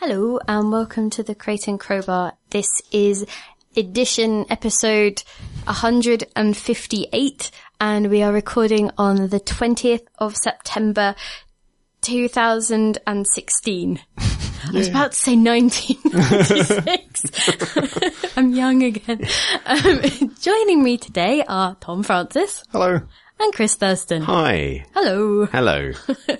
Hello and welcome to the Crate and Crowbar. This is edition episode 158 and we are recording on the 20th of September 2016. I was about to say 1996. I'm young again. Joining me today are Tom Francis. Hello. And Chris Thurston. Hi. Hello. Hello.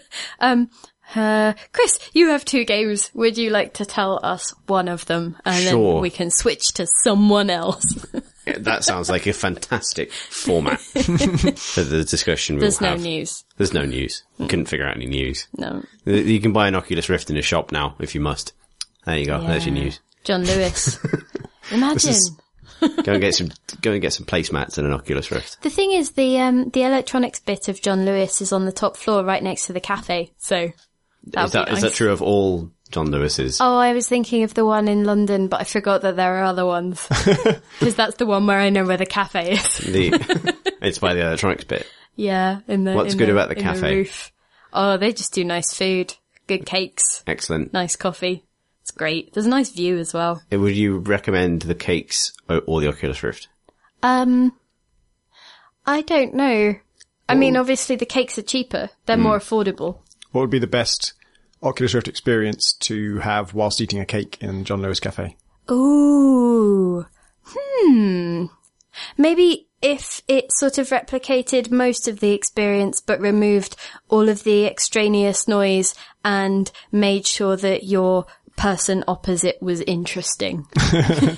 Chris, you have two games. Would you like to tell us one of them? And Sure. then we can switch to someone else. That sounds like a fantastic format for the discussion we'll There's have. no news. There's no news. Couldn't figure out any news. No. You can buy an Oculus Rift in a shop now, if you must. There you go. There's your news. John Lewis. Imagine. Go and get some placemats and an Oculus Rift. The thing is, the electronics bit of John Lewis is on the top floor right next to the cafe, so Is that true of all John Lewis's? Oh, I was thinking of the one in London, but I forgot that there are other ones. Because that's the one where I know where the cafe is. It's by the electronics bit. Yeah, What's good about the cafe? Roof. Oh, they just do nice food, good cakes, Excellent. nice coffee. It's great. There's a nice view as well. Would you recommend the cakes or the Oculus Rift? I don't know. I mean, obviously the cakes are cheaper. They're more affordable. What would be the best Oculus Rift experience to have whilst eating a cake in John Lewis Cafe? Ooh. Maybe if it sort of replicated most of the experience but removed all of the extraneous noise and made sure that your person opposite was interesting. So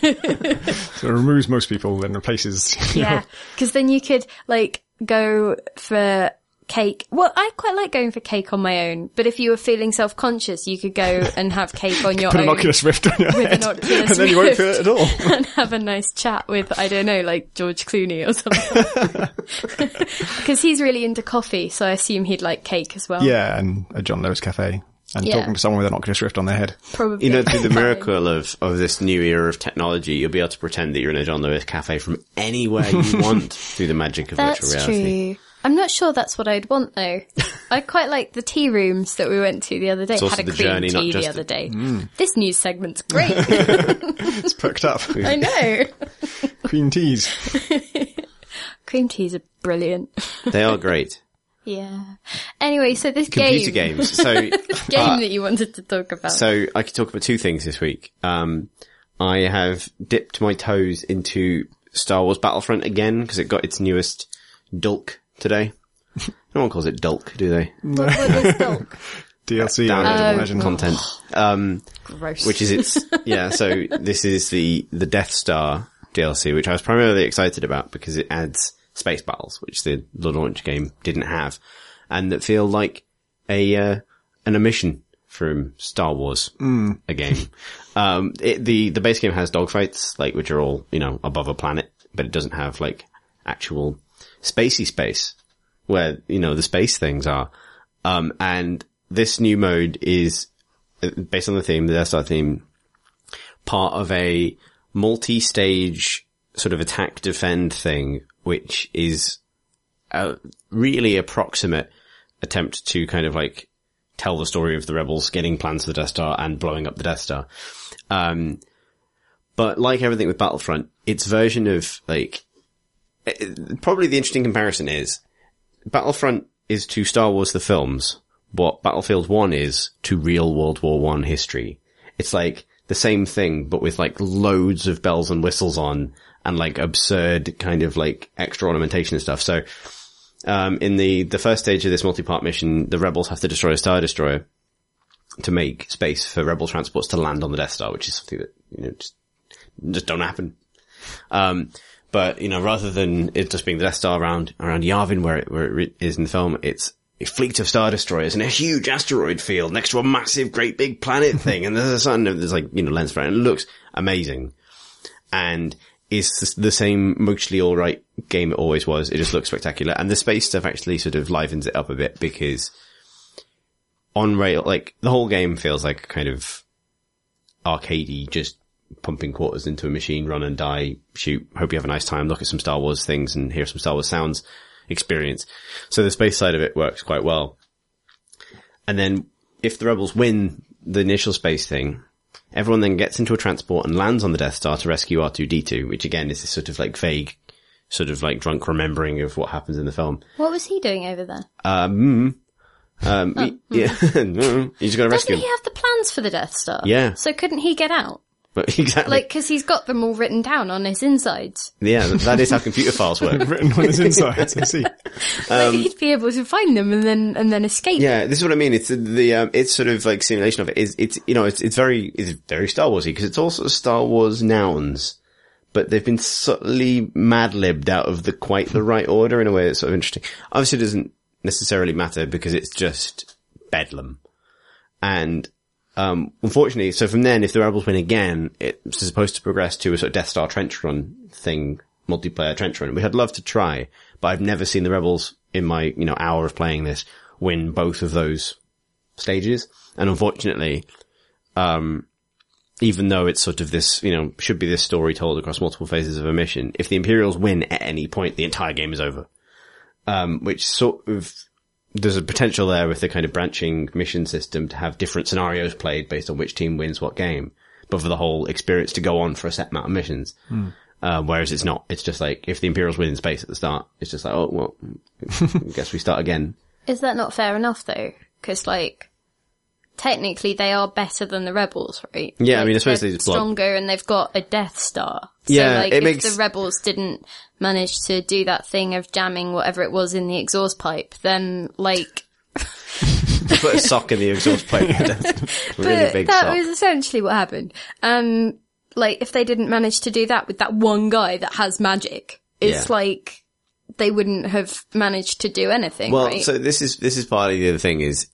it removes most people and replaces... Yeah, because then you could, like, go for cake. Well, I quite like going for cake on my own, but if you were feeling self-conscious, you could go and have cake on your Put own. an Oculus Rift on your with head, an Oculus and then you won't Rift feel it at all. and have a nice chat with, I don't know, like George Clooney or something. Because he's really into coffee, so I assume he'd like cake as well. Yeah, and a John Lewis Cafe. And Yeah. talking to someone with an Oculus Rift on their head. Probably. You know, through the miracle of this new era of technology, you'll be able to pretend that you're in a John Lewis Cafe from anywhere you want through the magic of virtual That's reality. true. I'm not sure that's what I'd want though. I quite like the tea rooms that we went to the other day. It's also Had a the cream journey, not tea just the other day. Mm. This news segment's great. It's perked up. I know. Green teas. Cream teas are brilliant. They are great. Yeah. Anyway, so this Computer game games. So, that you wanted to talk about. so I could talk about two things this week. I have dipped my toes into Star Wars Battlefront again because it got its newest Dulk today. No one calls it Dulk, do they? What is Dulk? DLC, I Downloadable imagine. content. Gross. Which is so this is the Death Star DLC, which I was primarily excited about because it adds space battles, which the launch game didn't have, and that feel like an omission from Star Wars, a game. The base game has dogfights, like, which are all, above a planet, but it doesn't have, like, actual spacey space where, the space things are. And this new mode is, based on the theme, the Death Star theme, part of a multi-stage sort of attack defend thing, which is a really approximate attempt to kind of like tell the story of the rebels getting plans for the Death Star and blowing up the Death Star. But like everything with Battlefront, its version of like, probably the interesting comparison is Battlefront is to Star Wars the films what Battlefield 1 is to real World War I history. It's like the same thing, but with like loads of bells and whistles on and like absurd kind of like extra ornamentation and stuff. So, in the first stage of this multi-part mission, the rebels have to destroy a Star Destroyer to make space for rebel transports to land on the Death Star, which is something that, just don't happen. But, rather than it just being the Death Star around Yavin where it is in the film, it's a fleet of Star Destroyers in a huge asteroid field next to a massive, great big planet thing. And there's a sun, there's like, lens flare, and it looks amazing. And is the same mostly alright game it always was. It just looks spectacular. And the space stuff actually sort of livens it up a bit because on rail, like, the whole game feels like kind of arcadey, just pumping quarters into a machine, run and die, shoot, hope you have a nice time, look at some Star Wars things and hear some Star Wars sounds experience. So the space side of it works quite well. And then if the rebels win the initial space thing, everyone then gets into a transport and lands on the Death Star to rescue R2-D2, which again is this sort of like vague, sort of like drunk remembering of what happens in the film. What was he doing over there? Yeah, he's got to rescue Doesn't he have the plans for the Death Star? Yeah. So couldn't he get out? But exactly. Like, because he's got them all written down on his insides. Yeah, that is how computer files work. Written on his insides, I see. Like, he'd be able to find them and then escape. Yeah, this is what I mean. It's it's sort of like simulation of it. It's very Star Warsy because it's also Star Wars nouns, but they've been subtly mad-libbed out of quite the right order in a way that's sort of interesting. Obviously, it doesn't necessarily matter because it's just bedlam. And unfortunately, so from then, if the Rebels win again, it's supposed to progress to a sort of Death Star trench run thing, multiplayer trench run, which I'd love to try, but I've never seen the Rebels in my, hour of playing this win both of those stages. And unfortunately, even though it's sort of this, should be this story told across multiple phases of a mission, if the Imperials win at any point, the entire game is over. Which sort of, there's a potential there with the kind of branching mission system to have different scenarios played based on which team wins what game, but for the whole experience to go on for a set amount of missions. Whereas it's not. It's just like, if the Imperials win in space at the start, it's just like, oh, well, I guess we start again. Is that not fair enough, though? Because, technically they are better than the Rebels, right? Yeah, I mean, especially they're stronger and they've got a Death Star. So, yeah, if the Rebels didn't manage to do that thing of jamming whatever it was in the exhaust pipe, then, Put a sock in the exhaust pipe. Really big sock. That was essentially what happened. If they didn't manage to do that with that one guy that has magic, it's like they wouldn't have managed to do anything, right? Well, so this is part of the other thing is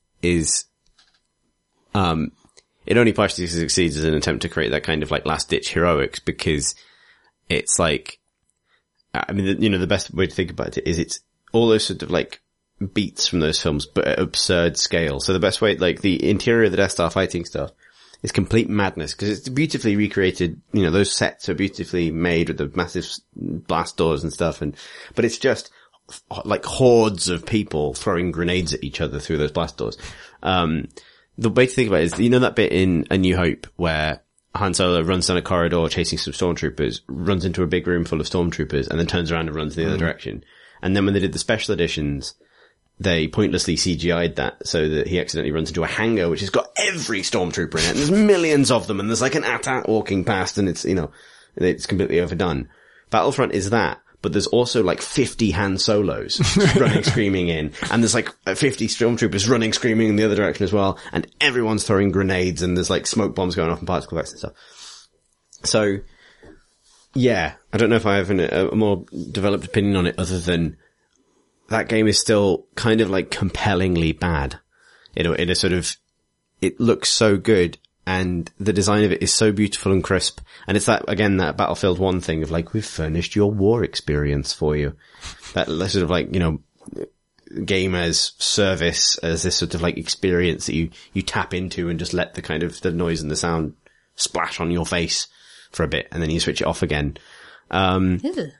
it only partially succeeds as an attempt to create that kind of last ditch heroics, because it's like, I mean, the best way to think about it is it's all those sort of beats from those films, but at absurd scale. So the best way, the interior of the Death Star fighting stuff is complete madness because it's beautifully recreated. Those sets are beautifully made with the massive blast doors and stuff, but it's just hordes of people throwing grenades at each other through those blast doors. The way to think about it is, that bit in A New Hope where Han Solo runs down a corridor chasing some stormtroopers, runs into a big room full of stormtroopers, and then turns around and runs in the other direction. And then when they did the special editions, they pointlessly CGI'd that so that he accidentally runs into a hangar which has got every stormtrooper in it, and there's millions of them, and there's an AT-AT walking past, and it's, it's completely overdone. Battlefront is that. But there's also 50 Han Solos running screaming in, and there's 50 stormtroopers running screaming in the other direction as well, and everyone's throwing grenades, and there's smoke bombs going off and particle effects and stuff. So, yeah, I don't know if I have a more developed opinion on it other than that game is still kind of compellingly bad. In a sort of, it looks so good. And the design of it is so beautiful and crisp. And it's that Battlefield 1 thing of we've furnished your war experience for you. That sort of game as service, as this sort of experience that you tap into and just let the kind of the noise and the sound splash on your face for a bit and then you switch it off again. The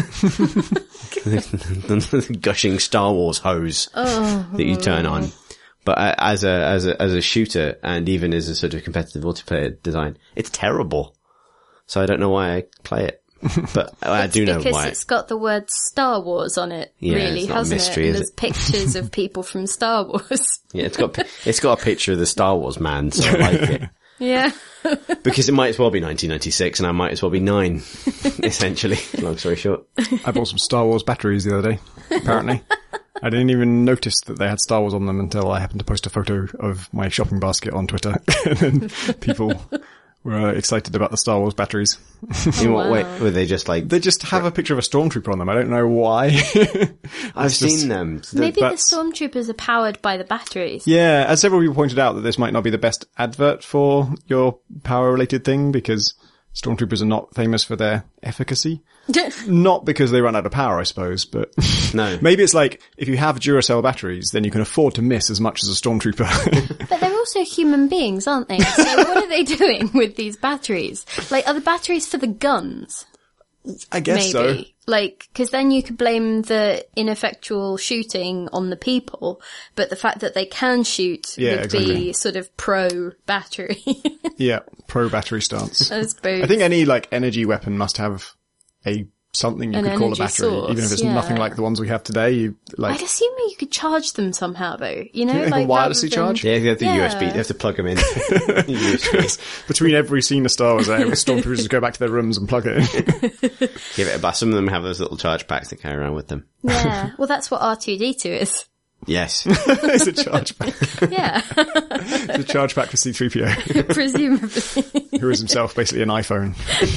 gushing Star Wars hose that you turn on. But as a shooter and even as a sort of competitive multiplayer design, it's terrible. So I don't know why I play it. But I do know why. Because it's got the word Star Wars on it, really, hasn't it? And there's pictures of people from Star Wars. Yeah, it's got a picture of the Star Wars man, so I like it. Yeah. Because it might as well be 1996 and I might as well be 9, essentially. Long story short. I bought some Star Wars batteries the other day, apparently. I didn't even notice that they had Star Wars on them until I happened to post a photo of my shopping basket on Twitter. And then people were excited about the Star Wars batteries. In what way? Were they just They just have a picture of a stormtrooper on them. I don't know why. I've seen them. Maybe the stormtroopers are powered by the batteries. Yeah, as several people pointed out, that this might not be the best advert for your power-related thing, because stormtroopers are not famous for their efficacy. Not because they run out of power, I suppose, but no. Maybe it's if you have Duracell batteries, then you can afford to miss as much as a stormtrooper. But they're also human beings, aren't they? So what are they doing with these batteries? Are the batteries for the guns? I guess Maybe. like, because then you could blame the ineffectual shooting on the people, but the fact that they can shoot would be sort of pro-battery. Yeah, pro-battery stance. I suppose. I think any, like, energy weapon must have something you could call a energy battery, source, even if it's nothing like the ones we have today. I'd assume you could charge them somehow, though. You know, like wirelessly charge. Yeah, you have the USB. You have to plug them in. USB. Between every scene of Star Wars, stormtroopers just go back to their rooms and plug it in. Give it a bus. Some of them have those little charge packs to carry around with them. Yeah, well, that's what R2-D2 is. Yes. It's a charge pack. Yeah. It's a charge pack for C-3PO. Presumably. Who is himself basically an iPhone.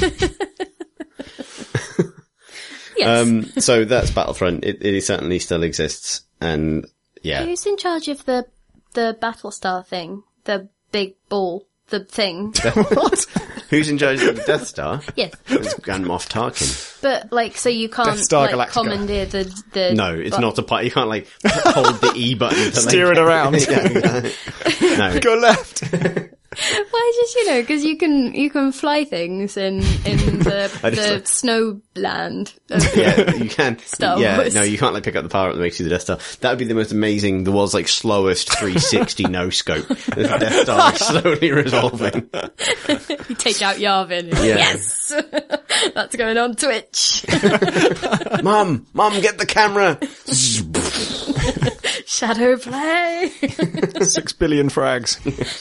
Yes. So that's Battlefront. It certainly still exists, and yeah. Who's in charge of the Battlestar thing? The big ball, the thing. What? Who's in charge of the Death Star? Yes. It's Grand Moff Tarkin. But, like, so you can't, Death Star like, Galactica. commandeer the... No, it's not a part. You can't, like, hold the E button to Steer it around. No. Go left. Why just, because you can fly things in the snow land. Yeah, you can. Star yeah, Wars. no, you can't, like, pick up the power up that makes you the Death Star. That would be the most amazing, the world's, like, slowest 360 no-scope. The Death Star is slowly resolving. You take out Yavin. Yeah. Yes! That's going on Twitch. Mum, get the camera! Shadow play. 6 billion frags.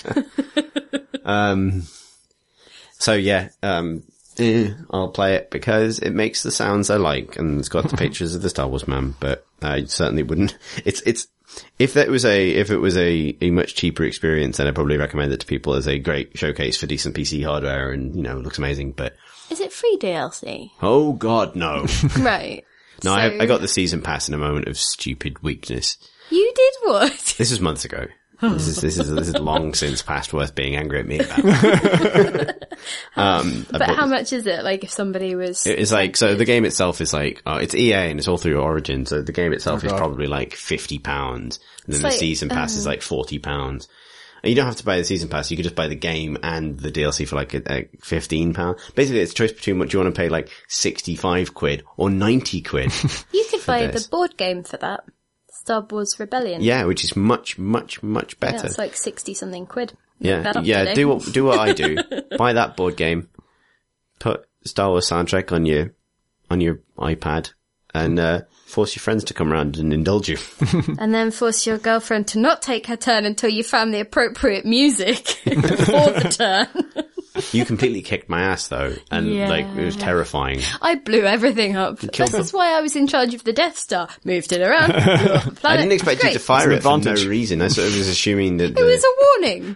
So yeah, I'll play it because it makes the sounds I like, and it's got the pictures of the Star Wars man, but I certainly wouldn't. If it was a much cheaper experience, then I'd probably recommend it to people as a great showcase for decent PC hardware, and, looks amazing, but. Is it free DLC? Oh god, no. Right. No, So- I got the season pass in a moment of stupid weakness. You did what? This was months ago. This is long since past worth being angry at me about. But how much is it? Like, if somebody was... It's like, so the game itself is like, it's EA and it's all through Origin, so the game itself is probably like £50, and then the season pass is like £40. And you don't have to buy the season pass, you could just buy the game and the DLC for like £15. Basically, it's a choice between what you want to pay, like 65 quid or 90 quid. You could buy this. the board game for that. Star Wars Rebellion. Yeah, which is much, much, much better. Yeah, it's like 60-something quid. Yeah, That up yeah. today. Do what I do. Buy that board game. Put Star Wars soundtrack on your iPad, and force your friends to come around and indulge you. And then force your girlfriend to not take her turn until you found the appropriate music before the turn. You completely kicked my ass though, and it was terrifying. I blew everything up. This is why I was in charge of the Death Star. Moved it around. Blew up the planet. I didn't expect you to fire it It's an for no advantage. reason. I sort of was assuming that It was a warning.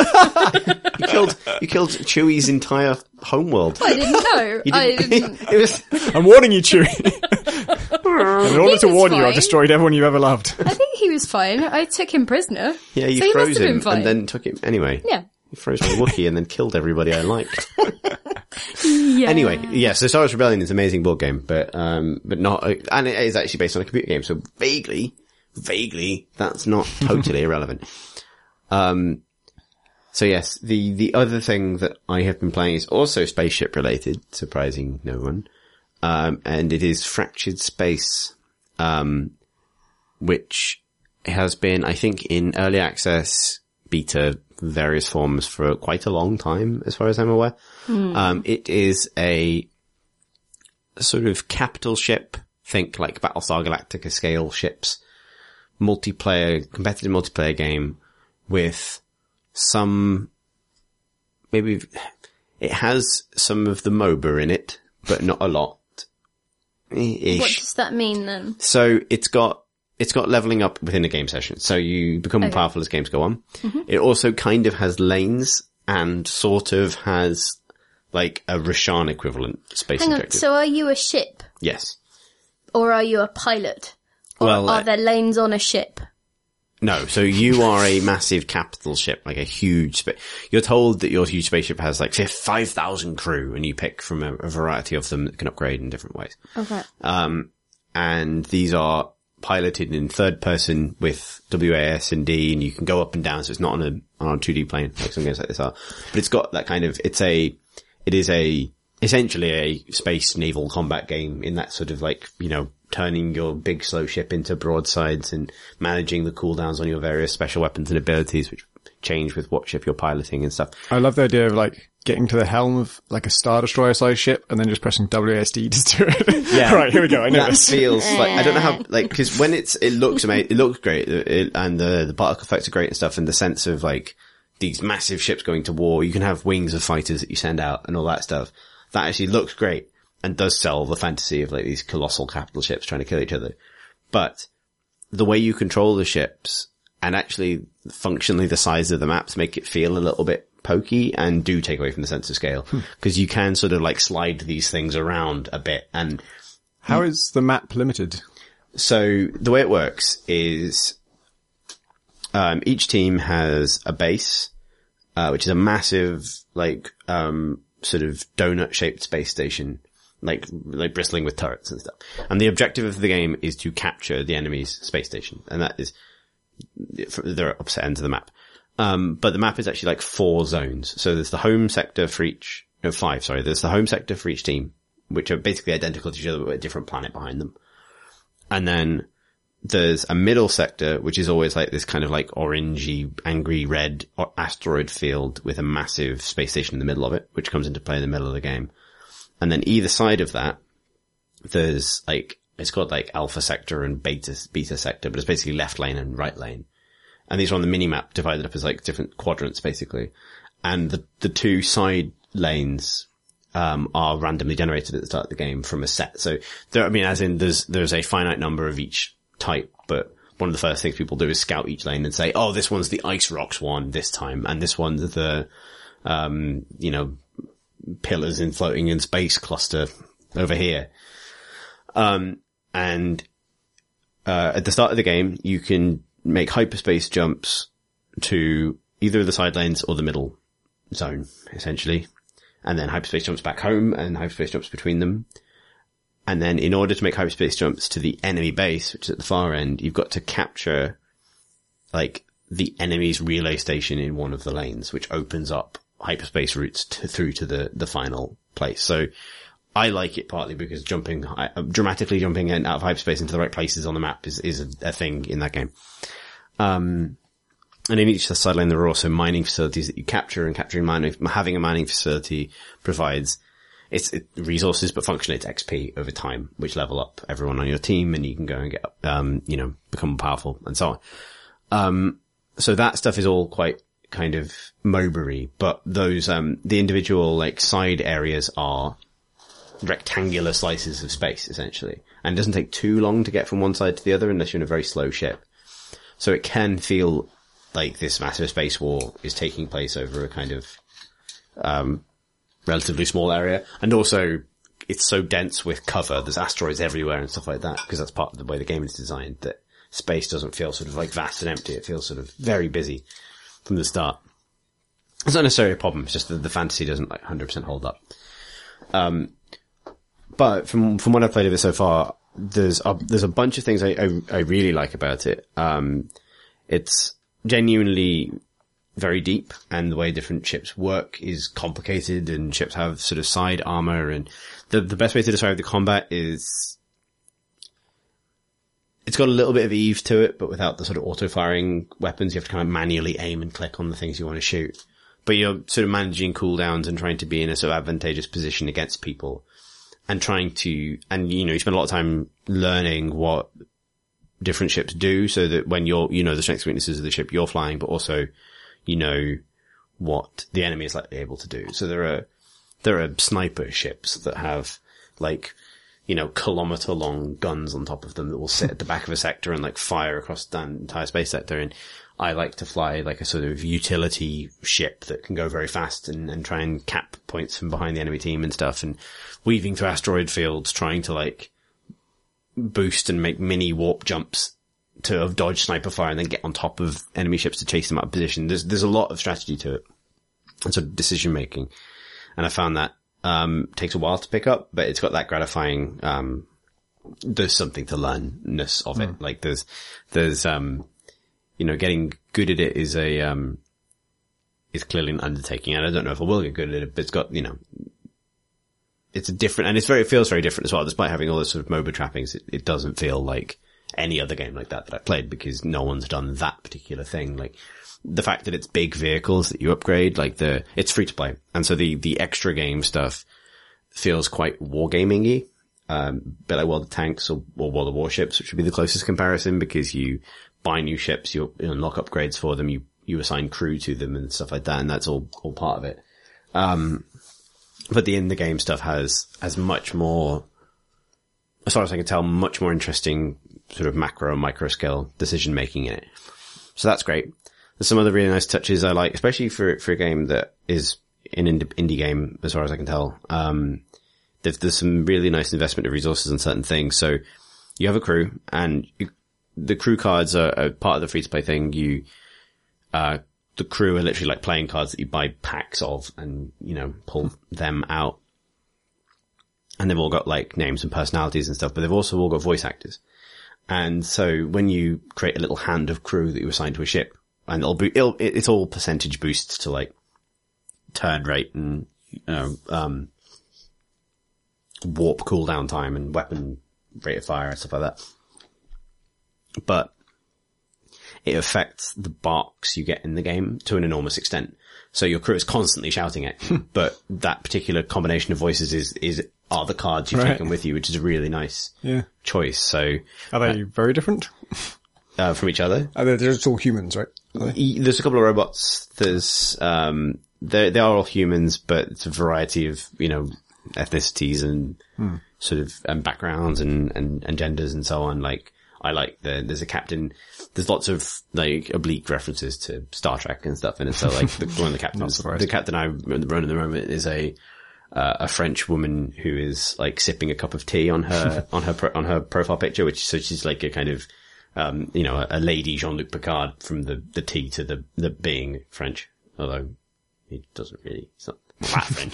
you killed Chewie's entire homeworld. I didn't know. I didn't. It was. I'm warning you, Chewie. And in order to was warn you, I've fine. destroyed everyone you've ever loved. I think he was fine. I took him prisoner. Yeah, you so he froze must have been him fine. and then took him anyway. Yeah. You froze my Wookiee and then killed everybody I liked. Yeah. Anyway, yeah, so Star Wars Rebellion is an amazing board game, but not, and it is actually based on a computer game, so vaguely, that's not totally irrelevant. So yes, the other thing that I have been playing is also spaceship related, surprising no one. And it is Fractured Space, which has been, I think, in early access, beta, various forms for quite a long time, as far as I'm aware. It is a sort of capital ship, think like Battlestar Galactica scale ships, competitive multiplayer game with maybe it has some of the MOBA in it, but not a lot. Ish. What does that mean then? So it's got leveling up within a game session. So you become more powerful as games go on. Mm-hmm. It also kind of has lanes and sort of has like a Rashan equivalent space Hang on, objective. so are you a ship? Yes. Or are you a pilot? Or Well, are there lanes on a ship? No, so you are a massive capital ship, like a huge you're told that your huge spaceship has like 5,000 crew, and you pick from a variety of them that can upgrade in different ways. Okay. And these are piloted in third person with WASD, and you can go up and down, so it's not on a 2D plane like some games like this are. But it's got that kind of, it is a essentially a space naval combat game in that sort of like, turning your big slow ship into broadsides and managing the cooldowns on your various special weapons and abilities, which change with what ship you're piloting and stuff. I love the idea of like getting to the helm of like a Star Destroyer sized ship and then just pressing WASD to do it. Yeah. Right, here we go. I know that this. feels like, I don't know how, like, cause when it looks amazing, it looks great, and the particle effects are great and stuff, and the sense of like these massive ships going to war, you can have wings of fighters that you send out and all that stuff. That actually looks great and does sell the fantasy of like these colossal capital ships trying to kill each other. But the way you control the ships and actually functionally the size of the maps make it feel a little bit pokey and do take away from the sense of scale, because you can sort of like slide these things around a bit. And how is the map limited? So the way it works is, each team has a base, which is a massive, like, sort of donut shaped space station, like bristling with turrets and stuff. And the objective of the game is to capture the enemy's space station. And that is, there are opposite ends of the map. But the map is actually like 4 zones. So there's the home sector for each, no, 5, sorry. There's the home sector for each team, which are basically identical to each other, but with a different planet behind them. And then there's a middle sector, which is always like this kind of like orangey, angry red asteroid field with a massive space station in the middle of it, which comes into play in the middle of the game. And then either side of that, there's like, it's called like alpha sector and beta sector, but it's basically left lane and right lane. And these are on the mini-map divided up as like different quadrants basically. And the 2 side lanes, are randomly generated at the start of the game from a set. So there, I mean, as in there's a finite number of each type, but one of the first things people do is scout each lane and say, oh, this one's the Ice Rocks one this time, and this one's the, pillars in floating in space cluster over here. At the start of the game, you can make hyperspace jumps to either of the side lanes or the middle zone, essentially. And then hyperspace jumps back home and hyperspace jumps between them. And then in order to make hyperspace jumps to the enemy base, which is at the far end, you've got to capture like the enemy's relay station in one of the lanes, which opens up hyperspace routes through to the final place. So I like it partly because dramatically jumping in out of hyperspace into the right places on the map is a thing in that game. And in each side lane, there are also mining facilities that you capture, and having a mining facility provides resources, but functionally it's XP over time, which level up everyone on your team, and you can go and get, become powerful and so on. So that stuff is all quite kind of MOBA-y, but those, the individual like side areas are rectangular slices of space, essentially. And it doesn't take too long to get from one side to the other unless you're in a very slow ship. So it can feel like this massive space war is taking place over a kind of, relatively small area. And also, it's so dense with cover, there's asteroids everywhere and stuff like that, because that's part of the way the game is designed, that space doesn't feel sort of like vast and empty, it feels sort of very busy from the start. It's not necessarily a problem, it's just that the fantasy doesn't like 100% hold up. But from what I've played of it so far, there's a bunch of things I really like about it. It's genuinely very deep, and the way different ships work is complicated, and ships have sort of side armor, and the best way to describe the combat is it's got a little bit of Eve to it, but without the sort of auto-firing weapons. You have to kind of manually aim and click on the things you want to shoot. But you're sort of managing cooldowns and trying to be in a sort of advantageous position against people, and you spend a lot of time learning what different ships do, so that when the strengths and weaknesses of the ship you're flying, but also, what the enemy is likely able to do. So there are sniper ships that have like, kilometer long guns on top of them that will sit at the back of a sector and like fire across the entire space sector. And I like to fly like a sort of utility ship that can go very fast and try and cap points from behind the enemy team and stuff, and weaving through asteroid fields, trying to like boost and make mini warp jumps to dodge sniper fire and then get on top of enemy ships to chase them out of position. There's a lot of strategy to it and sort of decision making. And I found that, takes a while to pick up, but it's got that gratifying, there's something to learnness of it. Like there's, getting good at it is is clearly an undertaking. And I don't know if I will get good at it, but it's got, it's a different, and it feels very different as well, despite having all those sort of MOBA trappings. It doesn't feel like any other game like that I played, because no one's done that particular thing. Like, the fact that it's big vehicles that you upgrade, like it's free to play. And so the extra game stuff feels quite wargaming-y. Bit like World of Tanks or World of Warships, which would be the closest comparison, because you buy new ships, you unlock upgrades for them, you assign crew to them and stuff like that, and that's all part of it. But the in-the-game stuff has much more, as far as I can tell, much more interesting sort of macro and micro scale decision making in it. So that's great. There's some other really nice touches I like, especially for a game that is an indie game, as far as I can tell. There's some really nice investment of resources on certain things. So you have a crew, and the crew cards are part of the free-to-play thing. The crew are literally like playing cards that you buy packs of and, pull them out. And they've all got like names and personalities and stuff, but they've also all got voice actors. And so when you create a little hand of crew that you assign to a ship, and it's all percentage boosts to like turn rate and, warp cooldown time and weapon rate of fire and stuff like that. But it affects the barks you get in the game to an enormous extent. So your crew is constantly shouting at you, but that particular combination of voices are the cards you've taken with you, which is a really nice choice. So are they very different from each other? They're just all humans, right? There's a couple of robots. There's they are all humans, but it's a variety of ethnicities and sort of backgrounds and genders and so on. Like, I like there's a captain. There's lots of like oblique references to Star Trek and stuff in it. So like one of the captains, the captain I run at the moment is a French woman who is like sipping a cup of tea on her on her profile picture, so she's like a kind of a lady Jean-Luc Picard from the tea to the being French, although he doesn't really. It's not that French.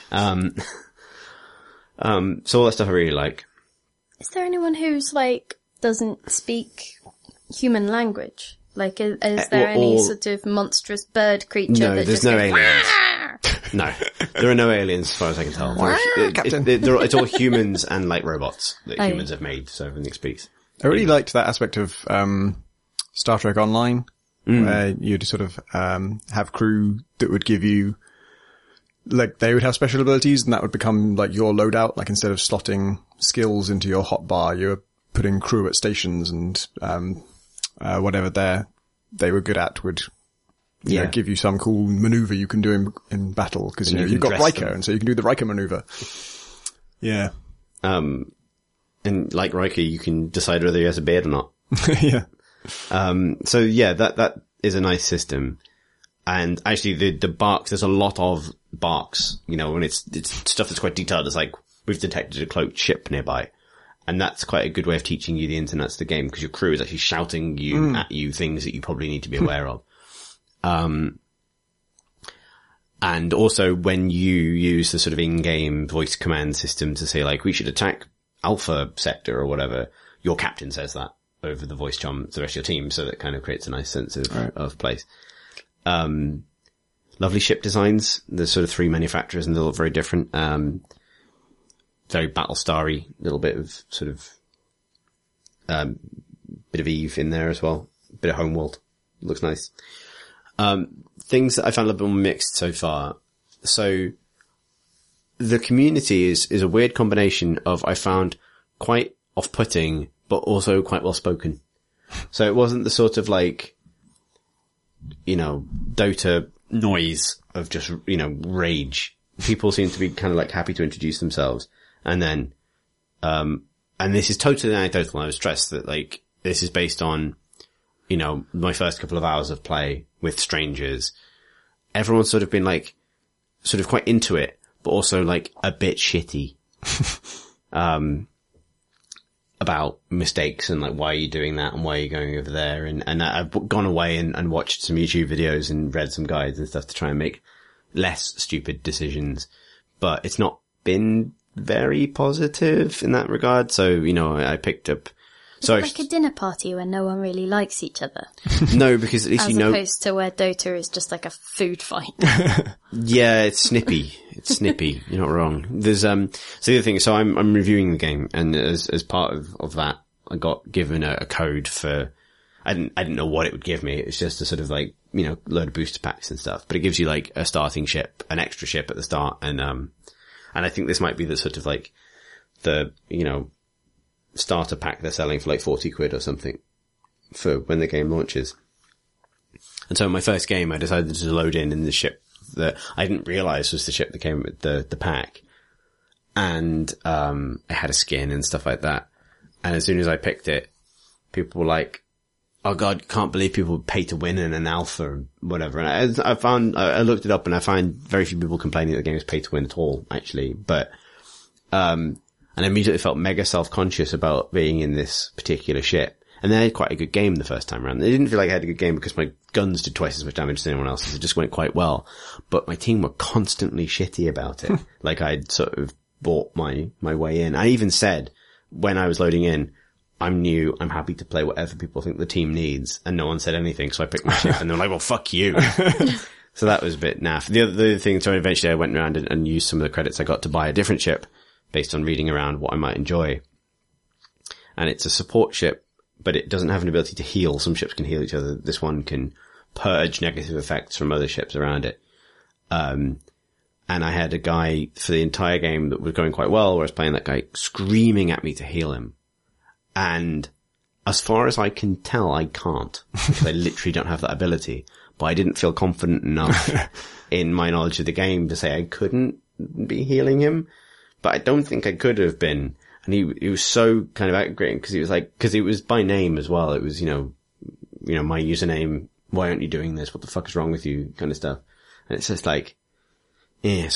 So all that stuff I really like. Is there anyone who's like doesn't speak human language? Like, is there any sort of monstrous bird creature? No, that there's just no goes, aliens. "Wah!" No, there are no aliens as far as I can tell. Captain. It's all humans and like robots that humans have made, so everything speaks. I really liked that aspect of Star Trek Online, where you'd sort of have crew that would give you, like, they would have special abilities, and that would become like your loadout. Like, instead of slotting skills into your hotbar, you were putting crew at stations, and whatever they were good at would give you some cool maneuver you can do in battle, because you've got Riker, and so you can do the Riker maneuver. Yeah. And like Riker, you can decide whether he has a beard or not. Yeah. So yeah, that is a nice system. And actually the barks, there's a lot of barks, when it's stuff that's quite detailed. It's like, we've detected a cloaked ship nearby. And that's quite a good way of teaching you the ins and outs of the game, because your crew is actually shouting at you things that you probably need to be aware of. And also when you use the sort of in-game voice command system to say, like, we should attack Alpha Sector or whatever, your captain says that over the voice chom to the rest of your team, so that kind of creates a nice sense of place. Lovely ship designs. There's sort of 3 manufacturers and they look very different. Very Battlestar-y, little bit of sort of, bit of Eve in there as well. Bit of Homeworld. Looks nice. Things that I found a little bit more mixed so far. So, the community is a weird combination of, I found, quite off-putting, but also quite well spoken. So it wasn't the sort of like, Dota noise of just, rage. People seem to be kind of like happy to introduce themselves. And then, and this is totally anecdotal. I would stress that like, this is based on, my first couple of hours of play with strangers. Everyone's sort of been like, sort of quite into it, but also like a bit shitty. About mistakes and like, why are you doing that and why are you going over there? And I've gone away and watched some YouTube videos and read some guides and stuff to try and make less stupid decisions, but it's not been very positive in that regard. So, I picked up So Like a dinner party where no one really likes each other, no, because at least as you know. opposed to where Dota is just like a food fight. Yeah, it's snippy. It's snippy. You're not wrong. There's so the other thing. So I'm reviewing the game, and as part of that, I got given a code for. I didn't know what it would give me. It's just a sort of like, you know, load of booster packs and stuff. But it gives you like a starting ship, an extra ship at the start, and I think this might be the sort of like the, you know, starter pack they're selling for like 40 quid or something for when the game launches. And so in my first game, I decided to load in the ship that I didn't realize was the ship that came with the pack. And, it had a skin and stuff like that. And as soon as I picked it, people were like, oh God, can't believe people pay to win in an alpha or whatever. And I looked it up and I find very few people complaining that the game is pay to win at all, actually. But, and I immediately felt mega self-conscious about being in this particular ship. And then I had quite a good game the first time around. It didn't feel like I had a good game because my guns did twice as much damage as anyone else's. It just went quite well. But my team were constantly shitty about it. Like I'd sort of bought my way in. I even said, when I was loading in, I'm new, I'm happy to play whatever people think the team needs. And no one said anything, so I picked my ship and they were like, well, fuck you. So that was a bit naff. The other thing, so eventually I went around and used some of the credits I got to buy a different ship based on reading around what I might enjoy. And it's a support ship, but it doesn't have an ability to heal. Some ships can heal each other. This one can purge negative effects from other ships around it. And I had a guy for the entire game that was going quite well, where I was playing that guy screaming at me to heal him. And as far as I can tell, I can't, because I literally don't have that ability. But I didn't feel confident enough in my knowledge of the game to say I couldn't be healing him. But I don't think I could have been. And he was so kind of aggravating, because he was like, because it was by name as well. It was, you know, my username, why aren't you doing this? What the fuck is wrong with you? Kind of stuff. And it's just like, yeah,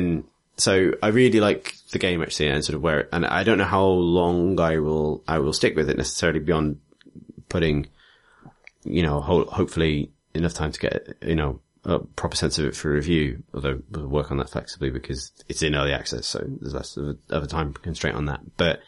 so I really like the game actually, and sort of and I don't know how long I will stick with it necessarily beyond putting, you know, hopefully enough time to get, you know, a proper sense of it for review, although we'll work on that flexibly because it's in early access, so there's less of a time constraint on that. But,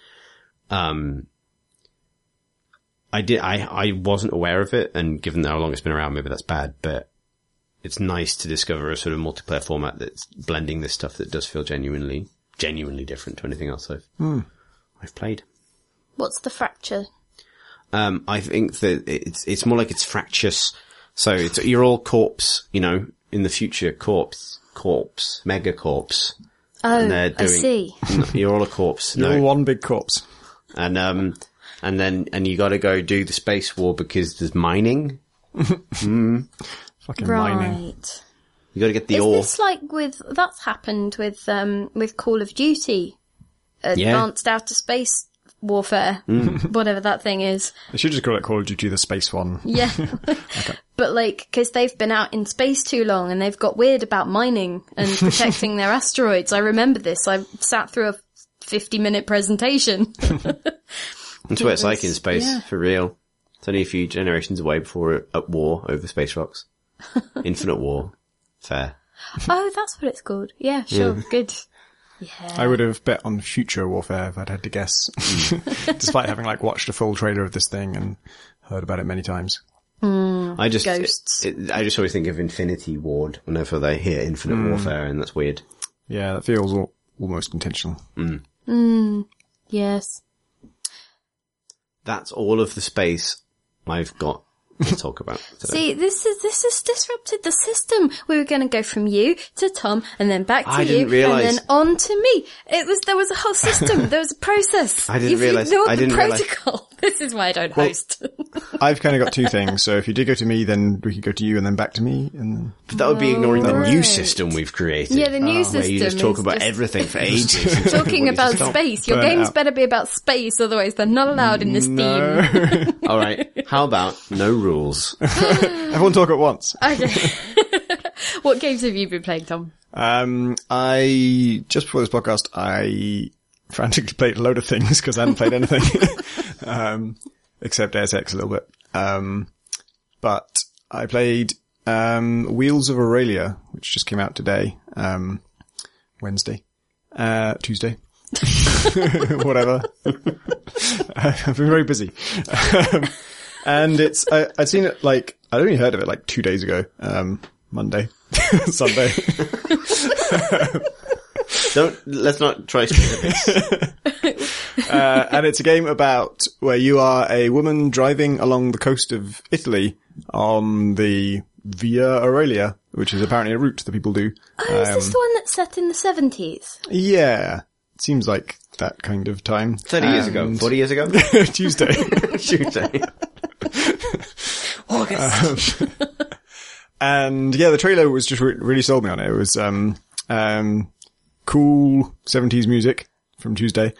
I wasn't aware of it, and given how long it's been around, maybe that's bad, but it's nice to discover a sort of multiplayer format that's blending this stuff that does feel genuinely different to anything else I've played. What's the fracture? I think that it's more like it's fractious. So you're all corpse, you know, in the future, corpse, mega corpse. Oh, and they're doing, I see. You're all a corpse. You're all one big corpse. And you gotta go do the space war because there's mining. Fucking mining. Right. You gotta get the Is ore. this like that's happened with Call of Duty? Advanced Outer Space Warfare. Whatever that thing is. They should just call it Call of Duty the Space one. Yeah. Okay. But like, cause they've been out in space too long and they've got weird about mining and protecting their asteroids. I remember this. I sat through a 50-minute presentation. That's what it's like in space, for real. It's only a few generations away before we're at war over space rocks. Infinite war. Fair. Oh, that's what it's called. Yeah, sure. Yeah. Good. Yeah. I would have bet on future warfare if I'd had to guess. Despite having like watched a full trailer of this thing and heard about it many times. Ghosts. I just always think of Infinity Ward whenever they hear Infinite Warfare, and that's weird. Yeah, that feels almost intentional. Yes. That's all of the space I've got to talk about today. See, this has disrupted the system. We were going to go from you to Tom and then back to you and then on to me. There was a whole system. There was a process. I didn't realise. I didn't protocol. This is why I don't host. I've kind of got two things. So if you did go to me, then we could go to you and then back to me. And but that would be ignoring the new system we've created. Yeah, the new system. Where you just talk about everything for ages. Talking about space. Your games better be about space, otherwise they're not allowed in this theme. All right. How about no rules? Everyone talk at once. Okay. What games have you been playing, Tom? I just before this podcast, I frantically played a load of things because I hadn't played anything, except Deus Ex a little bit. But I played Wheels of Aurelia, which just came out today, Tuesday, whatever. I've been very busy. And I'd seen it I'd only heard of it 2 days ago, Monday, Sunday. Let's not try specifics. And it's a game about where you are a woman driving along the coast of Italy on the Via Aurelia, which is apparently a route that people do. Oh, is this the one that's set in the 70s? Yeah. It seems like that kind of time. 30 years ago. 40 years ago? Tuesday. Tuesday. August. And yeah, the trailer was just really sold me on it. It was, cool 70s music from Tuesday.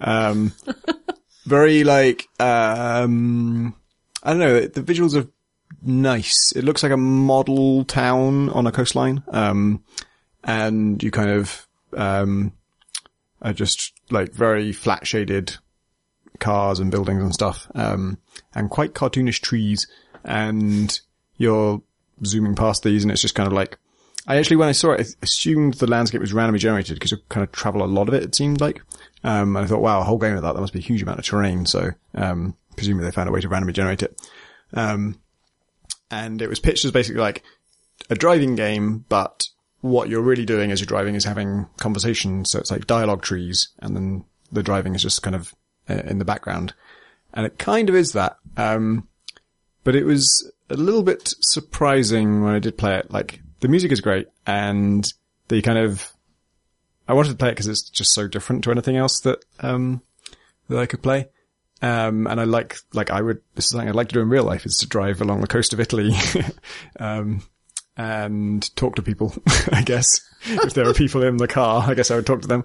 Very I don't know, the visuals are nice. It looks like a model town on a coastline. And you kind of, are just very flat shaded cars and buildings and stuff. And quite cartoonish trees. And you're zooming past these and it's just kind of I actually, when I saw it, I assumed the landscape was randomly generated because you kind of travel a lot of it, it seemed like. And I thought, wow, a whole game of that must be a huge amount of terrain. So, presumably they found a way to randomly generate it. And it was pitched as basically a driving game, but what you're really doing as you're driving is having conversations. So it's dialogue trees and then the driving is just kind of in the background. And it kind of is that. But it was a little bit surprising when I did play it. The music is great and I wanted to play it because it's just so different to anything else that I could play. And I this is something I'd like to do in real life, is to drive along the coast of Italy, and talk to people, I guess. If there were people in the car, I guess I would talk to them.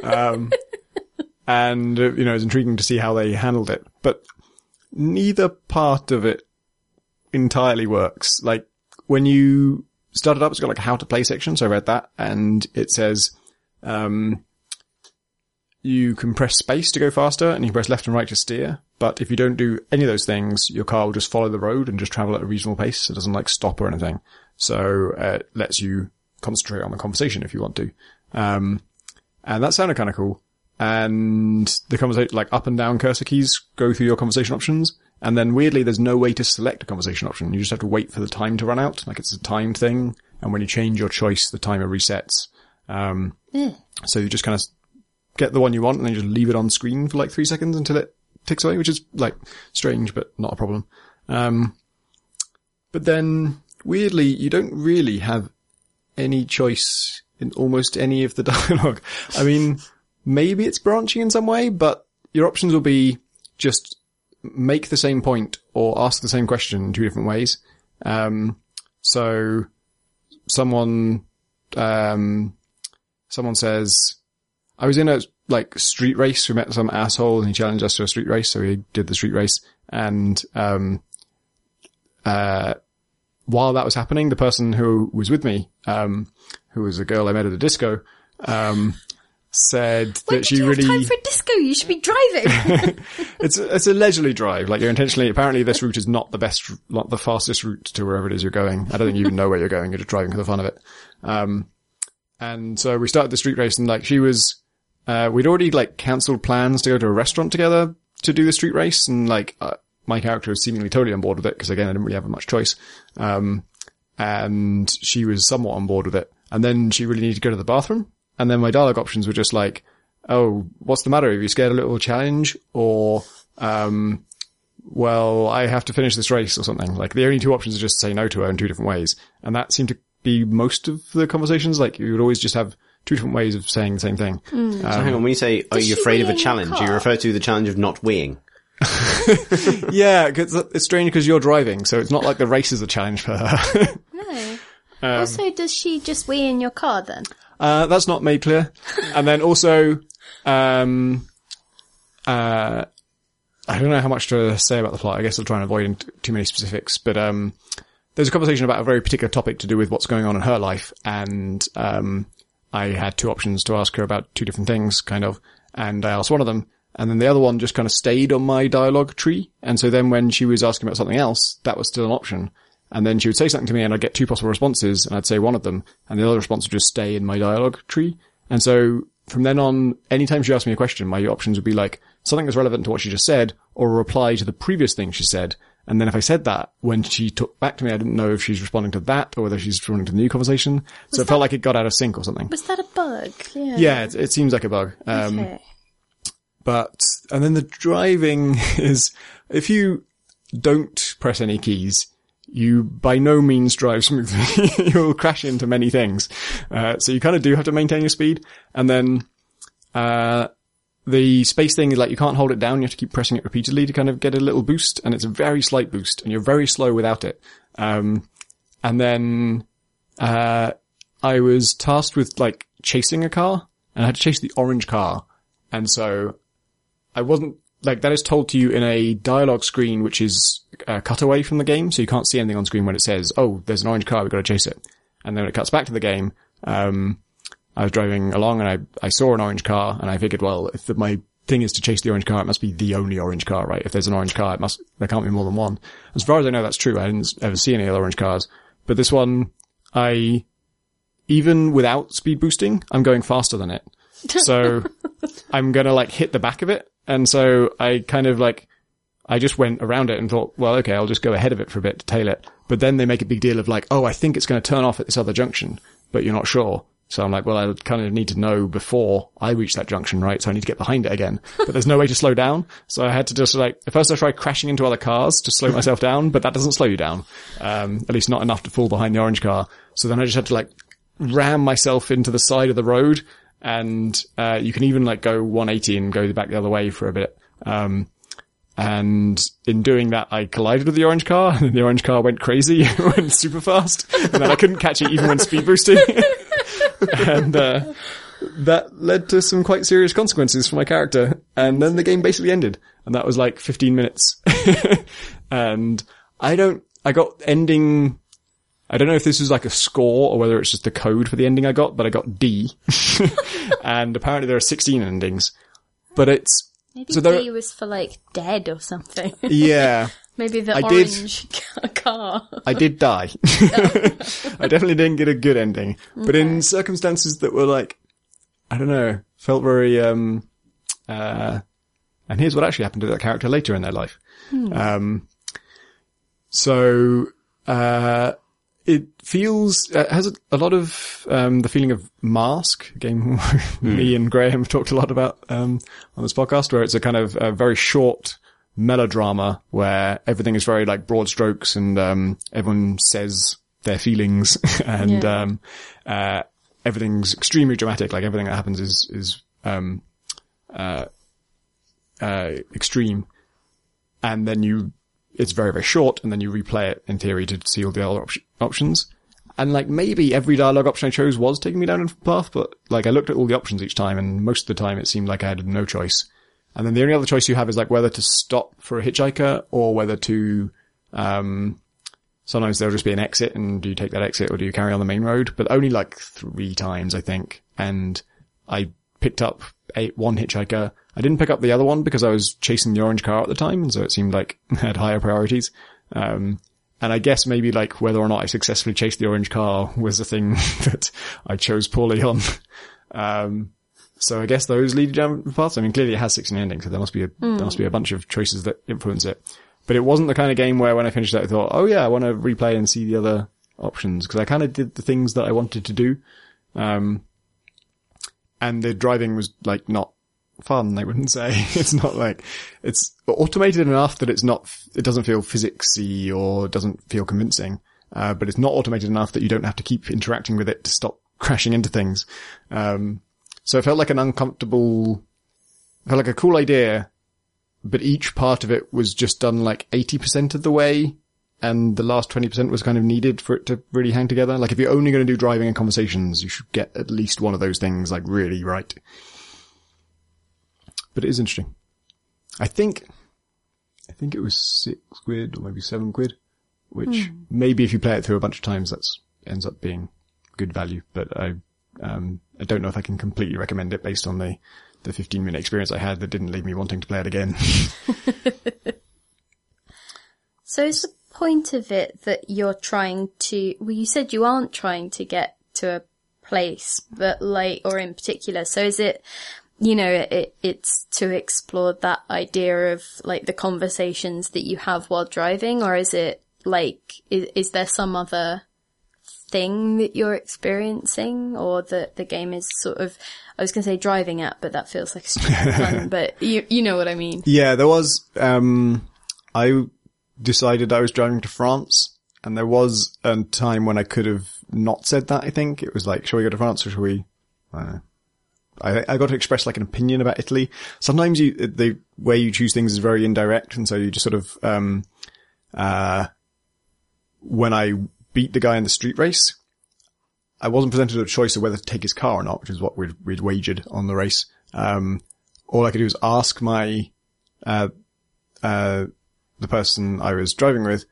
And, it was intriguing to see how they handled it, but neither part of it entirely works. When you start it up, it's got a how to play section. So I read that and it says, you can press space to go faster and you can press left and right to steer. But if you don't do any of those things, your car will just follow the road and just travel at a reasonable pace. It doesn't stop or anything. So it lets you concentrate on the conversation if you want to. And that sounded kind of cool. And the conversation, up and down cursor keys go through your conversation options. And then weirdly, there's no way to select a conversation option. You just have to wait for the time to run out. It's a timed thing. And when you change your choice, the timer resets. So you just kind of get the one you want and then you just leave it on screen for 3 seconds until it ticks away, which is strange, but not a problem. But then weirdly, you don't really have any choice in almost any of the dialogue. I mean, maybe it's branching in some way, but your options will be just make the same point or ask the same question in 2 different ways. So someone says, I was in a street race. We met some asshole and he challenged us to a street race. So we did the street race. And, while that was happening, the person who was with me, who was a girl I met at a disco, said that she really... Time for a disco? You should be driving. It's a leisurely drive. You're intentionally, apparently this route is not the fastest route to wherever it is you're going. I don't think you even know where you're going. You're just driving for the fun of it. And so we started the street race and she was, we'd already cancelled plans to go to a restaurant together to do the street race. And my character was seemingly totally on board with it because again, I didn't really have much choice. And she was somewhat on board with it. And then she really needed to go to the bathroom. And then my dialogue options were just oh, what's the matter? Are you scared of a little challenge? Or, well, I have to finish this race or something. The only 2 options are just to say no to her in 2 different ways. And that seemed to be most of the conversations. You would always just have 2 different ways of saying the same thing. So hang on, when you say, are you afraid of a challenge, you refer to the challenge of not weeing? Yeah, cause it's strange because you're driving, so it's not like the race is a challenge for her. No. Also, does she just wee in your car then? That's not made clear. And then also, I don't know how much to say about the plot. I guess I'll try and avoid too many specifics, but, there's a conversation about a very particular topic to do with what's going on in her life. And, I had 2 options to ask her about 2 different things, kind of, and I asked one of them. And then the other one just kind of stayed on my dialogue tree. And so then when she was asking about something else, that was still an option. And then she would say something to me and I'd get 2 possible responses and I'd say one of them and the other response would just stay in my dialogue tree. And so from then on, anytime she asked me a question, my options would be like something that's relevant to what she just said, or a reply to the previous thing she said. And then if I said that, when she talked back to me, I didn't know if she's responding to that or whether she's responding to the new conversation. So it felt like it got out of sync or something. Was that a bug? Yeah. Yeah, it seems like a bug. Okay. And then the driving is, if you don't press any keys, you by no means drive smoothly. You'll crash into many things. So you kind of do have to maintain your speed. And then, the space thing is like you can't hold it down. You have to keep pressing it repeatedly to kind of get a little boost. And it's a very slight boost and you're very slow without it. And then, I was tasked with like chasing a car and I had to chase the orange car. And so I wasn't like, that is told to you in a dialogue screen, which is cut away from the game. So you can't see anything on screen when it says, oh, there's an orange car. We've got to chase it. And then it cuts back to the game. I was driving along and I saw an orange car and I figured, well, if my thing is to chase the orange car, it must be the only orange car, right? If there's an orange car, there can't be more than one. As far as I know, that's true. I didn't ever see any other orange cars. But this one, even without speed boosting, I'm going faster than it. So I'm gonna like hit the back of it. And so I kind of like, I just went around it and thought, well, okay, I'll just go ahead of it for a bit to tail it. But then they make a big deal of like, oh, I think it's going to turn off at this other junction, but you're not sure. So I'm like, well, I kind of need to know before I reach that junction, right? So I need to get behind it again. But there's no way to slow down. So I had to just like, at first I tried crashing into other cars to slow myself down, but that doesn't slow you down. At least not enough to fall behind the orange car. So then I just had to like ram myself into the side of the road. And, you can even like go 180 and go back the other way for a bit. And in doing that, I collided with the orange car and the orange car went crazy, went super fast. And then I couldn't catch it even when speed boosting. And, that led to some quite serious consequences for my character. And then the game basically ended. And that was like 15 minutes. And I got ending, I don't know if this is like a score or whether it's just the code for the ending I got, but I got D. And apparently there are 16 endings. But it's, maybe so D was for like dead or something. Yeah. Maybe the orange car. I did die. I definitely didn't get a good ending. But in circumstances that were like, I don't know, felt very, and here's what actually happened to that character later in their life. It feels, has a lot of, the feeling of Mask, a game me and Graham have talked a lot about, on this podcast, where it's a kind of a very short melodrama where everything is very like broad strokes and, everyone says their feelings and, everything's extremely dramatic. Like everything that happens is extreme. And then it's very, very short, and then you replay it in theory to see all the other options. And like maybe every dialogue option I chose was taking me down a path, but like I looked at all the options each time, and most of the time it seemed like I had no choice. And then the only other choice you have is like whether to stop for a hitchhiker or whether to, sometimes there'll just be an exit, and do you take that exit or do you carry on the main road? But only like 3 times, I think. And I picked up one hitchhiker. I didn't pick up the other one because I was chasing the orange car at the time, and so it seemed like I had higher priorities. And I guess maybe like whether or not I successfully chased the orange car was the thing that I chose poorly on. So I guess those lead you down the paths. I mean, clearly it has 16 endings, so there must be a bunch of choices that influence it. But it wasn't the kind of game where when I finished it I thought, oh yeah, I want to replay and see the other options, because I kind of did the things that I wanted to do. And the driving was like not fun, I wouldn't say. It's not like, it's automated enough that it doesn't feel physicsy or doesn't feel convincing. But it's not automated enough that you don't have to keep interacting with it to stop crashing into things. So it felt like felt like a cool idea, but each part of it was just done like 80% of the way, and the last 20% was kind of needed for it to really hang together. Like if you're only going to do driving and conversations, you should get at least one of those things like really right. But it is interesting. I think it was £6 or maybe £7, which maybe if you play it through a bunch of times, that ends up being good value. But I don't know if I can completely recommend it based on the 15-minute experience I had that didn't leave me wanting to play it again. So is the point of it that you're trying to, well, you said you aren't trying to get to a place, but like, or in particular. So is it, it's to explore that idea of like the conversations that you have while driving, or is it like, is there some other thing that you're experiencing, or that the game is sort of, I was going to say driving at, but that feels like a stupid pun, but you know what I mean. Yeah, there was, I decided I was driving to France, and there was a time when I could have not said that, I think. It was like, shall we go to France or shall we, I don't know. I got to express like an opinion about Italy. Sometimes the way you choose things is very indirect, and so you just sort of, when I beat the guy in the street race, I wasn't presented with a choice of whether to take his car or not, which is what we'd wagered on the race. All I could do was ask my, the person I was driving with,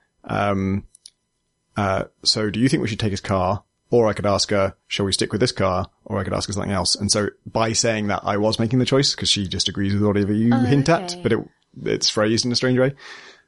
so do you think we should take his car? Or I could ask her, shall we stick with this car? Or I could ask her something else. And so by saying that, I was making the choice, because she just agrees with whatever you hint at, but it's phrased in a strange way.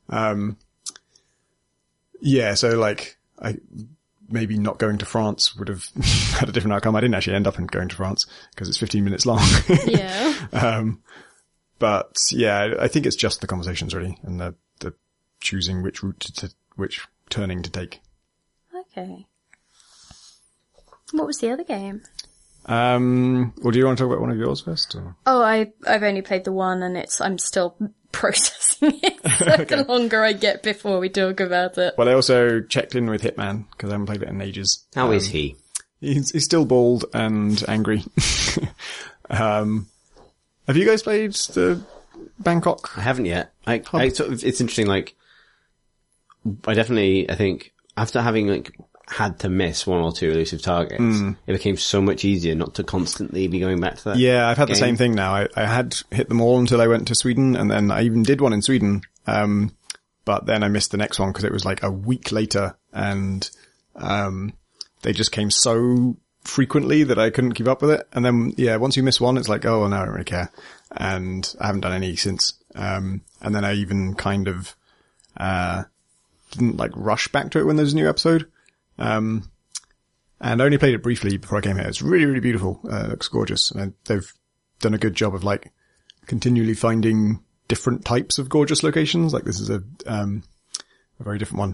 Yeah, so like, maybe not going to France would have had a different outcome. I didn't actually end up going to France, because it's 15 minutes long. Yeah. But yeah, I think it's just the conversations really, and the choosing which route which turning to take. Okay. What was the other game? Well, do you want to talk about one of yours first? Or? Oh, I've only played the one, and I'm still processing it. Okay. The longer I get before we talk about it. Well, I also checked in with Hitman, because I haven't played it in ages. How is he? He's still bald and angry. Have you guys played the Bangkok? I haven't yet. I sort of, it's interesting, like, I think, after having, like, had to miss one or two elusive targets, it became so much easier not to constantly be going back to that. Yeah, I've had game. the same thing now. I had hit them all until I went to Sweden, and then I even did one in Sweden. But then I missed the next one because it was like a week later, and they just came so frequently that I couldn't keep up with it. And then, yeah, once you miss one, it's like, oh, well, now I don't really care. And I haven't done any since. And then I even kind of didn't like rush back to it when there's a new episode. And I only played it briefly before I came here. It's really, really beautiful. It looks gorgeous. And they've done a good job of like continually finding different types of gorgeous locations. Like this is a very different one.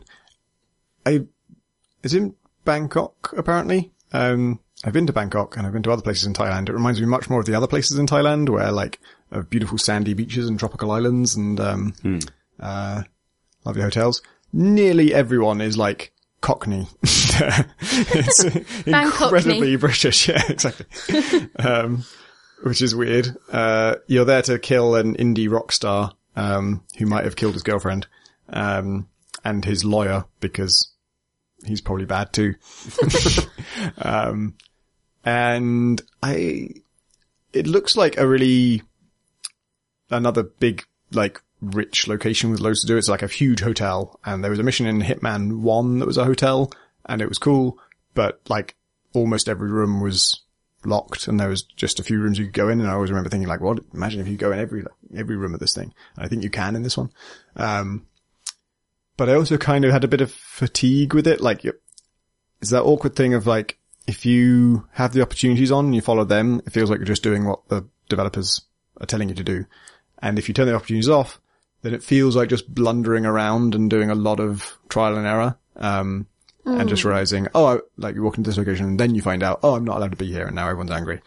It's in Bangkok, apparently. I've been to Bangkok and I've been to other places in Thailand. It reminds me much more of the other places in Thailand where like beautiful sandy beaches and tropical islands and, lovely hotels. Nearly everyone is like Cockney. It's incredibly British. Yeah, exactly. Which is weird. You're there to kill an indie rock star, who might have killed his girlfriend, and his lawyer because he's probably bad too. And it looks like another big, like, rich location with loads to do. It's like a huge hotel, and there was a mission in Hitman 1 that was a hotel, and it was cool, but like almost every room was locked, and there was just a few rooms you could go in, and I always remember thinking like, what? Imagine if you go in every room of this thing. And I think you can in this one. But I also kind of had a bit of fatigue with it. Like, it's that awkward thing of like, if you have the opportunities on and you follow them, it feels like you're just doing what the developers are telling you to do. And if you turn the opportunities off, then it feels like just blundering around and doing a lot of trial and error. And just realizing, like you walk into this location and then you find out, I'm not allowed to be here, and now everyone's angry.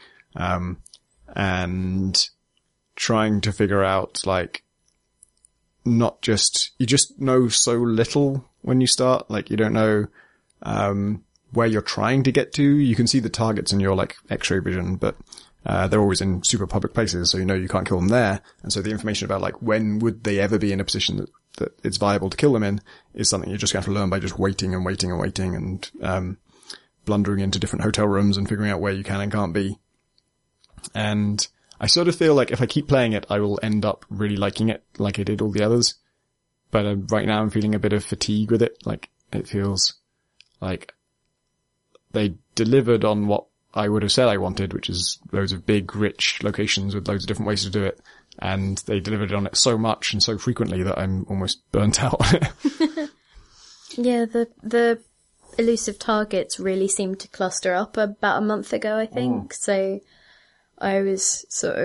And trying to figure out, like, not just, you just know so little when you start. Like, you don't know, where you're trying to get to. You can see the targets in your, like, x-ray vision, but, they're always in super public places, so you know you can't kill them there. And so the information about, like, when would they ever be in a position that it's viable to kill them in is something you're just going to have to learn by just waiting and waiting and waiting and, blundering into different hotel rooms and figuring out where you can and can't be. And I sort of feel like if I keep playing it, I will end up really liking it like I did all the others. But right now I'm feeling a bit of fatigue with it. Like, it feels like they delivered on what I would have said I wanted, which is loads of big, rich locations with loads of different ways to do it. And they delivered on it so much and so frequently that I'm almost burnt out on it. Yeah, the elusive targets really seemed to cluster up about a month ago, I think. So I was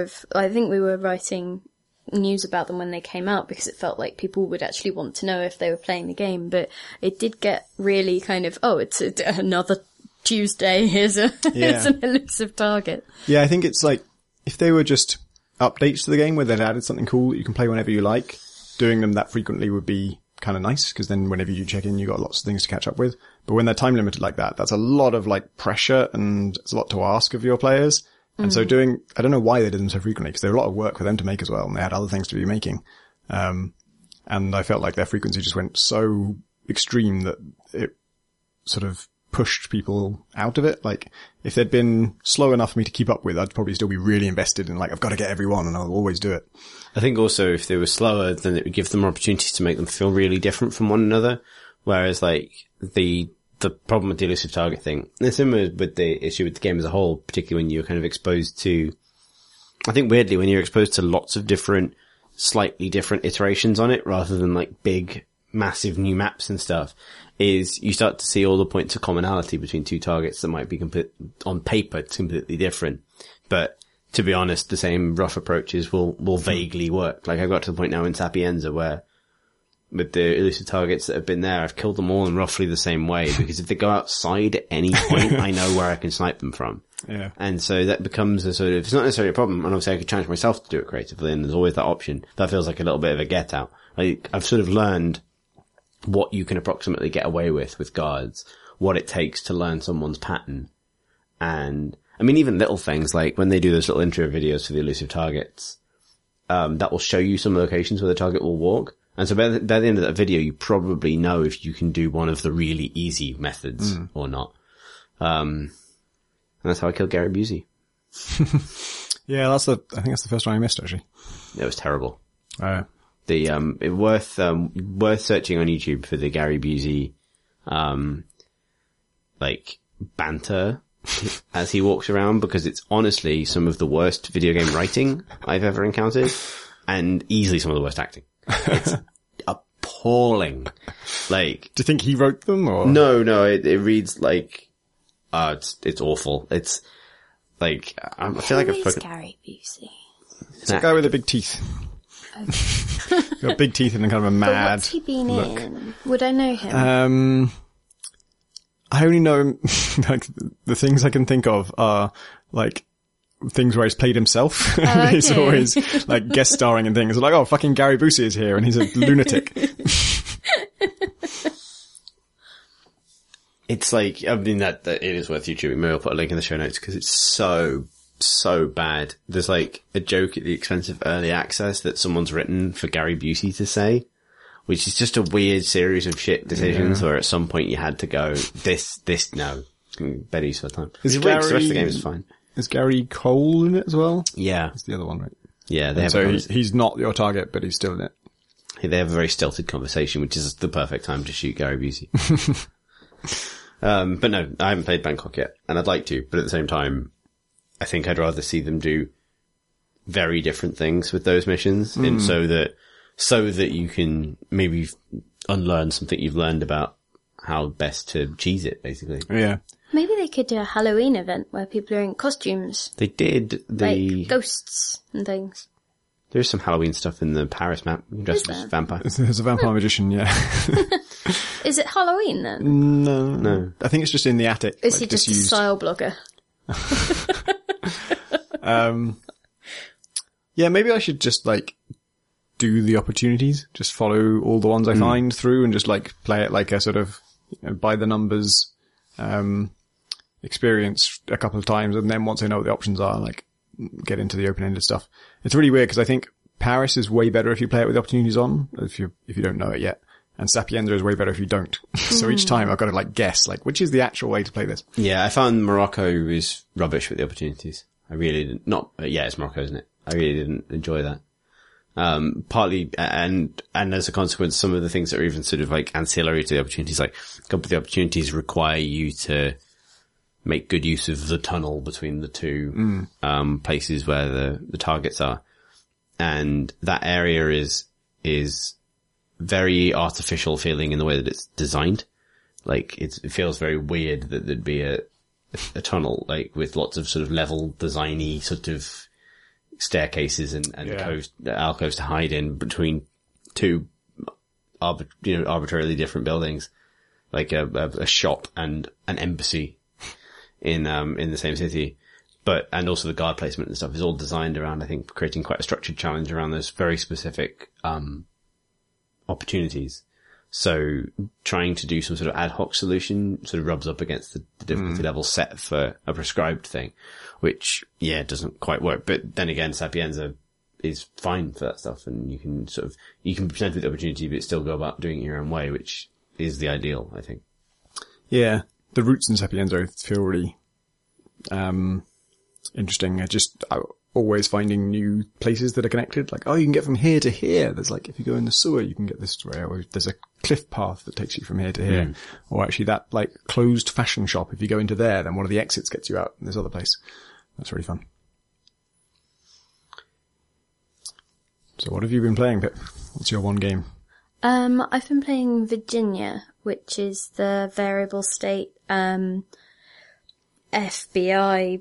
I think we were writing news about them when they came out because it felt like people would actually want to know if they were playing the game, but it did get really kind of, it's another Tuesday, here's an elusive target. Yeah, I think it's like, if they were just updates to the game where they'd added something cool that you can play whenever you like, doing them that frequently would be kind of nice, because then whenever you check in, you got lots of things to catch up with. But when they're time limited like that, that's a lot of like pressure, and it's a lot to ask of your players. And so I don't know why they did them so frequently, because they were a lot of work for them to make as well, and they had other things to be making. And I felt like their frequency just went so extreme that it sort of pushed people out of it. Like, if they'd been slow enough for me to keep up with, I'd probably still be really invested in, like, I've got to get everyone, and I'll always do it. I think also if they were slower, then it would give them opportunities to make them feel really different from one another. Whereas, like, the problem with the elusive target thing, and similar with the issue with the game as a whole, particularly when you're kind of exposed to, I think weirdly, when you're exposed to lots of different, slightly different iterations on it, rather than like big, massive new maps and stuff, is you start to see all the points of commonality between two targets that might be on paper completely different. But to be honest, the same rough approaches will vaguely work. Like, I've got to the point now in Sapienza where, with the elusive targets that have been there, I've killed them all in roughly the same way, because if they go outside at any point, I know where I can snipe them from. Yeah. And so that becomes a sort of, it's not necessarily a problem, and obviously I could challenge myself to do it creatively, and there's always that option. That feels like a little bit of a get out. Like, I've sort of learned what you can approximately get away with guards, what it takes to learn someone's pattern. And, I mean, even little things, like when they do those little intro videos for the elusive targets, that will show you some locations where the target will walk. And so by the end of that video, you probably know if you can do one of the really easy methods or not. And that's how I killed Gary Busey. Yeah, I think that's the first one I missed, actually. It was terrible. It worth searching on YouTube for the Gary Busey, like, banter as he walks around, because it's honestly some of the worst video game writing I've ever encountered, and easily some of the worst acting. It's appalling. Like, do you think he wrote them, or? No, it reads like, it's awful. It's like, I feel like Who is Gary Busey? It's a guy with the big teeth. Got big teeth and kind of a mad What's he been look. in? Would I know him? I only know him, like, the things I can think of are, like, things where he's played himself. Okay. He's always, like, guest starring in things. Like, fucking Gary Busey is here, and he's a lunatic. It's like, I mean, that it is worth YouTubing. Maybe I'll put a link in the show notes, because it's so bad. There's like a joke at the expense of early access that someone's written for Gary Busey to say, which is just a weird series of shit decisions where at some point you had to go, no. Better use of time. The rest of the game is fine. Is Gary Cole in it as well? Yeah. That's the other one, right? Yeah, So he's not your target, but he's still in it. They have a very stilted conversation, which is the perfect time to shoot Gary Busey. But no, I haven't played Bangkok yet, and I'd like to, but at the same time, I think I'd rather see them do very different things with those missions, and so that you can maybe unlearn something you've learned about how best to cheese it, basically. Yeah. Maybe they could do a Halloween event where people are in costumes. They did like ghosts and things. There's some Halloween stuff in the Paris map. You can dress as a vampire. There's a vampire magician, yeah. Is it Halloween then? No. I think it's just in the attic. Is he just a style blogger? Yeah, maybe I should just, like, do the opportunities. Just follow all the ones I find through and just, like, play it like a sort of, by the numbers, experience a couple of times, and then once I know what the options are, like, get into the open-ended stuff. It's really weird, because I think Paris is way better if you play it with the opportunities on, if you don't know it yet. And Sapienza is way better if you don't. So each time I've got to, like, guess, like, which is the actual way to play this? Yeah, I found Morocco is rubbish with the opportunities. I really didn't, it's Morocco, isn't it? I really didn't enjoy that. Partly, and as a consequence, some of the things that are even sort of like ancillary to the opportunities, like a couple of the opportunities require you to make good use of the tunnel between the two, places where the targets are. And that area is very artificial feeling in the way that it's designed. Like, it feels very weird that there'd be a tunnel, like, with lots of sort of level designy sort of staircases and alcoves to hide in between two, arbitrarily different buildings, like a shop and an embassy in the same city. And also the guard placement and stuff is all designed around, I think, creating quite a structured challenge around those very specific, opportunities. So trying to do some sort of ad hoc solution sort of rubs up against the difficulty level set for a prescribed thing, which, doesn't quite work. But then again, Sapienza is fine for that stuff, and you can be presented with the opportunity, but still go about doing it your own way, which is the ideal, I think. Yeah. The routes in Sapienza feel really, interesting. I always finding new places that are connected. Like, you can get from here to here. There's like, if you go in the sewer, you can get this way. Or there's a cliff path that takes you from here to here. Or actually that like closed fashion shop. If you go into there, then one of the exits gets you out in this other place. That's really fun. So what have you been playing, Pip? What's your one game? I've been playing Virginia, which is the variable state, FBI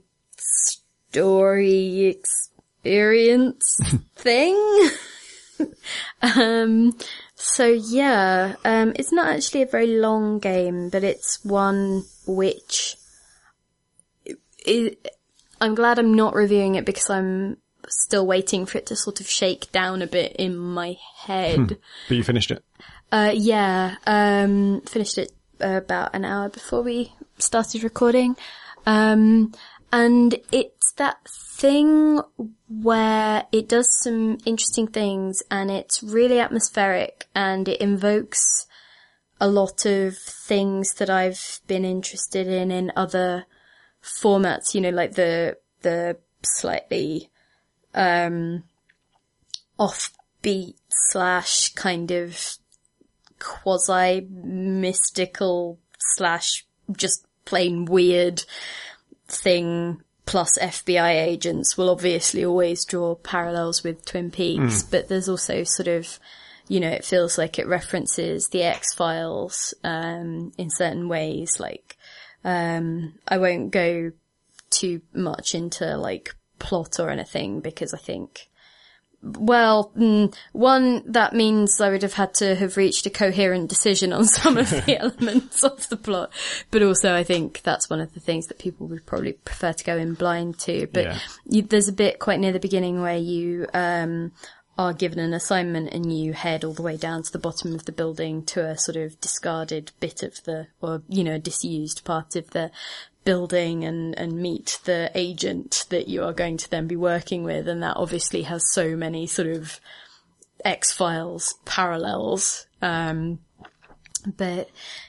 story experience thing. It's not actually a very long game, but it's one which I'm glad I'm not reviewing it because I'm still waiting for it to sort of shake down a bit in my head. But you finished it? Finished it about an hour before we started recording. And it's that thing where it does some interesting things and it's really atmospheric and it invokes a lot of things that I've been interested in other formats, like the slightly, offbeat / kind of quasi-mystical / just plain weird thing, plus FBI agents will obviously always draw parallels with Twin Peaks, but there's also sort of, it feels like it references the X-Files, in certain ways, like, I won't go too much into like plot or anything because I think, one, that means I would have had to have reached a coherent decision on some of the elements of the plot, but also I think that's one of the things that people would probably prefer to go in blind to. But there's a bit quite near the beginning where you are given an assignment and you head all the way down to the bottom of the building to a sort of discarded bit of a disused part of the building and meet the agent that you are going to then be working with, and that obviously has so many sort of X-Files parallels. And then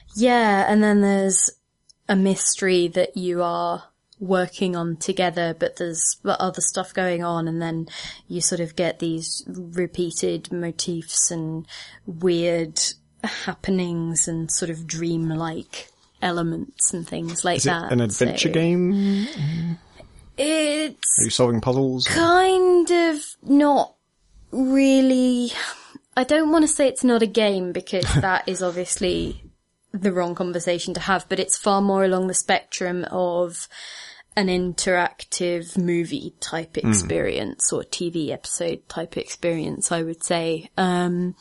there's a mystery that you are working on together, but there's other stuff going on, and then you sort of get these repeated motifs and weird happenings and sort of dreamlike elements and things like that. Is it an adventure game? Are you solving puzzles? Kind of not really. I don't want to say it's not a game because that is obviously the wrong conversation to have, but it's far more along the spectrum of an interactive movie type experience or TV episode type experience, I would say. And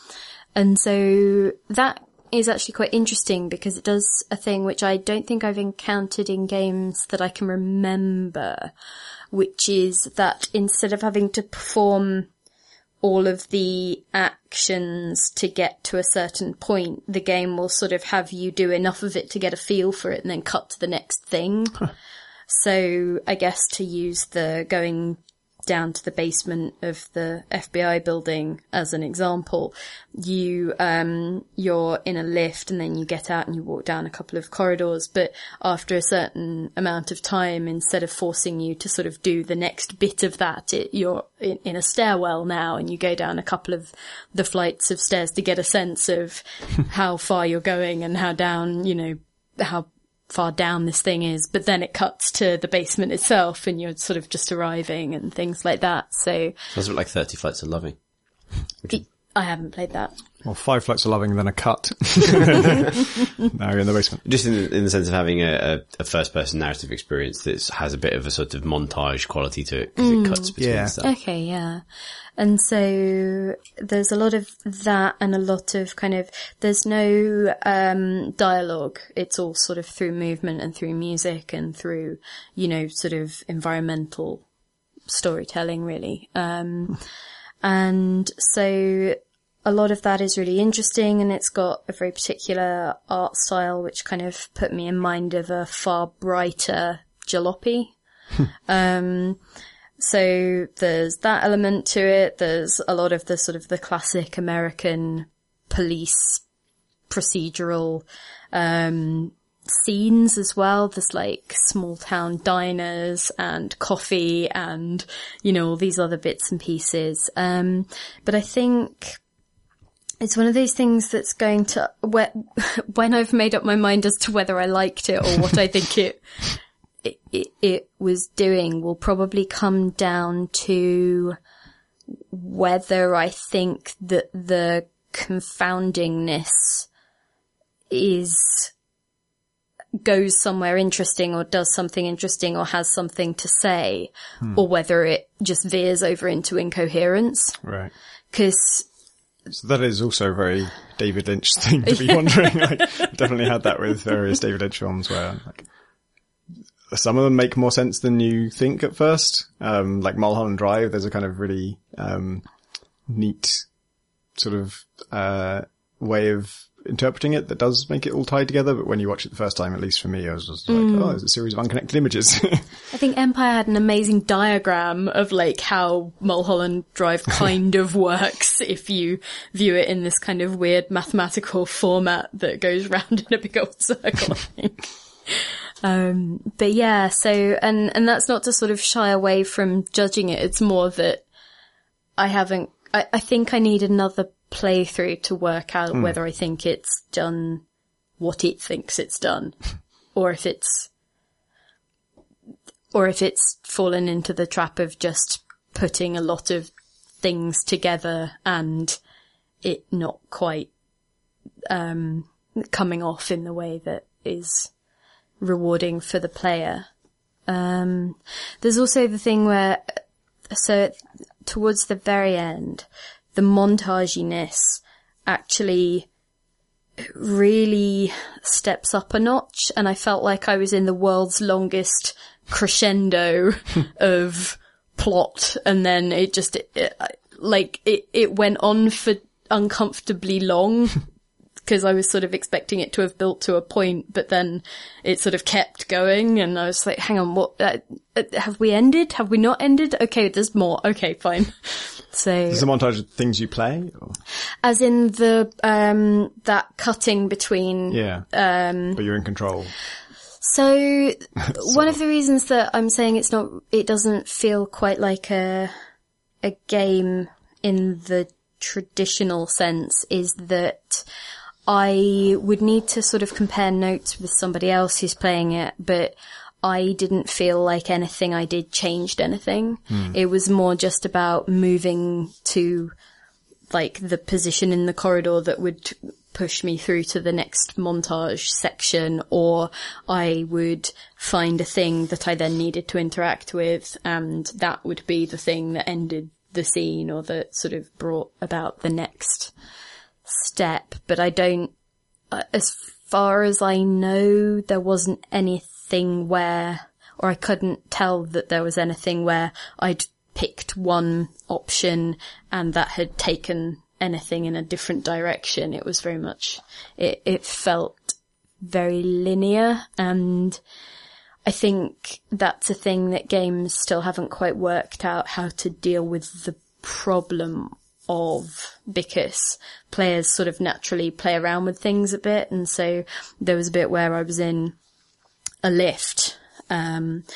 so that is actually quite interesting because it does a thing which I don't think I've encountered in games that I can remember, which is that instead of having to perform all of the actions to get to a certain point, the game will sort of have you do enough of it to get a feel for it and then cut to the next thing. So I guess to use the going down to the basement of the FBI building as an example, you're in a lift and then you get out and you walk down a couple of corridors, but after a certain amount of time, instead of forcing you to sort of do the next bit of that, you're in a stairwell now and you go down a couple of the flights of stairs to get a sense of how far you're going and how down, how far down this thing is, but then it cuts to the basement itself and you're sort of just arriving and things like that. So sounds a bit like 30 Flights of Loving. I haven't played that. Well, 5 flights of loving, then a cut. Now you're in the basement. Just in the sense of having a first-person narrative experience that has a bit of a sort of montage quality to it, because it cuts between stuff. Okay, yeah. And so there's a lot of that and a lot of there's no dialogue. It's all sort of through movement and through music and through, sort of environmental storytelling, really. And so a lot of that is really interesting, and it's got a very particular art style which kind of put me in mind of a far brighter jalopy. So there's that element to it. There's a lot of the sort of the classic American police procedural scenes as well. There's like small town diners and coffee and, all these other bits and pieces. But I think it's one of those things that's going to, when I've made up my mind as to whether I liked it or what I think it was doing, will probably come down to whether I think that the confoundingness goes somewhere interesting or does something interesting or has something to say, or whether it just veers over into incoherence. Right. So that is also a very David Lynch thing to be wondering. I've definitely had that with various David Lynch films where some of them make more sense than you think at first. Like Mulholland Drive, there's a kind of really neat sort of way of interpreting it that does make it all tied together, but when you watch it the first time, at least for me, I was just like, there's a series of unconnected images. I think Empire had an amazing diagram of like how Mulholland Drive kind of works if you view it in this kind of weird mathematical format that goes round in a big old circle, I think. But yeah, so, and that's not to sort of shy away from judging it. It's more that I think I need another playthrough to work out whether I think it's done what it thinks it's done, or if it's fallen into the trap of just putting a lot of things together and it not quite, coming off in the way that is rewarding for the player. There's also the thing where, so towards the very end, the montaginess actually really steps up a notch, and I felt like I was in the world's longest crescendo of plot, and then it went on for uncomfortably long, because I was sort of expecting it to have built to a point, but then it sort of kept going, and I was like, hang on, what, have we ended? Have we not ended? Okay, there's more. Okay, fine. So. Is this a montage of things you play? Or? As in the, that cutting between. Yeah. But you're in control. So, one of the reasons that I'm saying it doesn't feel quite like a game in the traditional sense is that I would need to sort of compare notes with somebody else who's playing it, but I didn't feel like anything I did changed anything. It was more just about moving to like the position in the corridor that would push me through to the next montage section, or I would find a thing that I then needed to interact with, and that would be the thing that ended the scene or that sort of brought about the next step. But I don't, as far as I know, there wasn't anything where, or I couldn't tell that there was anything where I'd picked one option and that had taken anything in a different direction. It was very much, it felt very linear, and I think that's a thing that games still haven't quite worked out how to deal with the problem of, because players sort of naturally play around with things a bit. And so there was a bit where I was in a lift, and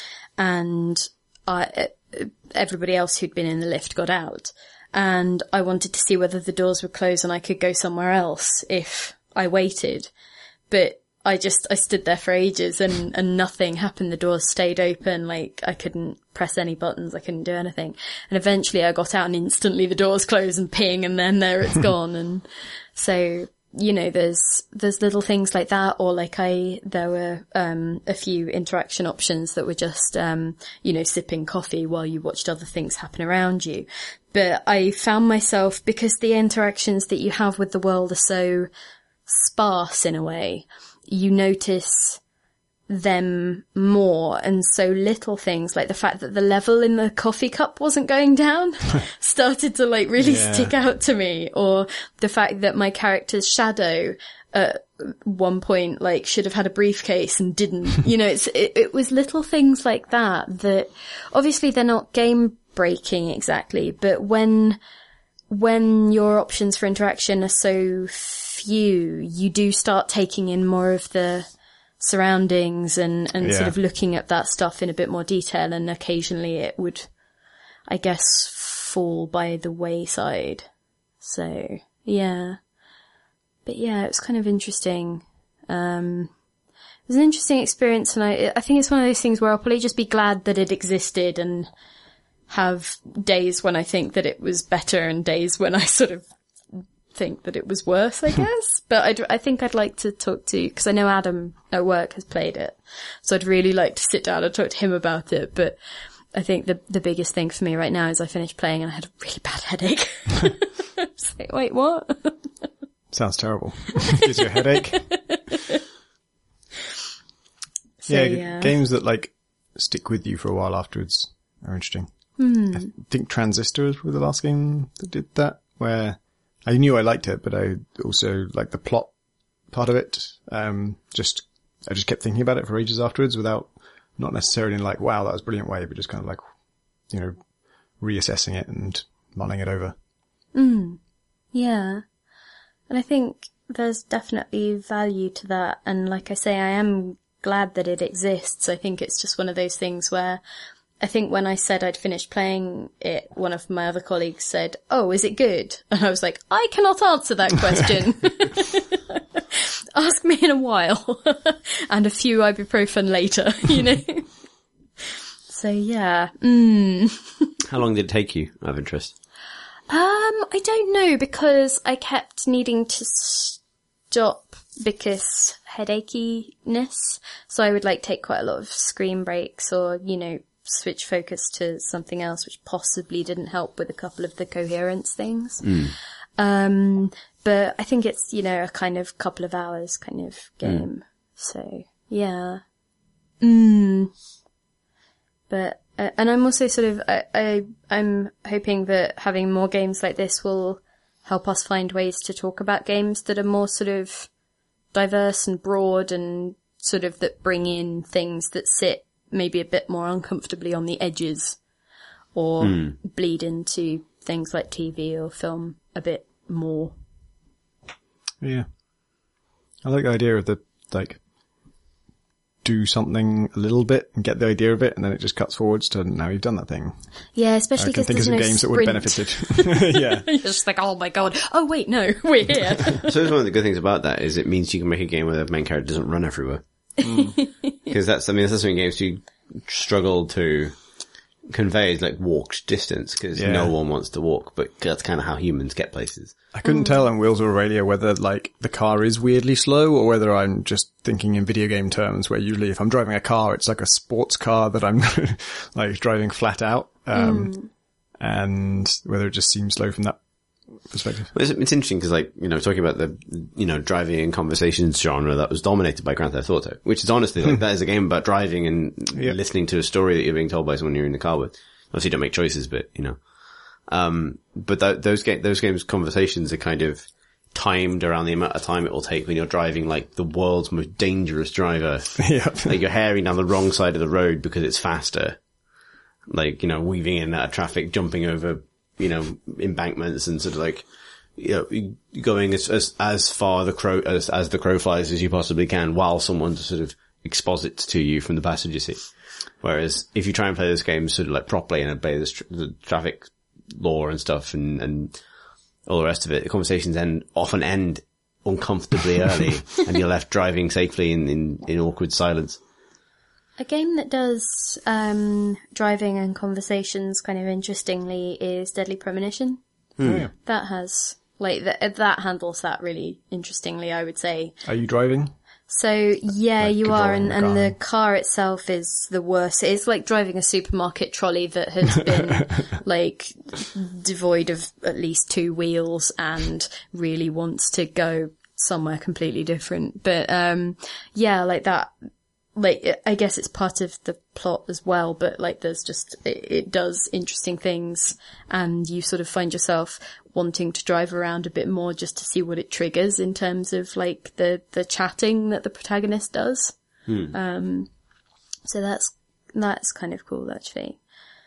everybody else who'd been in the lift got out, and I wanted to see whether the doors would close and I could go somewhere else if I waited. But I stood there for ages and nothing happened. The doors stayed open. Like, I couldn't press any buttons. I couldn't do anything. And eventually I got out and instantly the doors close and ping, and then there it's gone. And so, you know, there's little things like that, or like there were, a few interaction options that were just, you know, sipping coffee while you watched other things happen around you. But I found myself, because the interactions that you have with the world are so sparse in a way, you notice them more, and so little things like the fact that the level in the coffee cup wasn't going down started to like really stick out to me, or the fact that my character's shadow at one point like should have had a briefcase and didn't. You know, it was little things like that obviously they're not game breaking exactly, but when your options for interaction are so few, you do start taking in more of the surroundings and sort of looking at that stuff in a bit more detail, and occasionally it would, I guess, fall by the wayside. So, yeah. But yeah, it was kind of interesting. It was an interesting experience, and I think it's one of those things where I'll probably just be glad that it existed and have days when I think that it was better and days when I sort of think that it was worse, I guess. But I think I'd like to talk to, because I know Adam at work has played it, so I'd really like to sit down and talk to him about it. But I think the biggest thing for me right now is I finished playing and I had a really bad headache. It's like, wait, what? Sounds terrible. Gives you a headache. So, games that like stick with you for a while afterwards are interesting. I think Transistors were the last game that did that, where I knew I liked it, but I also liked the plot part of it. I just kept thinking about it for ages afterwards, without, not necessarily in like, wow, that was a brilliant way, but just kind of like, you know, reassessing it and mulling it over. Yeah. And I think there's definitely value to that. And like I say, I am glad that it exists. I think it's just one of those things where I think when I said I'd finished playing it, one of my other colleagues said, "Oh, is it good?" And I was like, I cannot answer that question. Ask me in a while. And a few ibuprofen later, you know? So yeah. How long did it take you, out of interest? I don't know, because I kept needing to stop because headachiness. So I would like take quite a lot of screen breaks, or, you know, switch focus to something else, which possibly didn't help with a couple of the coherence things. But I think it's, you know, a kind of couple of hours kind of game. So, yeah. But, and I'm also sort of, I'm hoping that having more games like this will help us find ways to talk about games that are more sort of diverse and broad, and sort of that bring in things that sit maybe a bit more uncomfortably on the edges, or bleed into things like TV or film a bit more. Yeah. I like the idea of the, like, do something a little bit and get the idea of it, and then it just cuts forwards to now you've done that thing. Yeah, especially because there's no games that would have benefited. Yeah. You're just like, oh my god, oh wait, no, we're here. So one of the good things about that is it means you can make a game where the main character doesn't run everywhere. Because that's something games do struggle to convey, is like walked distance, because no one wants to walk, but that's kind of how humans get places. I couldn't tell on Wheels of Aurelia whether like the car is weirdly slow, or whether I'm just thinking in video game terms, where usually if I'm driving a car, it's like a sports car that I'm like driving flat out, and whether it just seems slow from that perspective. Well, it's interesting because, like, you know, talking about the, you know, driving and conversations genre that was dominated by Grand Theft Auto, which is honestly, like, that is a game about driving and listening to a story that you're being told by someone you're in the car with. Obviously you don't make choices, but, you know. But those games' conversations are kind of timed around the amount of time it will take when you're driving, like, the world's most dangerous driver. Like, you're herring down the wrong side of the road because it's faster. Like, you know, weaving in and out of traffic, jumping over, you know, embankments, and sort of like, you know, going as far as the crow flies as you possibly can, while someone sort of exposits to you from the passenger seat. Whereas if you try and play this game sort of like properly and obey the traffic law and stuff and all the rest of it, the conversations often end uncomfortably early and you're left driving safely in awkward silence. A game that does driving and conversations kind of interestingly is Deadly Premonition. Yeah. That has, like, that handles that really interestingly, I would say. Are you driving? So, yeah, Like you are, controlling and the the car itself is the worst. It's like driving a supermarket trolley that has been, like, devoid of at least 2 wheels and really wants to go somewhere completely different. But, yeah, like that, like, I guess it's part of the plot as well, but, like, there's just, it does interesting things, and you sort of find yourself wanting to drive around a bit more just to see what it triggers in terms of, like, the chatting that the protagonist does. So that's kind of cool, actually.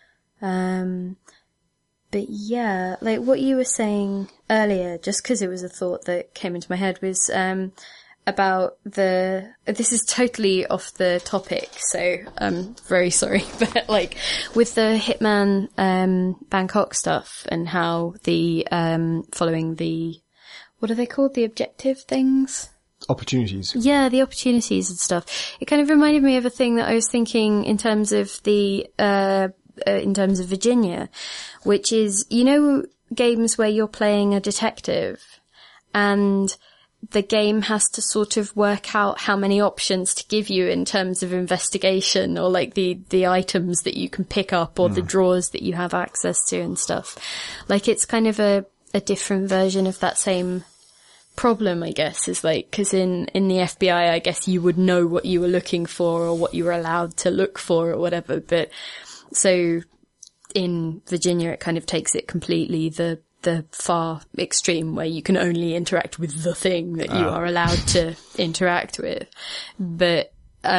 But yeah, like what you were saying earlier, just 'cause it was a thought that came into my head, was, about this is totally off the topic, so I'm very sorry, but like with the Hitman, Bangkok stuff and how the, following the, what are they called? The objective things? Opportunities. Yeah, the opportunities and stuff. It kind of reminded me of a thing that I was thinking in terms of the, in terms of Virginia, which is, you know, games where you're playing a detective and the game has to sort of work out how many options to give you in terms of investigation, or like the items that you can pick up, or the drawers that you have access to and stuff. Like, it's kind of a different version of that same problem, I guess, is like, 'cause in the FBI, I guess you would know what you were looking for or what you were allowed to look for or whatever. But so in Virginia, it kind of takes it completely the far extreme where you can only interact with the thing that you are allowed to interact with. But,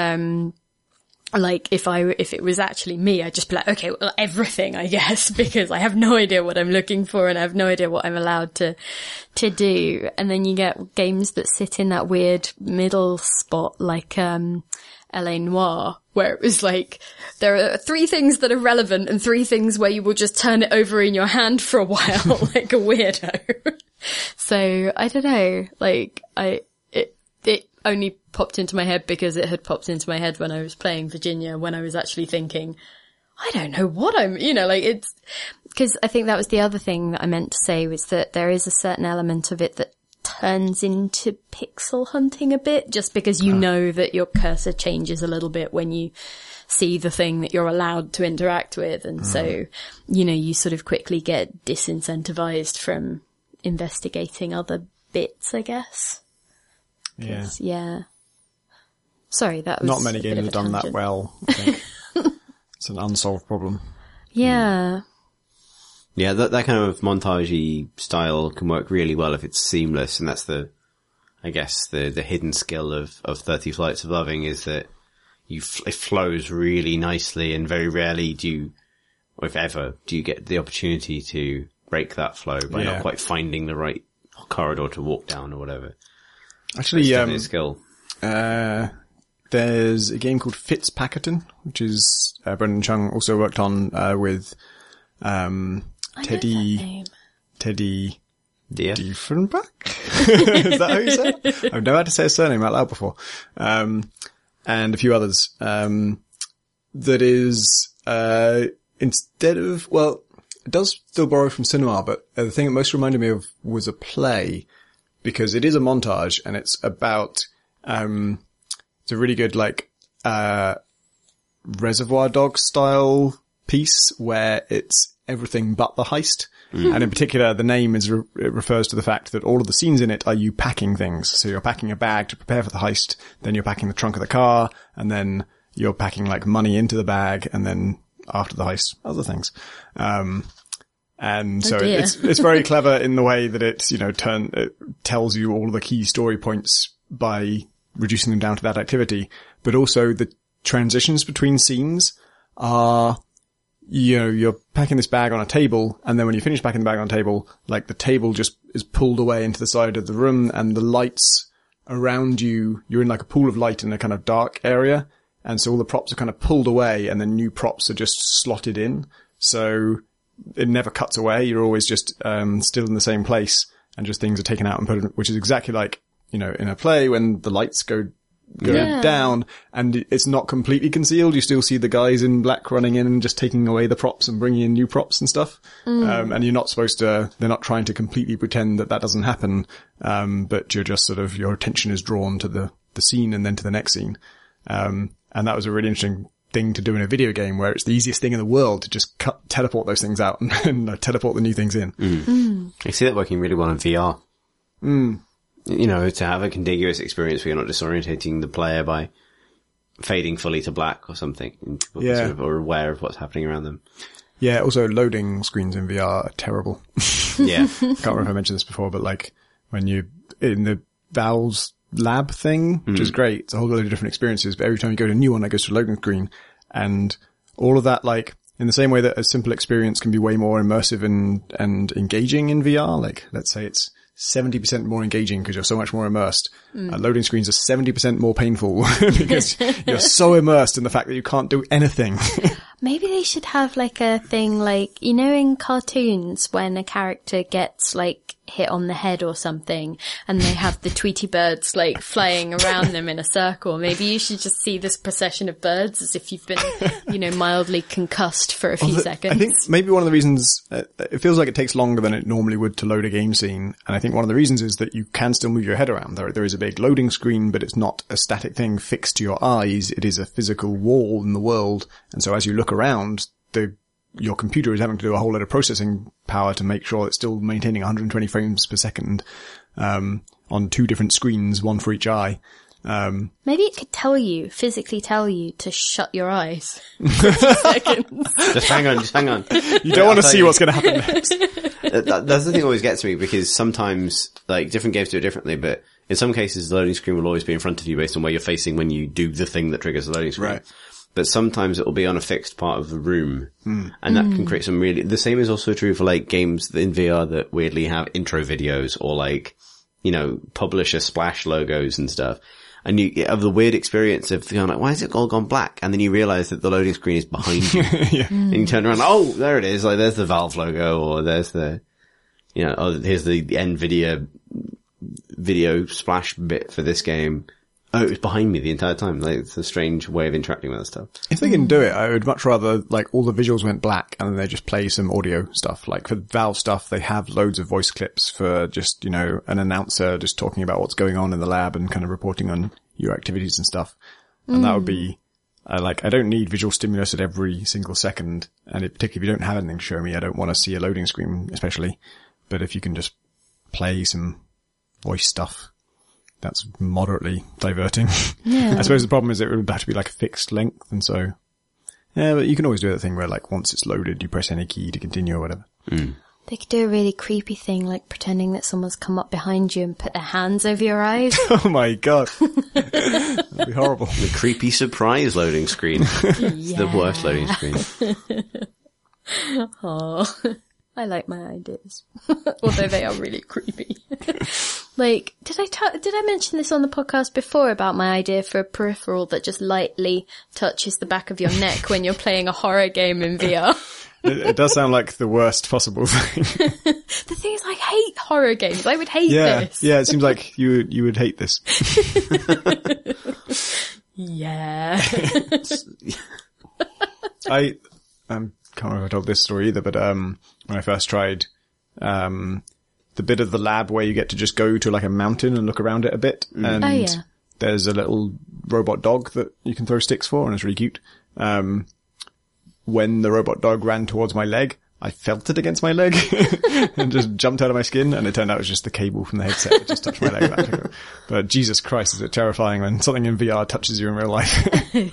like if it was actually me, I'd just be like, okay, well, everything, I guess, because I have no idea what I'm looking for and I have no idea what I'm allowed to do. And then you get games that sit in that weird middle spot, like, L.A. Noire, where it was like, there are 3 things that are relevant and 3 things where you will just turn it over in your hand for a while, like a weirdo. So, I don't know, like, it only popped into my head because it had popped into my head when I was playing Virginia, when I was actually thinking, I don't know what I'm, you know, like it's, because I think that was the other thing that I meant to say, was that there is a certain element of it that turns into pixel hunting a bit, just because you know that your cursor changes a little bit when you see the thing that you're allowed to interact with. And so, you know, you sort of quickly get disincentivized from investigating other bits, I guess. Yeah. Yeah. Sorry, that was Not many a bit games of a have done that tangent. well, I think. It's an unsolved problem. Yeah. Yeah, that kind of montagey style can work really well if it's seamless, and that's I guess the hidden skill of 30 Flights of Loving, is that it flows really nicely, and very rarely or if ever, do you get the opportunity to break that flow by not quite finding the right corridor to walk down or whatever. Actually, It's definitely a skill. There's a game called Fitzpackerton, which is, Brendan Chung also worked on, with, Teddy Dear. Diefenbach? Is that how you say it? I've never had to say his surname out loud before. And a few others. That is, instead of, well, it does still borrow from cinema, but the thing that most reminded me of was a play, because it is a montage and it's about, it's a really good, like, Reservoir Dogs style piece where it's everything but the heist. And in particular, the name it refers to the fact that all of the scenes in it are you packing things. So you're packing a bag to prepare for the heist, then you're packing the trunk of the car, and then you're packing like money into the bag, and then after the heist, other things. And so it's very clever in the way that it tells you all of the key story points by reducing them down to that activity. But also the transitions between scenes are, you're packing this bag on a table, and then when you finish packing the bag on a table, like the table just is pulled away into the side of the room, and the lights around you're in like a pool of light in a kind of dark area. And so all the props are kind of pulled away, and then new props are just slotted in. So it never cuts away. You're always just, still in the same place, and just things are taken out and put in, which is exactly like in a play when the lights go down and it's not completely concealed. You still see the guys in black running in and just taking away the props and bringing in new props and stuff. And you're not supposed to, they're not trying to completely pretend that doesn't happen. But you're just sort of, your attention is drawn to the scene and then to the next scene. And that was a really interesting thing to do in a video game where it's the easiest thing in the world to just teleport those things out and teleport the new things in. I see that working really well in VR. To have a contiguous experience where you're not disorientating the player by fading fully to black or something. And people sort of are aware of what's happening around them. Yeah, also loading screens in VR are terrible. Yeah. Can't remember if I mentioned this before, but like when you in the Valve's lab thing, which is great, it's a whole load of different experiences, but every time you go to a new one, it goes to a loading screen. And all of that, like, in the same way that a simple experience can be way more immersive and engaging in VR, like, let's say it's 70% more engaging because you're so much more immersed. Loading screens are 70% more painful because you're so immersed in the fact that you can't do anything. Maybe they should have like a thing like, in cartoons when a character gets like hit on the head or something and they have the Tweety birds like flying around them in a circle. Maybe you should just see this procession of birds as if you've been, mildly concussed for a few seconds. I think maybe one of the reasons, it feels like it takes longer than it normally would to load a game scene. And I think one of the reasons is that you can still move your head around. There is a big loading screen, but it's not a static thing fixed to your eyes. It is a physical wall in the world. And so as you look around, your computer is having to do a whole lot of processing power to make sure it's still maintaining 120 frames per second, on two different screens, one for each eye. Maybe it could physically tell you to shut your eyes for a few seconds. Just hang on. You don't want to see what's going to happen next. That's the thing that always gets me, because sometimes, like, different games do it differently, but in some cases the loading screen will always be in front of you based on where you're facing when you do the thing that triggers the loading screen. Right. But sometimes it will be on a fixed part of the room. And that can create some the same is also true for like games in VR that weirdly have intro videos or like, publisher splash logos and stuff. And you have the weird experience of going like, why has it all gone black? And then you realize that the loading screen is behind you. And you turn around, oh, there it is. Like there's the Valve logo, or there's the, here's the NVIDIA video splash bit for this game. Oh, it was behind me the entire time. Like, it's a strange way of interacting with that stuff. If they can do it, I would much rather, like, all the visuals went black and then they just play some audio stuff. Like, for Valve stuff, they have loads of voice clips for just, an announcer just talking about what's going on in the lab and kind of reporting on your activities and stuff. And that would be, I don't need visual stimulus at every single second. And particularly if you don't have anything to show me, I don't want to see a loading screen, especially. But if you can just play some voice stuff, that's moderately diverting. Yeah. I suppose the problem is it would have to be like a fixed length, and so, yeah, but you can always do that thing where like once it's loaded, you press any key to continue or whatever. They could do a really creepy thing like pretending that someone's come up behind you and put their hands over your eyes. Oh my god. That'd be horrible. The creepy surprise loading screen. It's the worst loading screen. Oh, I like my ideas. Although they are really creepy. Like, did I mention this on the podcast before about my idea for a peripheral that just lightly touches the back of your neck when you're playing a horror game in VR? It does sound like the worst possible thing. The thing is, I hate horror games. I would hate this. Yeah, it seems like you would hate this. Yeah. I can't remember if I told this story either, but when I first tried the bit of the lab where you get to just go to like a mountain and look around it a bit, and there's a little robot dog that you can throw sticks for, and it's really cute. When the robot dog ran towards my leg, I felt it against my leg and just jumped out of my skin, and it turned out it was just the cable from the headset that just touched my leg. But Jesus Christ, is it terrifying when something in VR touches you in real life.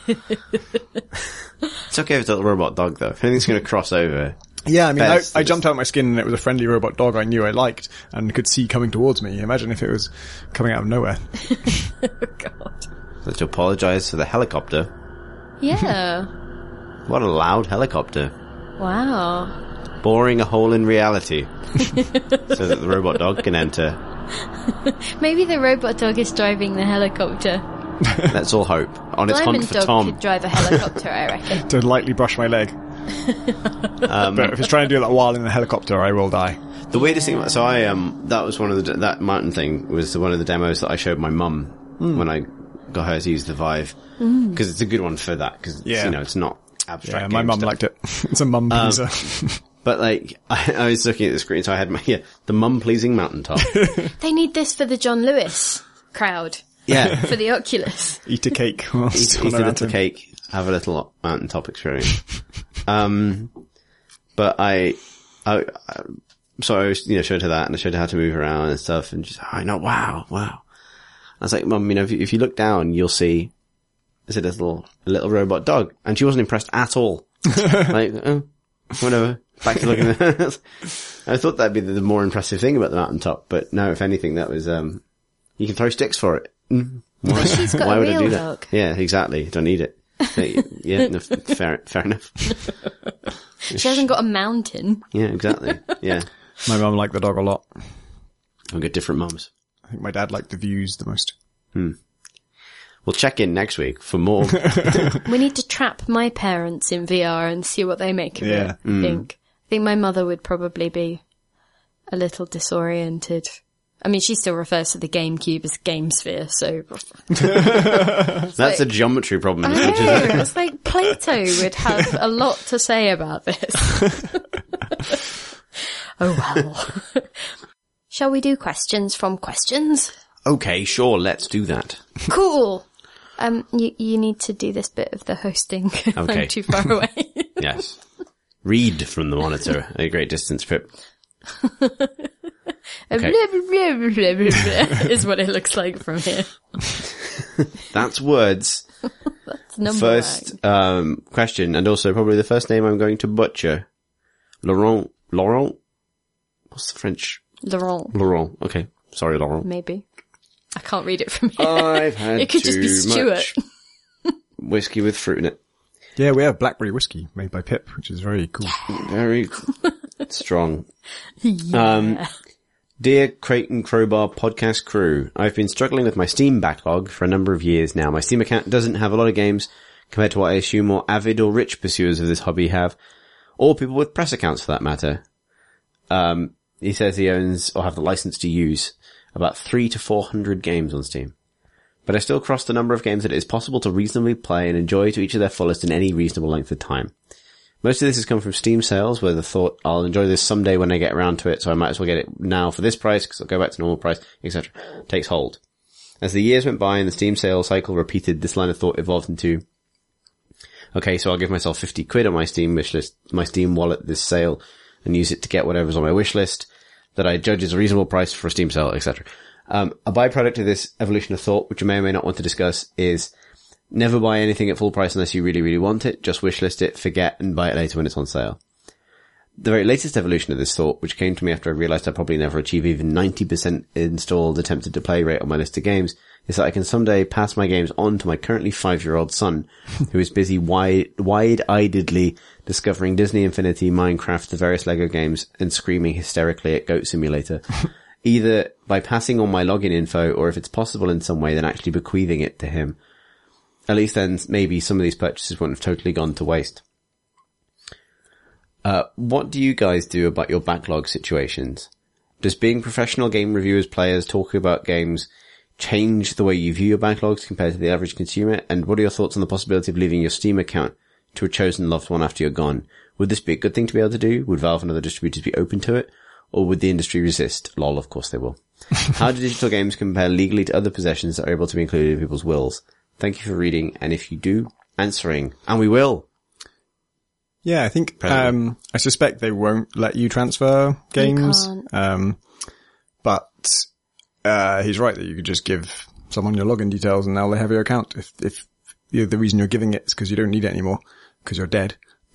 It's okay if it's a robot dog though. If anything's going to cross over. Yeah, I mean, I jumped out of my skin and it was a friendly robot dog I knew I liked and could see coming towards me. Imagine if it was coming out of nowhere. Oh, God. Let's apologize for the helicopter. Yeah. What a loud helicopter. Wow. Boring a hole in reality. So that the robot dog can enter. Maybe the robot dog is driving the helicopter. Let's all hope. On its hunt for dog Tom. Could drive a helicopter, I reckon. To lightly brush my leg. But if it's trying to do that while in a helicopter, I will die. The weirdest thing, so that was one of that mountain thing was one of the demos that I showed my mum when I got her to use the Vive. Because it's a good one for that, because, it's not abstract. Yeah, my mum liked it. It's a mum pleaser. But I was looking at the screen, so I had the mum-pleasing mountaintop. They need this for the John Lewis crowd. Yeah. For the Oculus. Eat a cake. Eat a little cake, have a little mountaintop experience. But so I was, showed her that, and I showed her how to move around and stuff, and she's wow. I was like, Mum, if you look down, you'll see, there's a little robot dog. And she wasn't impressed at all. Like, oh, whatever. Back to looking at it. I thought that'd be the more impressive thing about the mountaintop, but no, if anything, that was, you can throw sticks for it. Why? She's got a real dog. Yeah, exactly. Don't need it. Yeah, no, fair enough. She hasn't got a mountain. Yeah, exactly. Yeah. My mum liked the dog a lot. We've got different mums. I think my dad liked the views the most. We'll check in next week for more. We need to trap my parents in VR and see what they make of it, I think my mother would probably be a little disoriented. I mean, she still refers to the GameCube as GameSphere, so... That's a geometry problem. It's like Plato would have a lot to say about this. Oh, well. Shall we do questions from questions? Okay, sure, let's do that. Cool. You need to do this bit of the hosting. Okay. I'm too far away. Yes. Read from the monitor at a great distance, Pip. Okay. Is what it looks like from here. That's words. That's number first question, and also probably the first name I'm going to butcher. Laurent? What's the French? Laurent. Okay. Sorry, Laurent. Maybe. I can't read it from here. I've had it could just be Stuart. Whiskey with fruit in it. Yeah, we have blackberry whiskey made by Pip, which is very cool. Very strong. Yeah. Dear Crate and Crowbar podcast crew, I've been struggling with my Steam backlog for a number of years now. My Steam account doesn't have a lot of games compared to what I assume more avid or rich pursuers of this hobby have, or people with press accounts for that matter. He says he owns, or have the license to use, about 300 to 400 games on Steam. But I still cross the number of games that it is possible to reasonably play and enjoy to each of their fullest in any reasonable length of time. Most of this has come from Steam sales, where the thought, I'll enjoy this someday when I get around to it, so I might as well get it now for this price, because I'll go back to normal price, etc., takes hold. As the years went by and the Steam sale cycle repeated, this line of thought evolved into, okay, so I'll give myself 50 quid on my Steam wishlist, my Steam wallet this sale, and use it to get whatever's on my wish list that I judge as a reasonable price for a Steam sale, etc. A byproduct of this evolution of thought, which you may or may not want to discuss, is never buy anything at full price unless you really, really want it. Just wishlist it, forget, and buy it later when it's on sale. The very latest evolution of this thought, which came to me after I realized I'd probably never achieve even 90% installed attempted to play rate on my list of games, is that I can someday pass my games on to my currently 5-year-old son, who is busy wide-eyedly discovering Disney Infinity, Minecraft, the various LEGO games, and screaming hysterically at Goat Simulator. Either by passing on my login info, or if it's possible in some way, then actually bequeathing it to him. At least then maybe some of these purchases wouldn't have totally gone to waste. What do you guys do about your backlog situations? Does being professional game reviewers, players, talking about games change the way you view your backlogs compared to the average consumer? And what are your thoughts on the possibility of leaving your Steam account to a chosen loved one after you're gone? Would this be a good thing to be able to do? Would Valve and other distributors be open to it? Or would the industry resist? Lol, of course they will. How do digital games compare legally to other possessions that are able to be included in people's wills? Thank you for reading, and if you do, answering. And we will. Yeah, I think, I suspect they won't let you transfer games. You can't. But, he's right that you could just give someone your login details and now they have your account. If the reason you're giving it is because you don't need it anymore, because you're dead.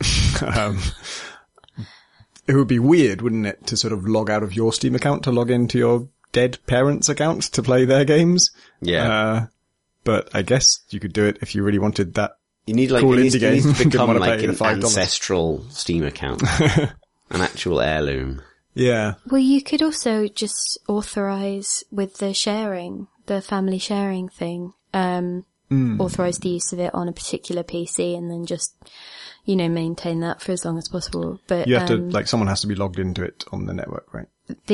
It would be weird, wouldn't it, to sort of log out of your Steam account to log into your dead parents' account to play their games? Yeah. But I guess you could do it if you really wanted that. You need cool indie game. You need to become like an an ancestral Steam account. An actual heirloom. Yeah. Well, you could also just authorize with the sharing, the family sharing thing, authorize the use of it on a particular PC and then just, maintain that for as long as possible. But you have to, someone has to be logged into it on the network, right?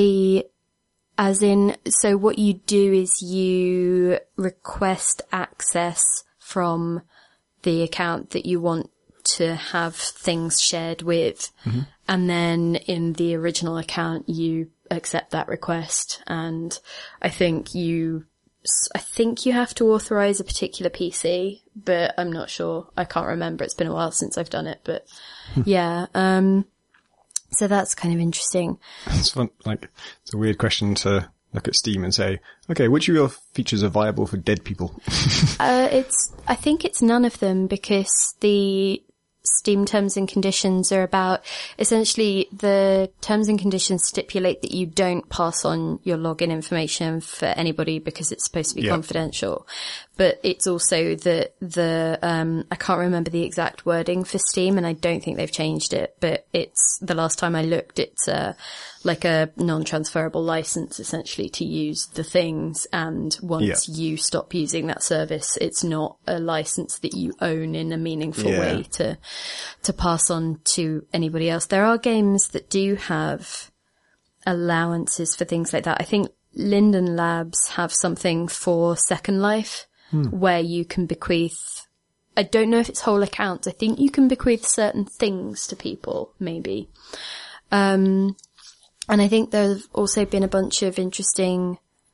So what you do is you request access from the account that you want to have things shared with. Mm-hmm. And then in the original account, you accept that request. And I think you have to authorize a particular PC, but I'm not sure. I can't remember. It's been a while since I've done it, but yeah. So that's kind of interesting. It's fun. It's a weird question to look at Steam and say, okay, which of your features are viable for dead people? I think it's none of them, because the Steam terms and conditions are about, essentially the terms and conditions stipulate that you don't pass on your login information for anybody because it's supposed to be confidential. But it's also that I can't remember the exact wording for Steam, and I don't think they've changed it, but it's, the last time I looked, it's like a non-transferable license essentially to use the things, and once you stop using that service, it's not a license that you own in a meaningful way to pass on to anybody else. There are games that do have allowances for things like that. I think Linden Labs have something for Second Life where you can bequeath, I don't know if it's whole accounts, I think you can bequeath certain things to people, maybe. And I think there's also been a bunch of interesting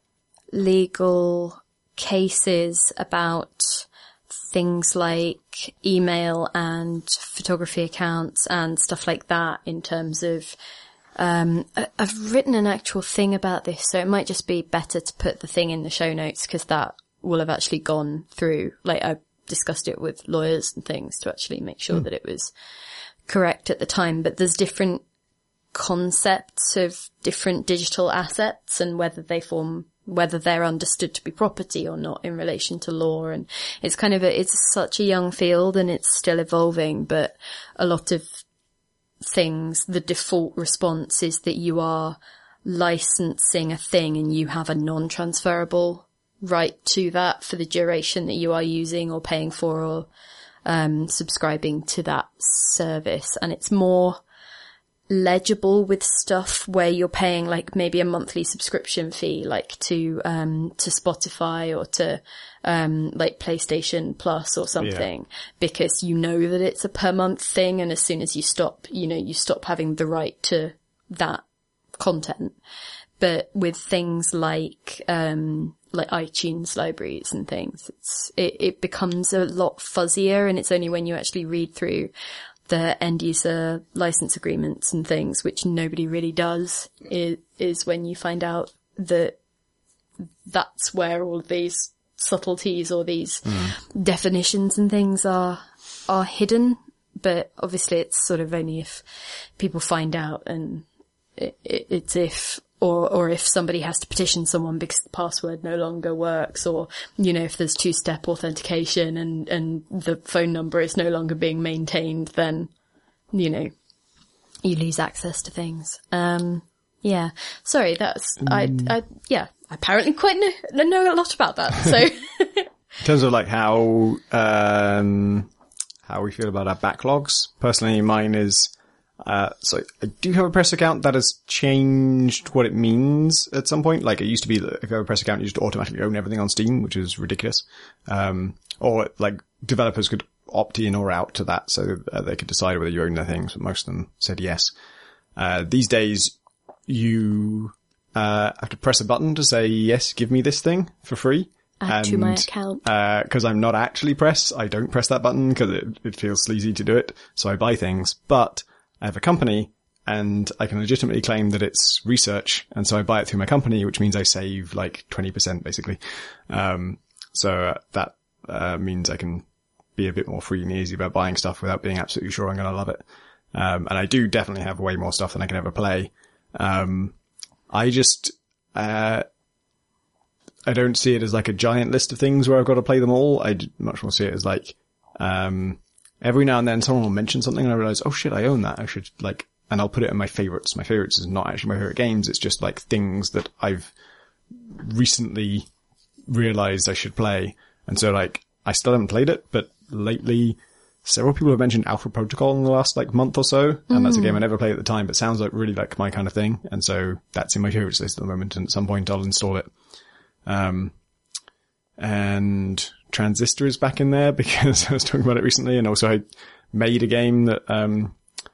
legal cases about things like email and photography accounts and stuff like that, in terms of, I've written an actual thing about this, so it might just be better to put the thing in the show notes, because that will have actually gone through, I discussed it with lawyers and things to actually make sure that it was correct at the time. But there's different concepts of different digital assets and whether they're understood to be property or not in relation to law. And it's it's such a young field and it's still evolving, but a lot of things, the default response is that you are licensing a thing and you have a non-transferable right to that for the duration that you are using or paying for or subscribing to that service. And it's more legible with stuff where you're paying maybe a monthly subscription fee, to Spotify or to PlayStation Plus or something, because you know that it's a per month thing, and as soon as you stop, you stop having the right to that content. But with things like iTunes libraries and things, it becomes a lot fuzzier, and it's only when you actually read through the end user license agreements and things, which nobody really does, is when you find out that that's where all of these subtleties or these definitions and things are hidden. But obviously it's sort of only if people find out, and it's or if somebody has to petition someone because the password no longer works, or, if there's two-step authentication and the phone number is no longer being maintained, then, you lose access to things. Yeah. Sorry, that's, I apparently quite know a lot about that, so. In terms of how we feel about our backlogs, personally mine is, so I do have a press account that has changed what it means at some point. It used to be that if you have a press account, you just automatically own everything on Steam, which is ridiculous. Or developers could opt in or out to that, so they could decide whether you own their things, but most of them said yes. These days, you have to press a button to say, yes, give me this thing for free. Add to my account. Cause I'm not actually I don't press that button because it feels sleazy to do it. So I buy things, but I have a company and I can legitimately claim that it's research. And so I buy it through my company, which means I save 20% basically. So that means I can be a bit more free and easy about buying stuff without being absolutely sure I'm going to love it. And I do definitely have way more stuff than I can ever play. I just, I don't see it as a giant list of things where I've got to play them all. I much more see it as every now and then someone will mention something and I realize, oh shit, I own that. I should and I'll put it in my favorites. My favorites is not actually my favorite games. It's just things that I've recently realized I should play. And so I still haven't played it, but lately several people have mentioned Alpha Protocol in the last like month or so, and that's a game I never played at the time, but sounds like really like my kind of thing, and so that's in my favorites list at the moment, and at some point I'll install it. And Transistor is back in there because I was talking about it recently, and also I made a game that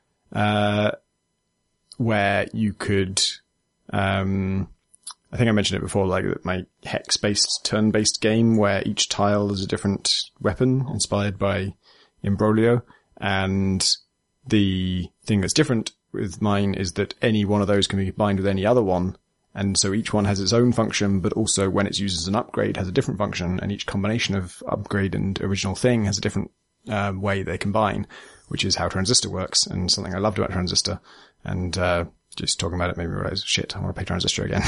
where you could I think I mentioned it before, like my hex-based, turn-based game where each tile is a different weapon inspired by Imbroglio. And the thing that's different with mine is that any one of those can be combined with any other one. And so each one has its own function, but also when it's used as an upgrade has a different function. And each combination of upgrade and original thing has a different way they combine, which is how Transistor works, and something I loved about Transistor. And just talking about it made me realize, shit, I want to play Transistor again.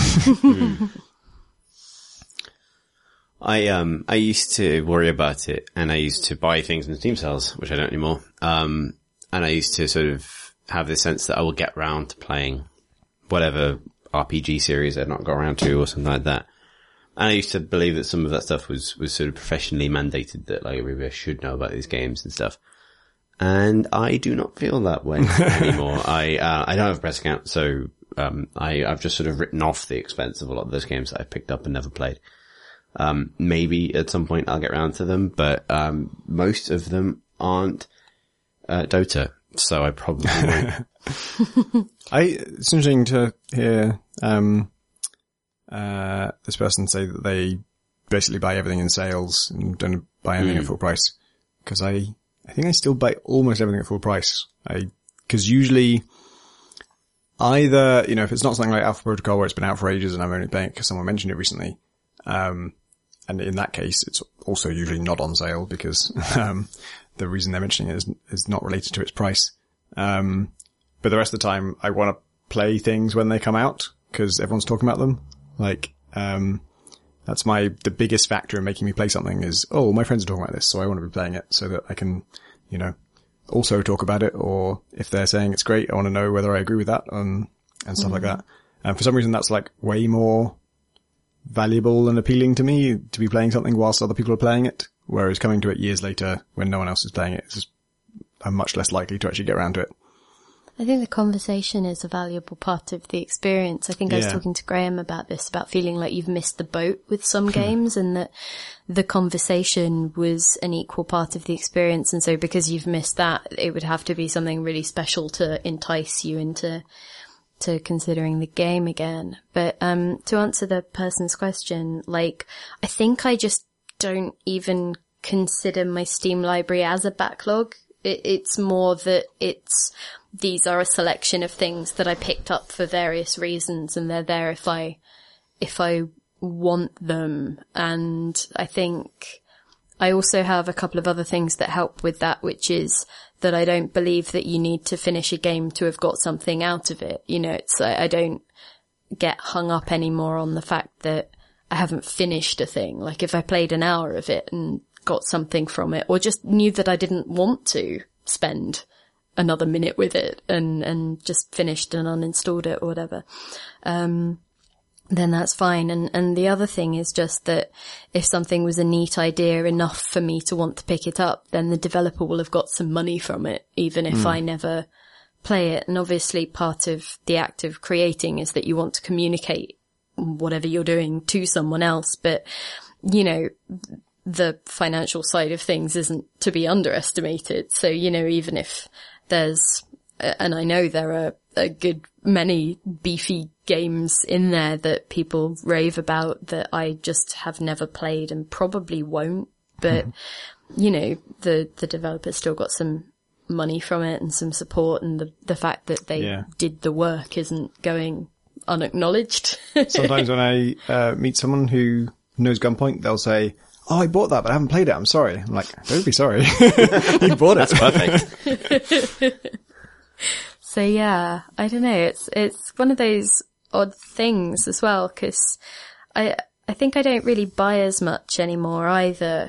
I used to worry about it, and I used to buy things in Steam sales, which I don't anymore. And I used to sort of have the sense that I will get round to playing whatever RPG series I'd not got around to or something like that. And I used to believe that some of that stuff was sort of professionally mandated, that like maybe I should know about these games and stuff. And I do not feel that way anymore. I don't have a press account, so, I've just sort of written off the expense of a lot of those games that I picked up and never played. Maybe at some point I'll get around to them, but, most of them aren't, Dota, so I probably won't. It's interesting to hear, this person say that they basically buy everything in sales and don't buy anything at full price. Cause I think I still buy almost everything at full price. Cause usually either, if it's not something like Alpha Protocol where it's been out for ages and I'm only paying it because someone mentioned it recently, and in that case, it's also usually not on sale because, the reason they're mentioning it is not related to its price. But the rest of the time I want to play things when they come out because everyone's talking about them. Like, that's the biggest factor in making me play something is, oh, my friends are talking about this, so I want to be playing it so that I can, also talk about it, or if they're saying it's great, I want to know whether I agree with that, and stuff like that. And for some reason that's like way more valuable and appealing to me to be playing something whilst other people are playing it, whereas coming to it years later when no one else is playing it, I'm much less likely to actually get around to it. I think the conversation is a valuable part of the experience. I think I was talking to Graham about this, about feeling like you've missed the boat with some games and that the conversation was an equal part of the experience. And so because you've missed that, it would have to be something really special to entice you into considering the game again. But to answer the person's question, like, I think I just don't even consider my Steam library as a backlog. It's more that these are a selection of things that I picked up for various reasons, and they're there if I want them. And I think I also have a couple of other things that help with that, which is that I don't believe that you need to finish a game to have got something out of it. It's I don't get hung up anymore on the fact that I haven't finished a thing. Like if I played an hour of it and got something from it, or just knew that I didn't want to spend another minute with it and just finished and uninstalled it or whatever, then that's fine. And the other thing is just that if something was a neat idea enough for me to want to pick it up, then the developer will have got some money from it, even if I never play it. And obviously part of the act of creating is that you want to communicate whatever you're doing to someone else. But, the financial side of things isn't to be underestimated. So, even if there's, and I know there are a good many beefy games in there that people rave about that I just have never played and probably won't, but, the developer's still got some money from it and some support, and the fact that they did the work isn't going unacknowledged. Sometimes when I meet someone who knows Gunpoint, they'll say, oh, I bought that, but I haven't played it. I'm sorry. I'm like, don't be sorry. You bought it. That's perfect. So yeah, I don't know. It's one of those odd things as well, because I think I don't really buy as much anymore either.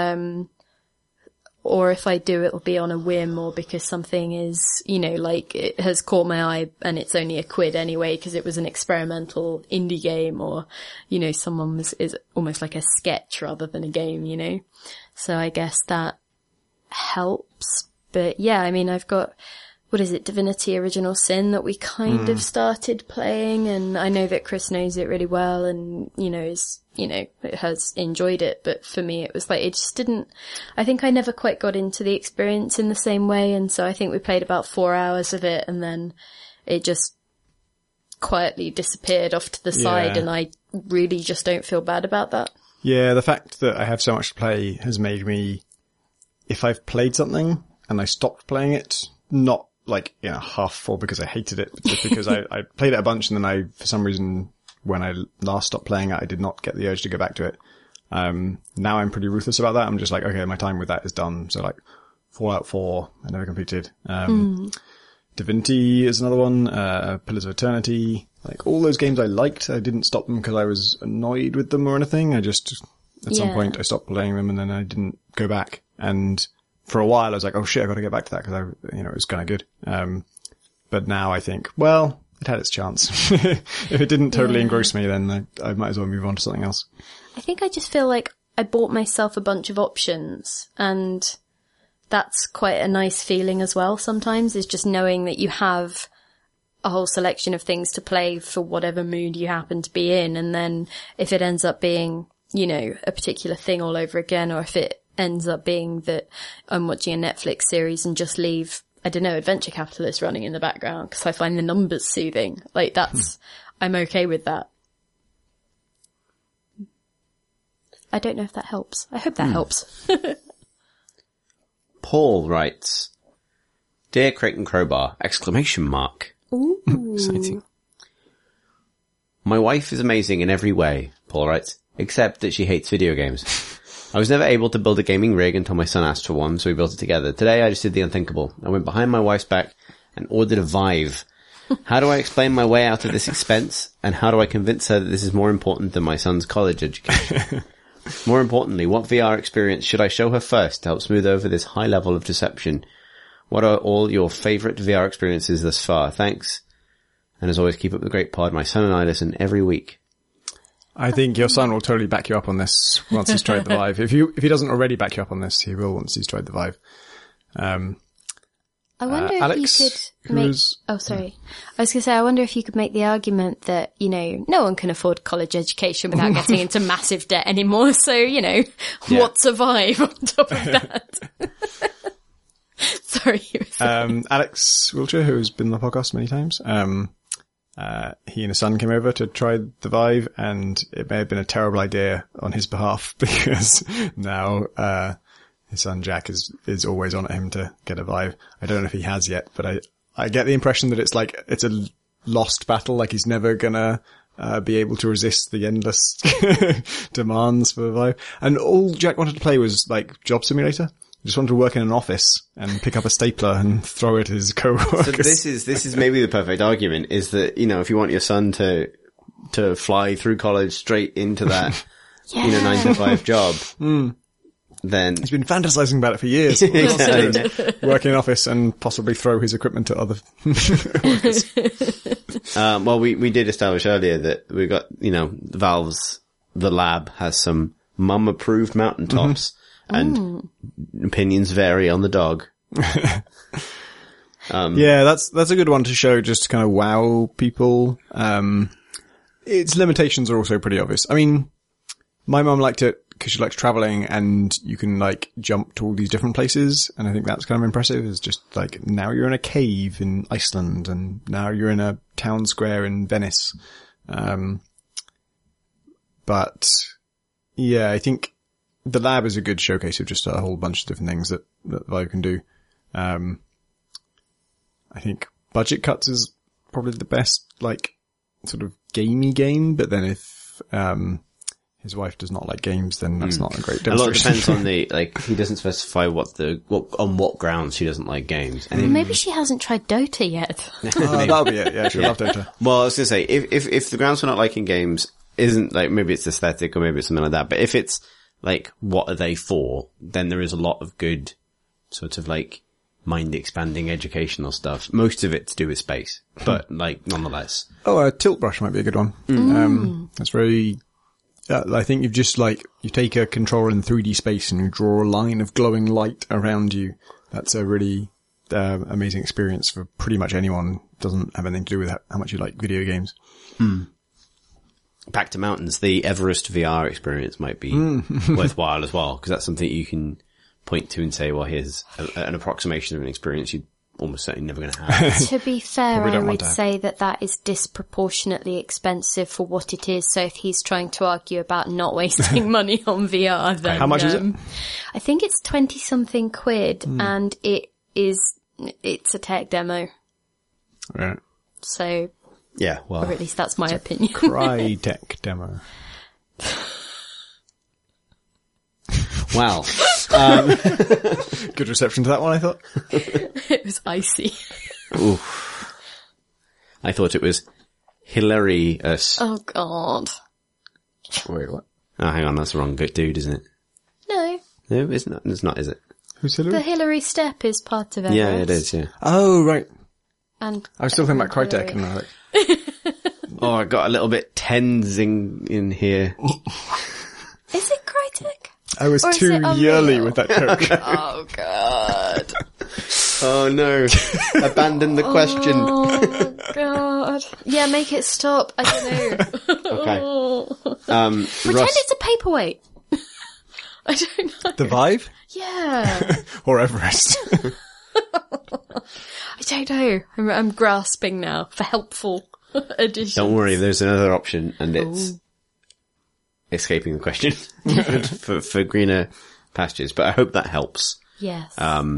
Or if I do, it'll be on a whim or because something is, like it has caught my eye and it's only £1 anyway because it was an experimental indie game, or, someone is almost like a sketch rather than a game, So I guess that helps. But yeah, I mean, I've got, what is it, Divinity Original Sin that we kind of started playing, and I know that Chris knows it really well and, it has enjoyed it, but for me it was like, it just didn't, I think I never quite got into the experience in the same way, and so I think we played about 4 hours of it, and then it just quietly disappeared off to the side, and I really just don't feel bad about that. Yeah, the fact that I have so much to play has made me, if I've played something and I stopped playing it, not like, half full because I hated it, but just because I played it a bunch, and then for some reason, when I last stopped playing it, I did not get the urge to go back to it. Now I'm pretty ruthless about that. I'm just like, okay, my time with that is done. So like Fallout 4, I never completed. Divinity is another one. Pillars of Eternity. Like all those games I liked, I didn't stop them because I was annoyed with them or anything. I just, at some point I stopped playing them, and then I didn't go back. And for a while I was like, oh shit, I got to get back to that because it was kind of good. But now I think, well, it had its chance. If it didn't totally engross me, then I might as well move on to something else. I think I just feel like I bought myself a bunch of options, and that's quite a nice feeling as well sometimes, is just knowing that you have a whole selection of things to play for whatever mood you happen to be in. And then if it ends up being, a particular thing all over again, or if it ends up being that I'm watching a Netflix series and just leave, I don't know, Adventure Capitalist running in the background because I find the numbers soothing. Like that's, I'm okay with that. I don't know if that helps. I hope that helps. Paul writes, Dear Crate and Crowbar, ! Ooh. Exciting. My wife is amazing in every way, Paul writes, except that she hates video games. I was never able to build a gaming rig until my son asked for one, so we built it together. Today I just did the unthinkable. I went behind my wife's back and ordered a Vive. How do I explain my way out of this expense, and how do I convince her that this is more important than my son's college education? More importantly, what VR experience should I show her first to help smooth over this high level of deception? What are all your favourite VR experiences thus far? Thanks. And as always, keep up the great pod. My son and I listen every week. I think your son will totally back you up on this once he's tried the Vive. If he doesn't already back you up on this, he will once he's tried the Vive. I wonder if Alex, you could make... Oh, sorry. I was going to say, I wonder if you could make the argument that, no one can afford college education without getting into massive debt anymore. So, what's a Vive on top of that? Sorry. Alex Wiltshire, who's been on the podcast many times, he and his son came over to try the Vive, and it may have been a terrible idea on his behalf because now, his son Jack is always on at him to get a Vive. I don't know if he has yet, but I get the impression that it's like, it's a lost battle, like he's never gonna, be able to resist the endless demands for a Vive. And all Jack wanted to play was like Job Simulator. He just wanted to work in an office and pick up a stapler and throw it at his co-workers. So this is maybe the perfect argument, is that, if you want your son to fly through college straight into that, 9-to-5 job, then he's been fantasizing about it for years. Work in an office and possibly throw his equipment at other workers. Well, we did establish earlier that we got, Valve's, the lab has some mum-approved mountaintops, and opinions vary on the dog. Yeah, that's a good one to show, just to kind of wow people. Its limitations are also pretty obvious. I mean, my mum liked it because she likes traveling, and you can like jump to all these different places, and I think that's kind of impressive. It's just like, now you're in a cave in Iceland, and now you're in a town square in Venice. But yeah, I think the lab is a good showcase of just a whole bunch of different things that Vive can do. I think Budget Cuts is probably the best, like, sort of gamey game, but then if, his wife does not like games, then that's not a great demonstration. A lot depends on he doesn't specify on what grounds she doesn't like games. And maybe she hasn't tried Dota yet. That'll be it. Yeah, she'll love Dota. Well, I was gonna say, if the grounds for not liking games isn't like, maybe it's aesthetic or maybe it's something like that, but if it's like, what are they for? Then there is a lot of good sort of like mind expanding educational stuff. Most of it to do with space, but like nonetheless. Oh, Tilt Brush might be a good one. That's very I think you've just you take a controller in 3D space and you draw a line of glowing light around you. That's a really amazing experience for pretty much anyone. Doesn't have anything to do with how much you like video games. Back to mountains, the Everest VR experience might be worthwhile as well, because that's something you can point to and say, well, here's an approximation of an experience you're almost certainly never going to have. To be fair, Probably I don't want would that. say that is disproportionately expensive for what it is. So if he's trying to argue about not wasting money on VR, then How much is it? I think it's 20-something quid, and it's a tech demo. Right. So, Yeah, well, or at least that's my opinion. Crytek demo. wow. Good reception to that one, I thought. It was icy. Oof. I thought it was hilarious. Oh God. Wait, what? Oh, hang on, that's the wrong dude, isn't it? No, No, it's not, is it? Who's the Hillary? Hillary Step is part of Everest. Yeah, it is, yeah. Oh, right. And I was still thinking about Crytek, and I was like, Oh, I got a little bit tensing in here. is it Crytek? I was Or is too it Unreal? yearly with that joke. Oh God. Oh no. Abandon the question. Oh God. Yeah, make it stop. I don't know. Okay. Pretend Russ, it's a paperweight. I don't know. The Vive? Yeah. Or Everest? I don't know. I'm grasping now for helpful additions. don't worry, there's another option, and it's escaping the question for greener pastures. But I hope that helps. Yes.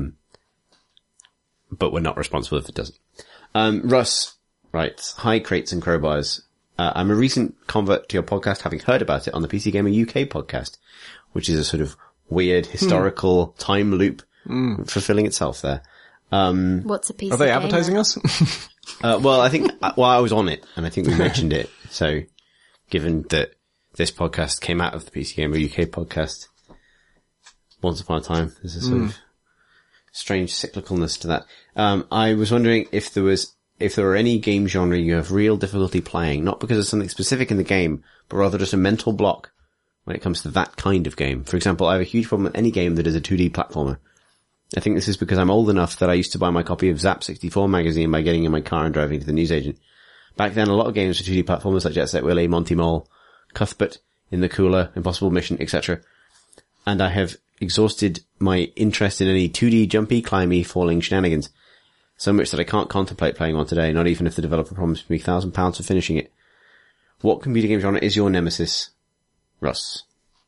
But we're not responsible if it doesn't. Russ writes, hi, Crates and Crowbars. I'm a recent convert to your podcast, having heard about it on the PC Gamer UK podcast, which is a sort of weird historical time loop fulfilling itself there. What's a piece Are they of advertising gamer? us? Well, I think, I was on it, and I think we mentioned it. So, given that this podcast came out of the PC Gamer UK podcast once upon a time, there's a sort of strange cyclicalness to that. I was wondering if there were any game genre you have real difficulty playing, not because of something specific in the game, but rather just a mental block when it comes to that kind of game. For example, I have a huge problem with any game that is a 2D platformer. I think this is because I'm old enough that I used to buy my copy of Zap 64 magazine by getting in my car and driving to the newsagent. Back then, a lot of games were 2D platformers like Jet Set Willy, Monty Mole, Cuthbert, In the Cooler, Impossible Mission, etc. And I have exhausted my interest in any 2D jumpy, climby, falling shenanigans. So much that I can't contemplate playing one today, not even if the developer promised me £1,000 for finishing it. What computer game genre is your nemesis? Russ.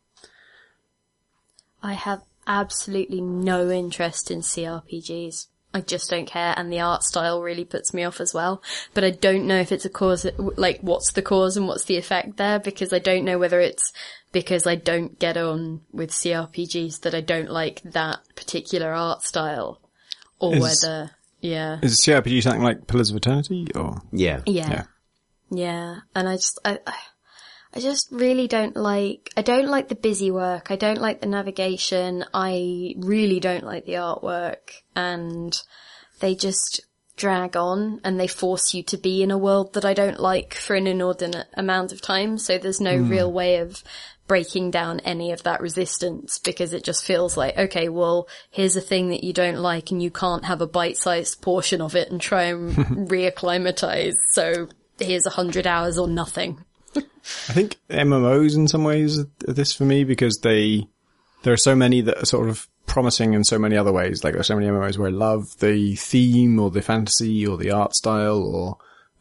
I have absolutely no interest in CRPGs. I just don't care, and the art style really puts me off as well. But I don't know if it's a cause, like, what's the cause and what's the effect there, because I don't know whether it's because I don't get on with CRPGs that I don't like that particular art style, or whether, yeah. Is CRPG something like Pillars of Eternity, or? Yeah. Yeah. And I just really I don't like the busy work. I don't like the navigation. I really don't like the artwork, and they just drag on and they force you to be in a world that I don't like for an inordinate amount of time. So there's no real way of breaking down any of that resistance, because it just feels like, okay, well, here's a thing that you don't like and you can't have a bite-sized portion of it and try and reacclimatize. So here's 100 hours or nothing. I think MMOs in some ways are this for me, because there are so many that are sort of promising in so many other ways. Like, there's so many MMOs where I love the theme or the fantasy or the art style or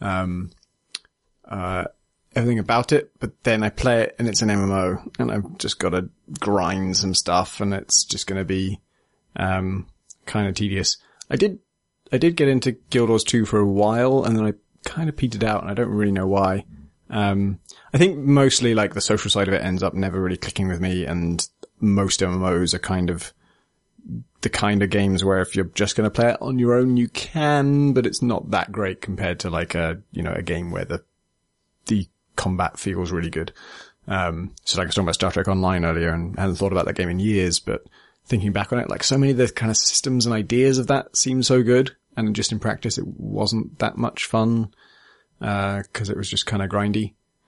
everything about it, but then I play it and it's an MMO and I've just got to grind some stuff and it's just going to be kind of tedious. I did get into Guild Wars 2 for a while, and then I kind of petered out, and I don't really know why. I think mostly like the social side of it ends up never really clicking with me, and most MMOs are kind of the kind of games where if you're just going to play it on your own, you can, but it's not that great compared to like a game where the combat feels really good. So like I was talking about Star Trek Online earlier, and I hadn't thought about that game in years, but thinking back on it, like so many of the kind of systems and ideas of that seem so good, and just in practice it wasn't that much fun. 'Cause it was just kind of grindy.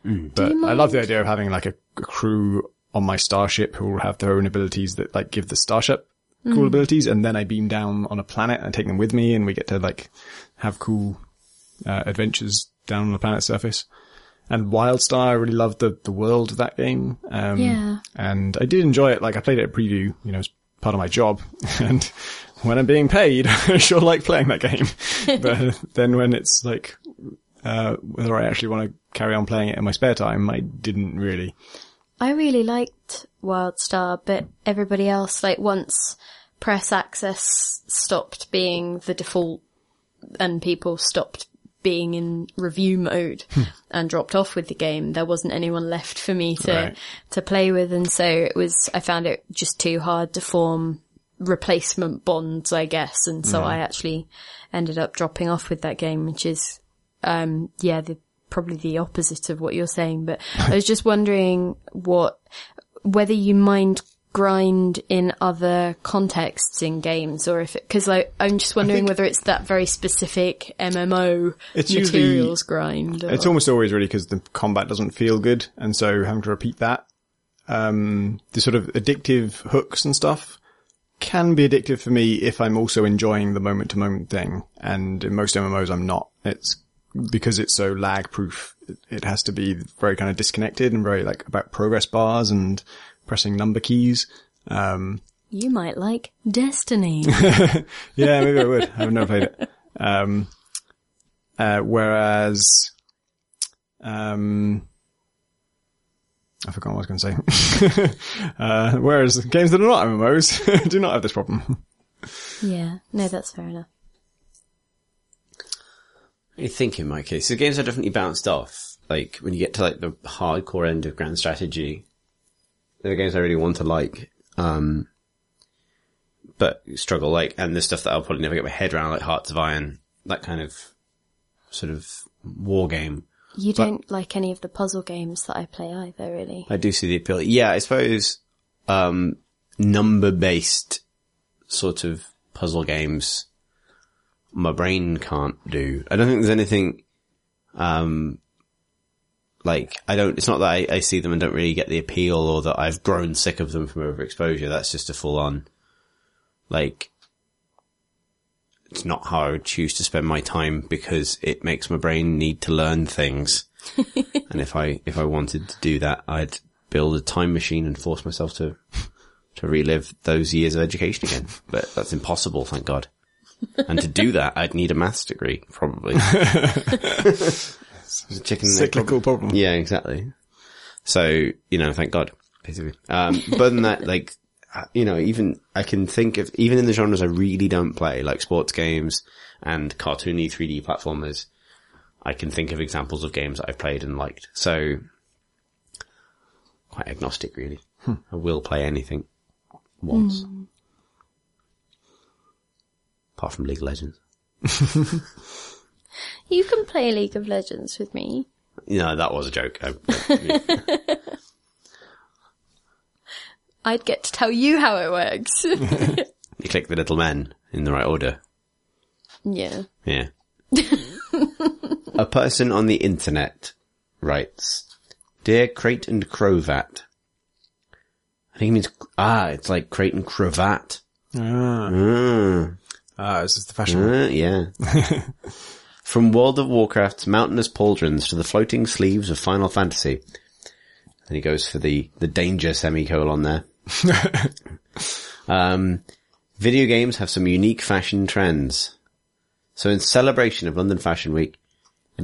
But I love the idea of having like a crew on my starship who will have their own abilities that like give the starship cool abilities, and then I beam down on a planet and take them with me, and we get to like have cool adventures down on the planet's surface. And WildStar, I really loved the world of that game. And I did enjoy it. Like I played it at preview, as part of my job. And when I'm being paid, I sure like playing that game. But then when it's like, whether I actually want to carry on playing it in my spare time, I didn't really. I really liked WildStar, but everybody else, like once press access stopped being the default and people stopped being in review mode and dropped off with the game, there wasn't anyone left for me to play with. And so I found it just too hard to form replacement bonds, I guess. And so I actually ended up dropping off with that game, which is, probably the opposite of what you're saying. But I was just wondering whether you mind grind in other contexts in games, or if because I'm just wondering whether it's that very specific MMO materials grind. Or... It's almost always really because the combat doesn't feel good, and so having to repeat that. The sort of addictive hooks and stuff can be addictive for me if I'm also enjoying the moment to moment thing, and in most MMOs I'm not. It's because it's so lag proof. It has to be very kind of disconnected and very like about progress bars and pressing number keys. You might like Destiny. Yeah, maybe I would. I've never played it. Whereas, I forgot what I was going to say. Whereas games that are not MMOs do not have this problem. Yeah, no, that's fair enough. I think in my case, the games are definitely bounced off. Like when you get to like the hardcore end of grand strategy, they're the games I really want to like, but struggle like, and the stuff that I'll probably never get my head around, like Hearts of Iron, that kind of sort of war game. You don't like any of the puzzle games that I play either, really. I do see the appeal. Yeah, I suppose, number-based sort of puzzle games, my brain can't do. I don't think there's anything, it's not that I see them and don't really get the appeal, or that I've grown sick of them from overexposure. That's just a full on, it's not how I would choose to spend my time because it makes my brain need to learn things. And if I wanted to do that, I'd build a time machine and force myself to relive those years of education again. But that's impossible, thank God. And to do that, I'd need a maths degree, probably. Cyclical problem. Yeah, exactly. So, thank God, basically. But than that, even I can think of, even in the genres I really don't play, like sports games and cartoony 3D platformers, I can think of examples of games that I've played and liked. So, quite agnostic, really. I will play anything once. Apart from League of Legends. You can play League of Legends with me. No, that was a joke. I'd get to tell you how it works. You click the little men in the right order. Yeah. Yeah. A person on the internet writes, Dear Crate and Crovat. I think it means, it's like Crate and Cravat. Is this the fashion? Yeah. From World of Warcraft's mountainous pauldrons to the floating sleeves of Final Fantasy. And he goes for the danger semicolon there. Video games have some unique fashion trends. So in celebration of London Fashion Week, a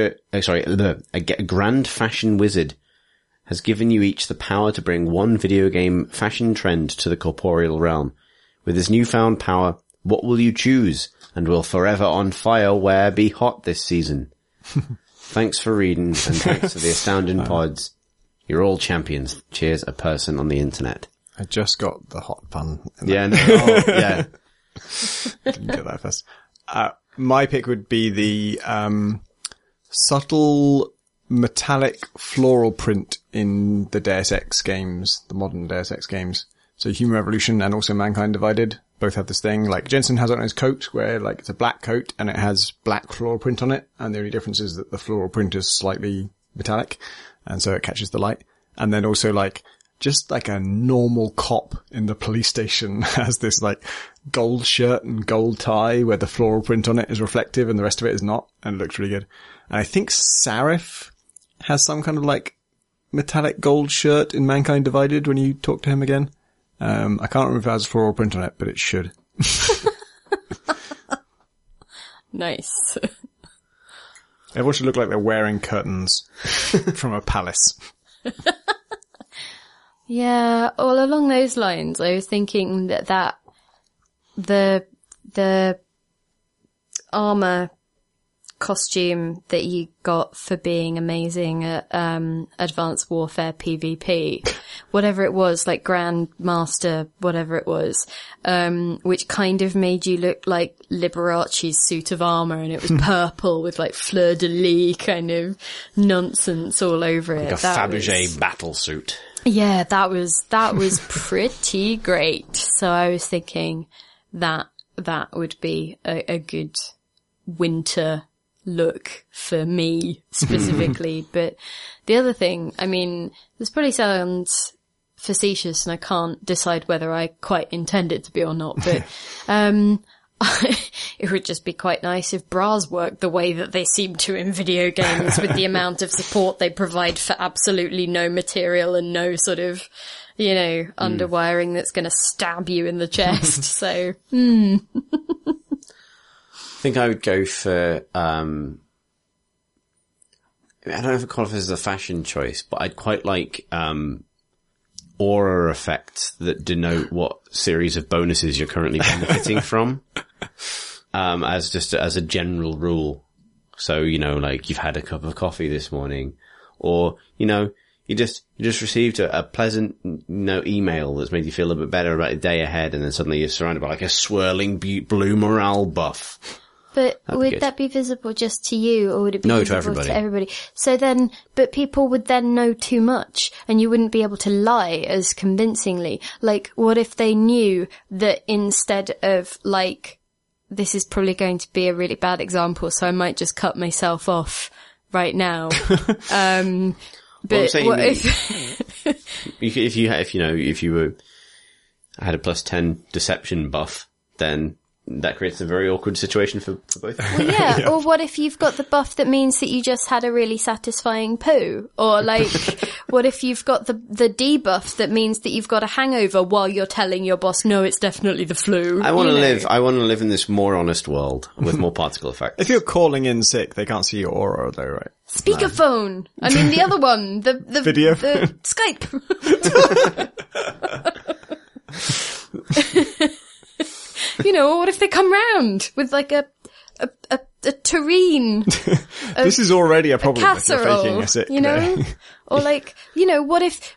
grand fashion wizard has given you each the power to bring one video game fashion trend to the corporeal realm. With his newfound power, what will you choose? And will Forever on Fire wear be hot this season? Thanks for reading, and thanks for the astounding pods. You're all champions. Cheers, a person on the internet. I just got the hot pun. Yeah, yeah. Didn't get that first. My pick would be the subtle metallic floral print in the Deus Ex games, the modern Deus Ex games. So Human Revolution and also Mankind Divided both have this thing. Like Jensen has it on his coat where it's a black coat and it has black floral print on it. And the only difference is that the floral print is slightly metallic, and so it catches the light. And then also like, just like a normal cop in the police station has this like gold shirt and gold tie where the floral print on it is reflective and the rest of it is not, and it looks really good. And I think Sarif has some kind of like metallic gold shirt in Mankind Divided when you talk to him again. I can't remember if it has a floral print on it, but it should. Nice. Everyone should look like they're wearing curtains from a palace. Yeah, all along those lines, I was thinking that the armor costume that you got for being amazing at Advanced Warfare PvP, whatever it was, like Grandmaster, whatever it was, which kind of made you look like Liberace's suit of armor, and it was purple with like fleur-de-lis kind of nonsense all over it. Like a Fabergé battle suit. Yeah, that was pretty great. So I was thinking that would be a good winter look for me specifically. But the other thing, I mean, this probably sounds facetious and I can't decide whether I quite intend it to be or not, but it would just be quite nice if bras worked the way that they seem to in video games, with the amount of support they provide for absolutely no material and no sort of, underwiring that's going to stab you in the chest. So, I think I would go for, I don't know if it qualifies as a fashion choice, but I'd quite like, aura effects that denote what series of bonuses you're currently benefiting from. As a general rule. So, like you've had a cup of coffee this morning, or, you just received a pleasant, email that's made you feel a bit better about the day ahead, and then suddenly you're surrounded by like a swirling blue morale buff. But would that be visible just to you, or would it be visible to everybody? So then, but people would then know too much, and you wouldn't be able to lie as convincingly. Like, what if they knew that instead of like, this is probably going to be a really bad example, so I might just cut myself off right now. But what if you had a +10 deception buff, then that creates a very awkward situation for both. Well, yeah. Or what if you've got the buff that means that you just had a really satisfying poo? Or like, what if you've got the debuff that means that you've got a hangover while you're telling your boss, no, it's definitely the flu? I want to live in this more honest world with more particle effects. If you're calling in sick, they can't see your aura though, right? Speakerphone. No. I mean, the other one, the video, the Skype. Or what if they come round with like a tureen? This is already a problem if you're faking a sick day. Or like, what if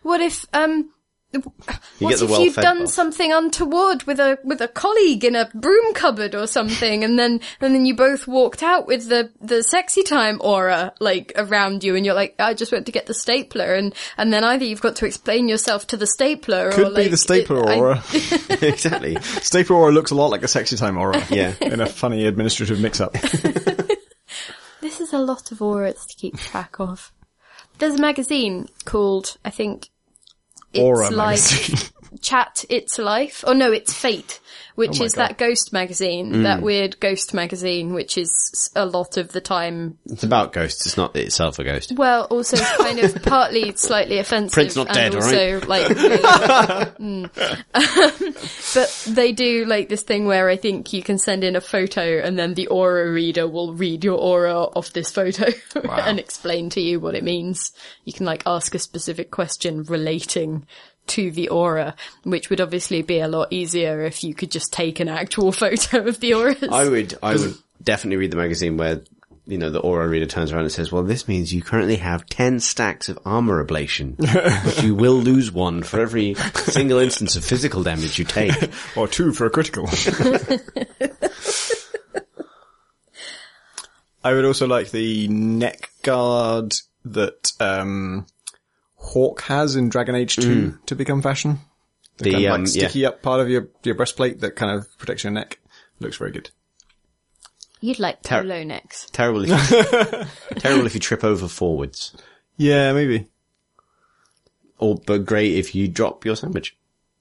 you've done something untoward with a colleague in a broom cupboard or something, and then you both walked out with the sexy time aura like around you, and you're like, I just went to get the stapler, and then either you've got to explain yourself to the stapler, could or like be the stapler aura. Exactly. Stapler aura looks a lot like a sexy time aura. Yeah. In a funny administrative mix-up. This is a lot of auras to keep track of. There's a magazine called, I think, Aura magazine. Chat It's Life. Oh no, it's Fate, which is that ghost magazine, that weird ghost magazine, which is a lot of the time. It's about ghosts. It's not itself a ghost. Well, also kind of partly slightly offensive. Print's not dead, and also, right? Like, but they do like this thing where I think you can send in a photo and then the aura reader will read your aura off this photo and explain to you what it means. You can like ask a specific question relating to the aura, which would obviously be a lot easier if you could just take an actual photo of the auras. I would definitely read the magazine where, the aura reader turns around and says, well, this means you currently have 10 stacks of armor ablation, but you will lose one for every single instance of physical damage you take. Or 2 for a critical. I would also like the neck guard that, Hawk has in Dragon Age 2 to become fashion. The kind of sticky up part of your breastplate that kind of protects your neck. Looks very good. You'd like polo necks. Terrible if you trip over forwards. Yeah, maybe. But great if you drop your sandwich.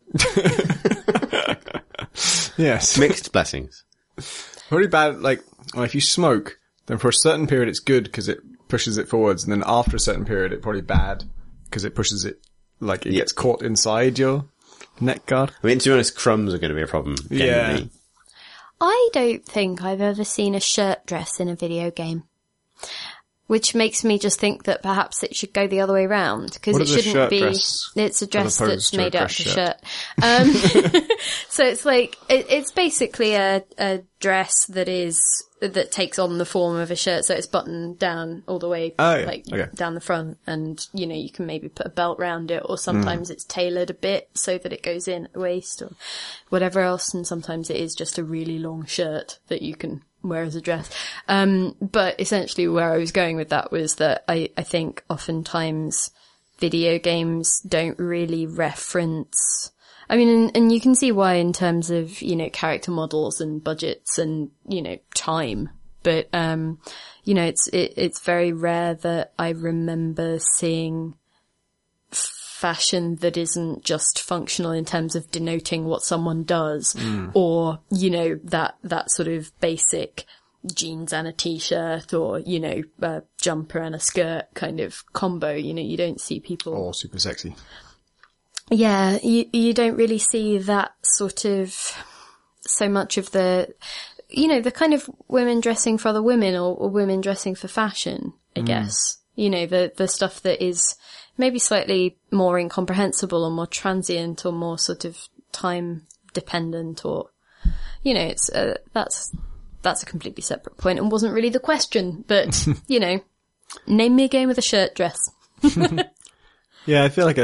Yes. Mixed blessings. Pretty bad, like, well, if you smoke, then for a certain period it's good because it pushes it forwards, and then after a certain period it's probably bad because it pushes it, like, it gets caught inside your neck guard. I mean, to be honest, crumbs are going to be a problem. Generally. Yeah. I don't think I've ever seen a shirt dress in a video game. Which makes me just think that perhaps it should go the other way around, because What it is a shouldn't shirt be, dress it's a dress as opposed that's to a made out dress of shirt? shirt. So it's like, it's basically a dress that takes on the form of a shirt, so it's buttoned down all the way, down the front, and, you can maybe put a belt round it, or sometimes it's tailored a bit so that it goes in at the waist, or whatever else, and sometimes it is just a really long shirt that you can wear as a dress. But essentially where I was going with that was that I think oftentimes video games don't really reference, I mean, and you can see why in terms of, character models and budgets and, time. But, it's very rare that I remember seeing fashion that isn't just functional in terms of denoting what someone does, or, that sort of basic jeans and a t-shirt, or, a jumper and a skirt kind of combo. You don't see people... Or super sexy. Yeah, you don't really see that sort of, so much of the, the kind of women dressing for other women, or women dressing for fashion, I guess. The stuff that is maybe slightly more incomprehensible or more transient or more sort of time dependent, or, it's, that's a completely separate point and wasn't really the question, but, name me a game with a shirt dress. Yeah, I feel like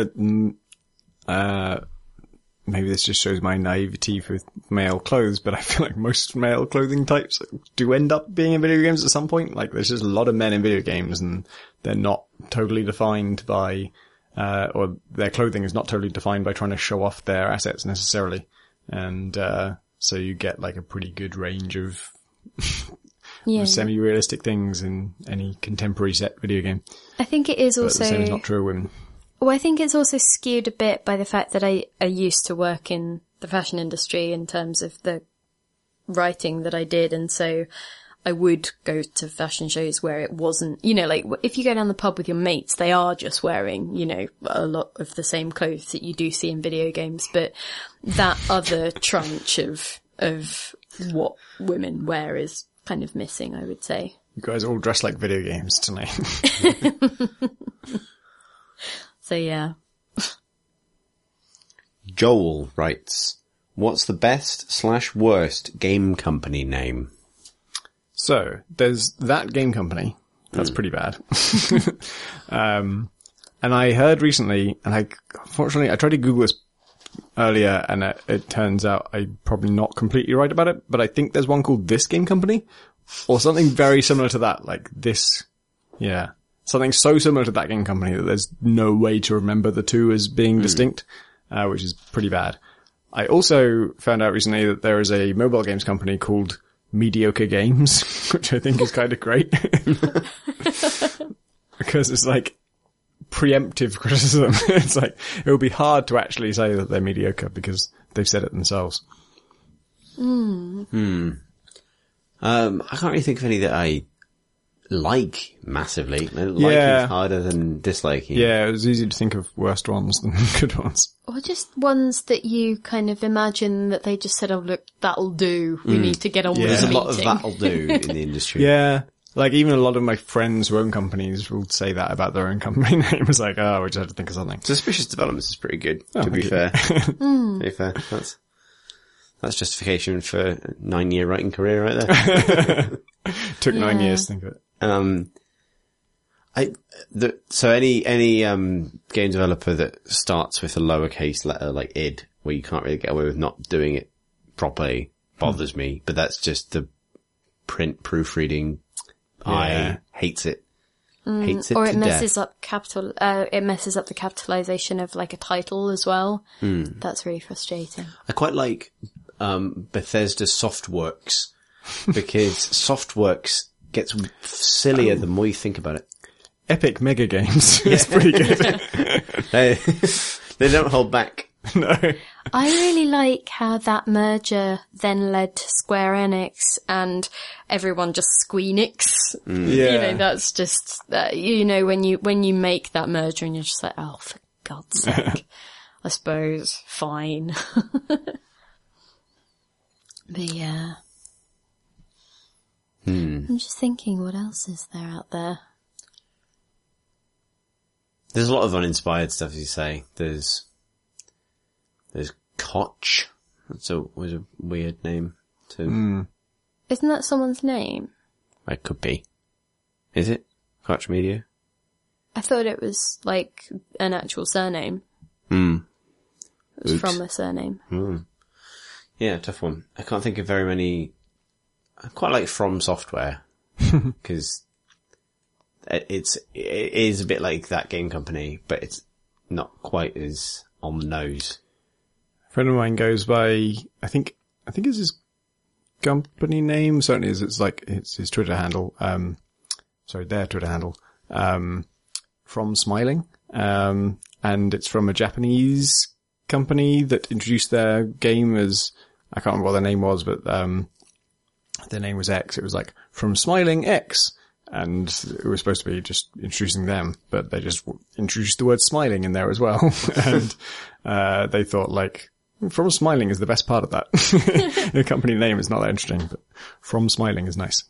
maybe this just shows my naivety for male clothes, but I feel like most male clothing types do end up being in video games at some point. Like, there's just a lot of men in video games, and they're not totally defined by, or their clothing is not totally defined by trying to show off their assets necessarily. And, so you get like a pretty good range of semi-realistic things in any contemporary set video game. I think it is also... But the same is not true of women. Well, I think it's also skewed a bit by the fact that I used to work in the fashion industry in terms of the writing that I did, and so I would go to fashion shows where it wasn't, like if you go down the pub with your mates, they are just wearing, a lot of the same clothes that you do see in video games, but that other tranche of what women wear is kind of missing, I would say. You guys all dress like video games tonight. So yeah. Joel writes, what's the best/worst game company name? So, there's that game company. That's pretty bad. And I heard recently, and unfortunately, I tried to Google this earlier, and it turns out I'm probably not completely right about it, but I think there's one called This Game Company, or something very similar to that, like this, yeah. Something so similar to that game company that there's no way to remember the two as being distinct, which is pretty bad. I also found out recently that there is a mobile games company called Mediocre Games, which I think is kind of great. Because it's like preemptive criticism. It's like, it would be hard to actually say that they're mediocre because they've said it themselves. I can't really think of any that I like massively. Liking is harder than disliking. Yeah, it was easy to think of worst ones than good ones. Or just ones that you kind of imagine that they just said, oh look, that'll do. We need to get on with There's the a lot of meeting. that'll do in the industry. Yeah. Like, even a lot of my friends who own companies will say that about their own company name. It's like, oh, we just have to think of something. Suspicious Developments is pretty good, to be fair. To be fair. That's justification for a 9-year writing career right there. Took 9 years to think of it. So any game developer that starts with a lowercase letter like id, where you can't really get away with not doing it properly, bothers me. But that's just the print proofreading. I hates it. Hates it. Or it to messes death. up it messes up the capitalization of like a title as well. That's really frustrating. I quite like Bethesda Softworks because Softworks gets sillier the more you think about it. Epic Mega Games. It's pretty good. They don't hold back. No. I really like how that merger then led to Square Enix and everyone just Squeenix. Yeah. You know, that's just, you know, when you make that merger and you're just like, oh, for God's sake. I suppose, fine. But yeah. I'm just thinking, what else is there out there? There's a lot of uninspired stuff, as you say. There's Koch. Was a weird name too. Isn't that someone's name? It could be. Is it? Koch Media? I thought it was like an actual surname. It was Oops. from a surname. Yeah, tough one. I can't think of very many. I quite like From Software because it is a bit like that game company, but it's not quite as on the nose. A friend of mine goes by, I think it's his company name. Certainly it's his Twitter handle. Their Twitter handle. From Smiling. And it's from a Japanese company that introduced their game as, I can't remember what their name was, but, their name was X. It was like, From Smiling X. And it was supposed to be just introducing them, but they just introduced the word smiling in there as well. And, they thought like, From Smiling is the best part of that. The company name is not that interesting, but From Smiling is nice.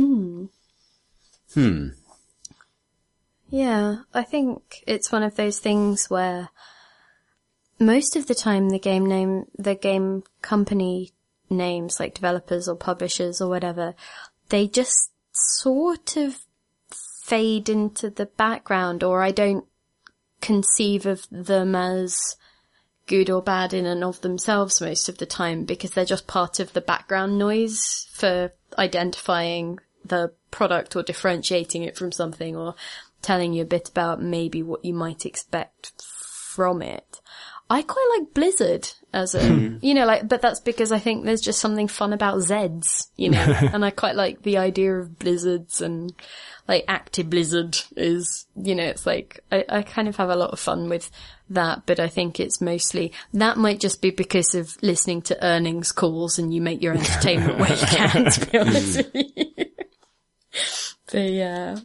Yeah, I think it's one of those things where most of the time the game company names, like developers or publishers or whatever, they just sort of fade into the background, or I don't conceive of them as good or bad in and of themselves most of the time, because they're just part of the background noise for identifying the product or differentiating it from something or telling you a bit about maybe what you might expect from it. I quite like Blizzard as a, you know, like, but that's because I think there's just something fun about Zeds, you know, and I quite like the idea of blizzards, and like Actiblizzard is, you know, it's like, I kind of have a lot of fun with that, but I think it's mostly, that might just be because of listening to earnings calls and you make your entertainment where you can, to be honest with you. But yeah.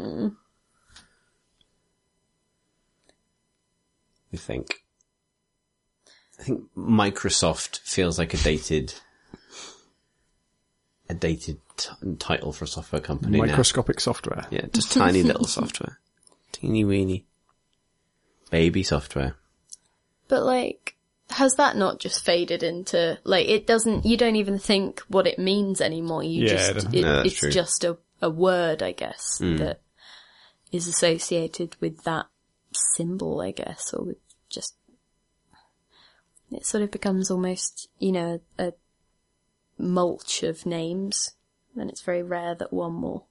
I think Microsoft feels like a dated title for a software company Microscopic software. now. Yeah, just tiny little software. Teeny weeny. Baby software. But like, has that not just faded into, like, it doesn't, you don't even think what it means anymore. You Yeah, just, No, that's it's true. just a word, I guess, that is associated with that symbol, I guess, or with just, it sort of becomes almost, you know, a mulch of names, and it's very rare that one will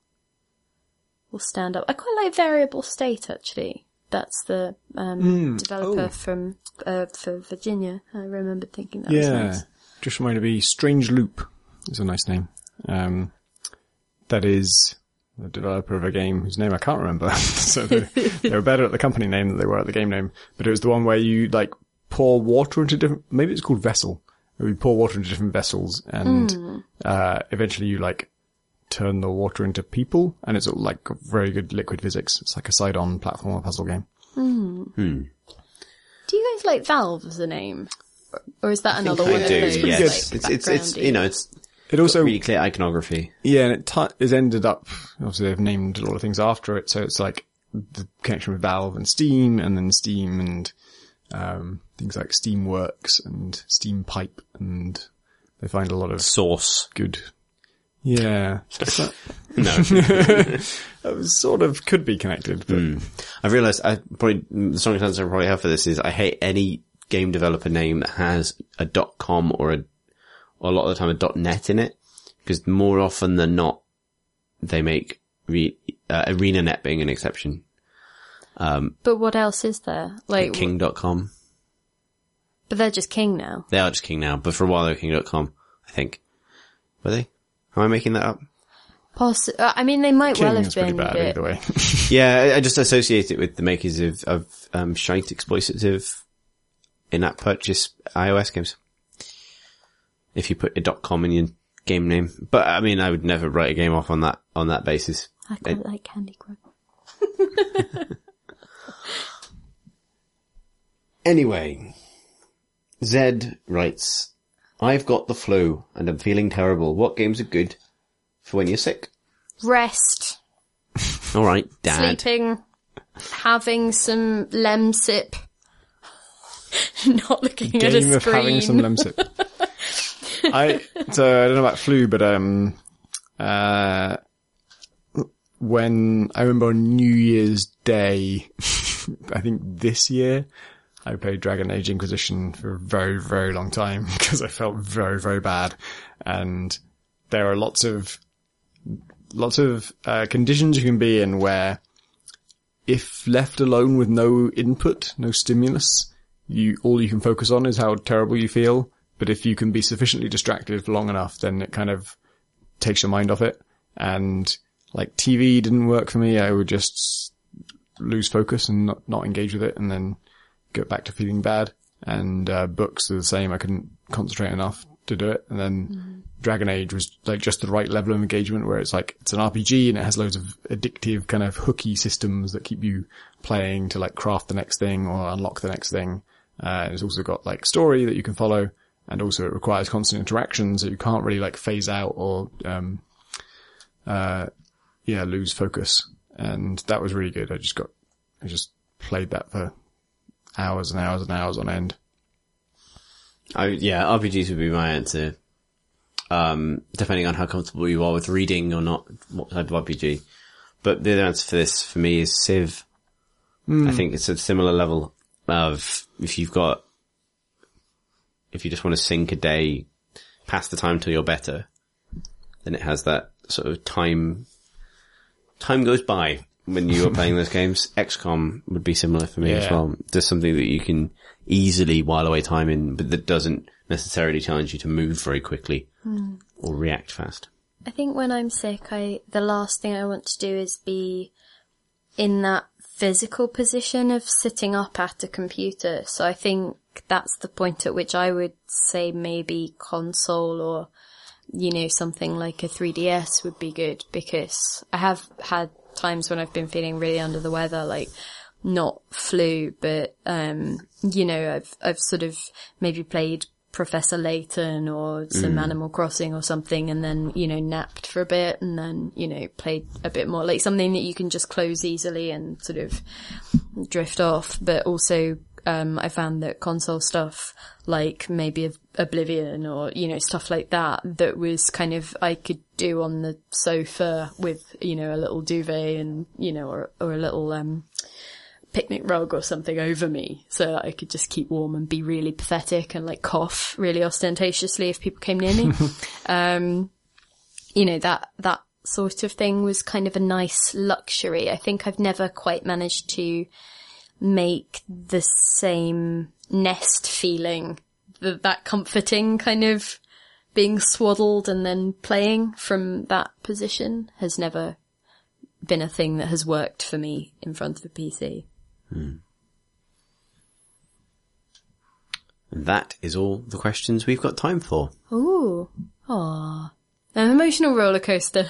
stand up. I quite like Variable State, actually. That's the developer from for Virginia. I remember thinking that was nice. Just reminded me, Strange Loop is a nice name. That is the developer of a game whose name I can't remember. So they were better at the company name than they were at the game name. But it was the one where you like pour water into different, maybe it's called Vessel. Where you pour water into different vessels and eventually you like turn the water into people, and it's like very good liquid physics. It's like a side-on platform puzzle game. Do you guys like Valve as a name? Or is that another I one of do, those? yes. Like, It's you know, it's It also, really clear iconography. yeah, and it has ended up, obviously they've named a lot of things after it, so it's like the connection with Valve and Steam, and then Steam and things like Steamworks and Steam Pipe, and they find a lot of Source. good. Yeah. No. That sort of could be connected, but I've realised the strongest answer I probably have for this is I hate any game developer name that has a .com or a lot of the time a .net in it, because more often than not they make ArenaNet being an exception. But what else is there? Like King.com. But they're just King now. They are just King now, but for a while they were King.com, I think. Were they? Am I making that up? I mean, they might well have King's pretty been, bad but either way. Yeah, I just associate it with the makers of shite exploitative in-app purchase iOS games. If you put a .com in your game name. But I mean, I would never write a game off on that basis. I quite like Candy Crush. Anyway, Zed writes, I've got the flu and I'm feeling terrible. What games are good for when you're sick? Rest. All right, Dad. Sleeping. Having some Lemsip. Not looking at a Game screen. of having some Lemsip. I don't know about flu, but when I remember on New Year's Day, I think this year, I played Dragon Age Inquisition for a very, very long time because I felt very, very bad. And there are lots of conditions you can be in where if left alone with no input, no stimulus, all you can focus on is how terrible you feel. But if you can be sufficiently distracted for long enough, then it kind of takes your mind off it. And like TV didn't work for me. I would just lose focus and not engage with it and then get back to feeling bad. And books are the same. I couldn't concentrate enough to do it. And then Dragon Age was like just the right level of engagement where it's like, it's an RPG and it has loads of addictive kind of hooky systems that keep you playing to like craft the next thing or unlock the next thing. It's also got like story that you can follow. And also it requires constant interaction, so you can't really like phase out or, lose focus. And that was really good. I just played that for hours and hours and hours on end. RPGs would be my answer. Depending on how comfortable you are with reading or not, what type of RPG. But the other answer for this, for me, is Civ. I think it's a similar level of if you just want to sink a day past the time till you're better, then it has that sort of time goes by when you are playing those games. XCOM would be similar for me as well. There's something that you can easily while away time in, but that doesn't necessarily challenge you to move very quickly or react fast. I think when I'm sick, the last thing I want to do is be in that physical position of sitting up at a computer. So I think that's the point at which I would say maybe console or, something like a 3DS would be good, because I have had times when I've been feeling really under the weather, like not flu, but, I've sort of maybe played Professor Layton or some Animal Crossing or something and then, napped for a bit and then, played a bit more, like something that you can just close easily and sort of drift off. But also, I found that console stuff, like maybe Oblivion or, stuff like that was kind of, I could do on the sofa with, a little duvet and, or a little, picnic rug or something over me so that I could just keep warm and be really pathetic and like cough really ostentatiously if people came near me. That sort of thing was kind of a nice luxury. I think I've never quite managed to make the same nest feeling, that comforting kind of being swaddled and then playing from that position has never been a thing that has worked for me in front of a PC. And that is all the questions we've got time for. Ooh. Aww. An emotional roller coaster.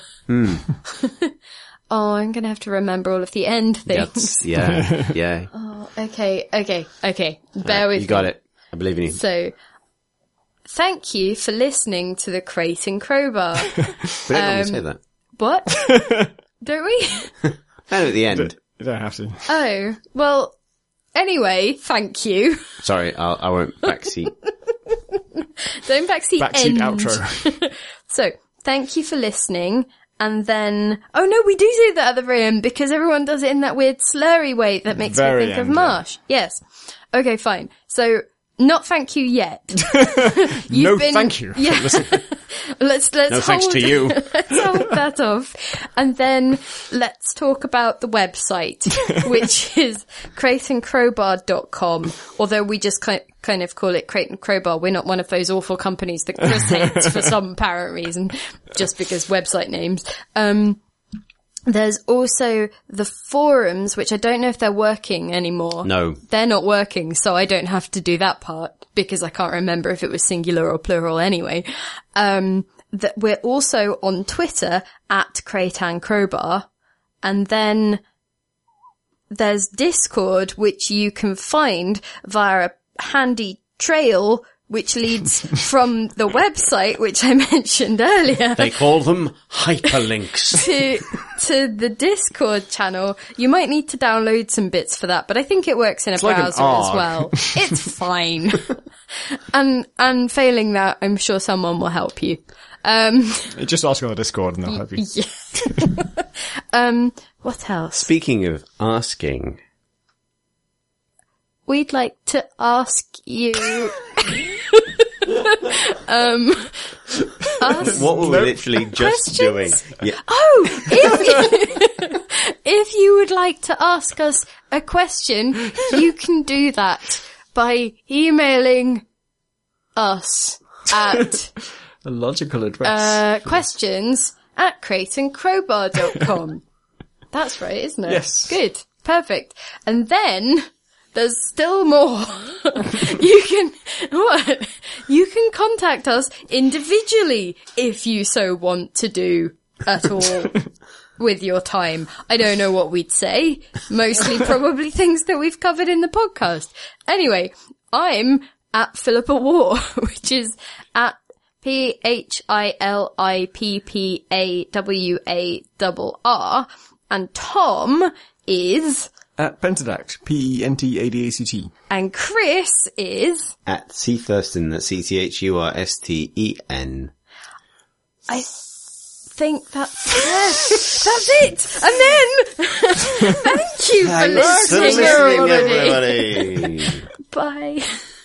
Oh, I'm going to have to remember all of the end things. Yeah. Oh, okay. Bear with me. You got it. I believe in you. So, thank you for listening to the Crate and Crowbar. We don't normally say that. What? Don't we? And at the end. You don't have to. Oh, well, anyway, thank you. Sorry, I won't backseat. Don't backseat Backseat end. outro. So, thank you for listening. And then, oh no, we do say that at the very end because everyone does it in that weird slurry way that makes me Very think of end, Marsh. Yes. Okay, fine. So, Not thank you yet. No, thank you. Yeah. let's No hold, thanks to you. Let's hold that off. And then let's talk about the website, which is crateandcrowbar.com. Although we just kind of call it Crate and Crowbar. We're not one of those awful companies that just hits for some apparent reason, just because website names. There's also the forums, which I don't know if they're working anymore. No. They're not working, so I don't have to do that part because I can't remember if it was singular or plural anyway. That we're also on Twitter at Crate and Crowbar. And then there's Discord, which you can find via a handy trail which leads from the website, which I mentioned earlier. They call them hyperlinks. to the Discord channel. You might need to download some bits for that, but I think it works in a browser as well. It's fine. And failing that, I'm sure someone will help you. Just ask on the Discord and they'll help you. Yeah. What else? Speaking of asking, we'd like to ask you. What were we literally just doing? Yeah. Oh, if you would like to ask us a question, you can do that by emailing us at a logical address. questions@crateandcrowbar.com. That's right, isn't it? Yes. Good. Perfect. And then there's still more. You can contact us individually if you so want to do at all with your time. I don't know what we'd say. Mostly probably things that we've covered in the podcast. Anyway, I'm at Philippa War, which is at PHILIPPAWARR, and Tom is At Pentadact, PENTADACT. and Chris is At C Thurston, that's CTHURSTEN. I think that's it. And then thank you for listening, everybody. Bye. Bye.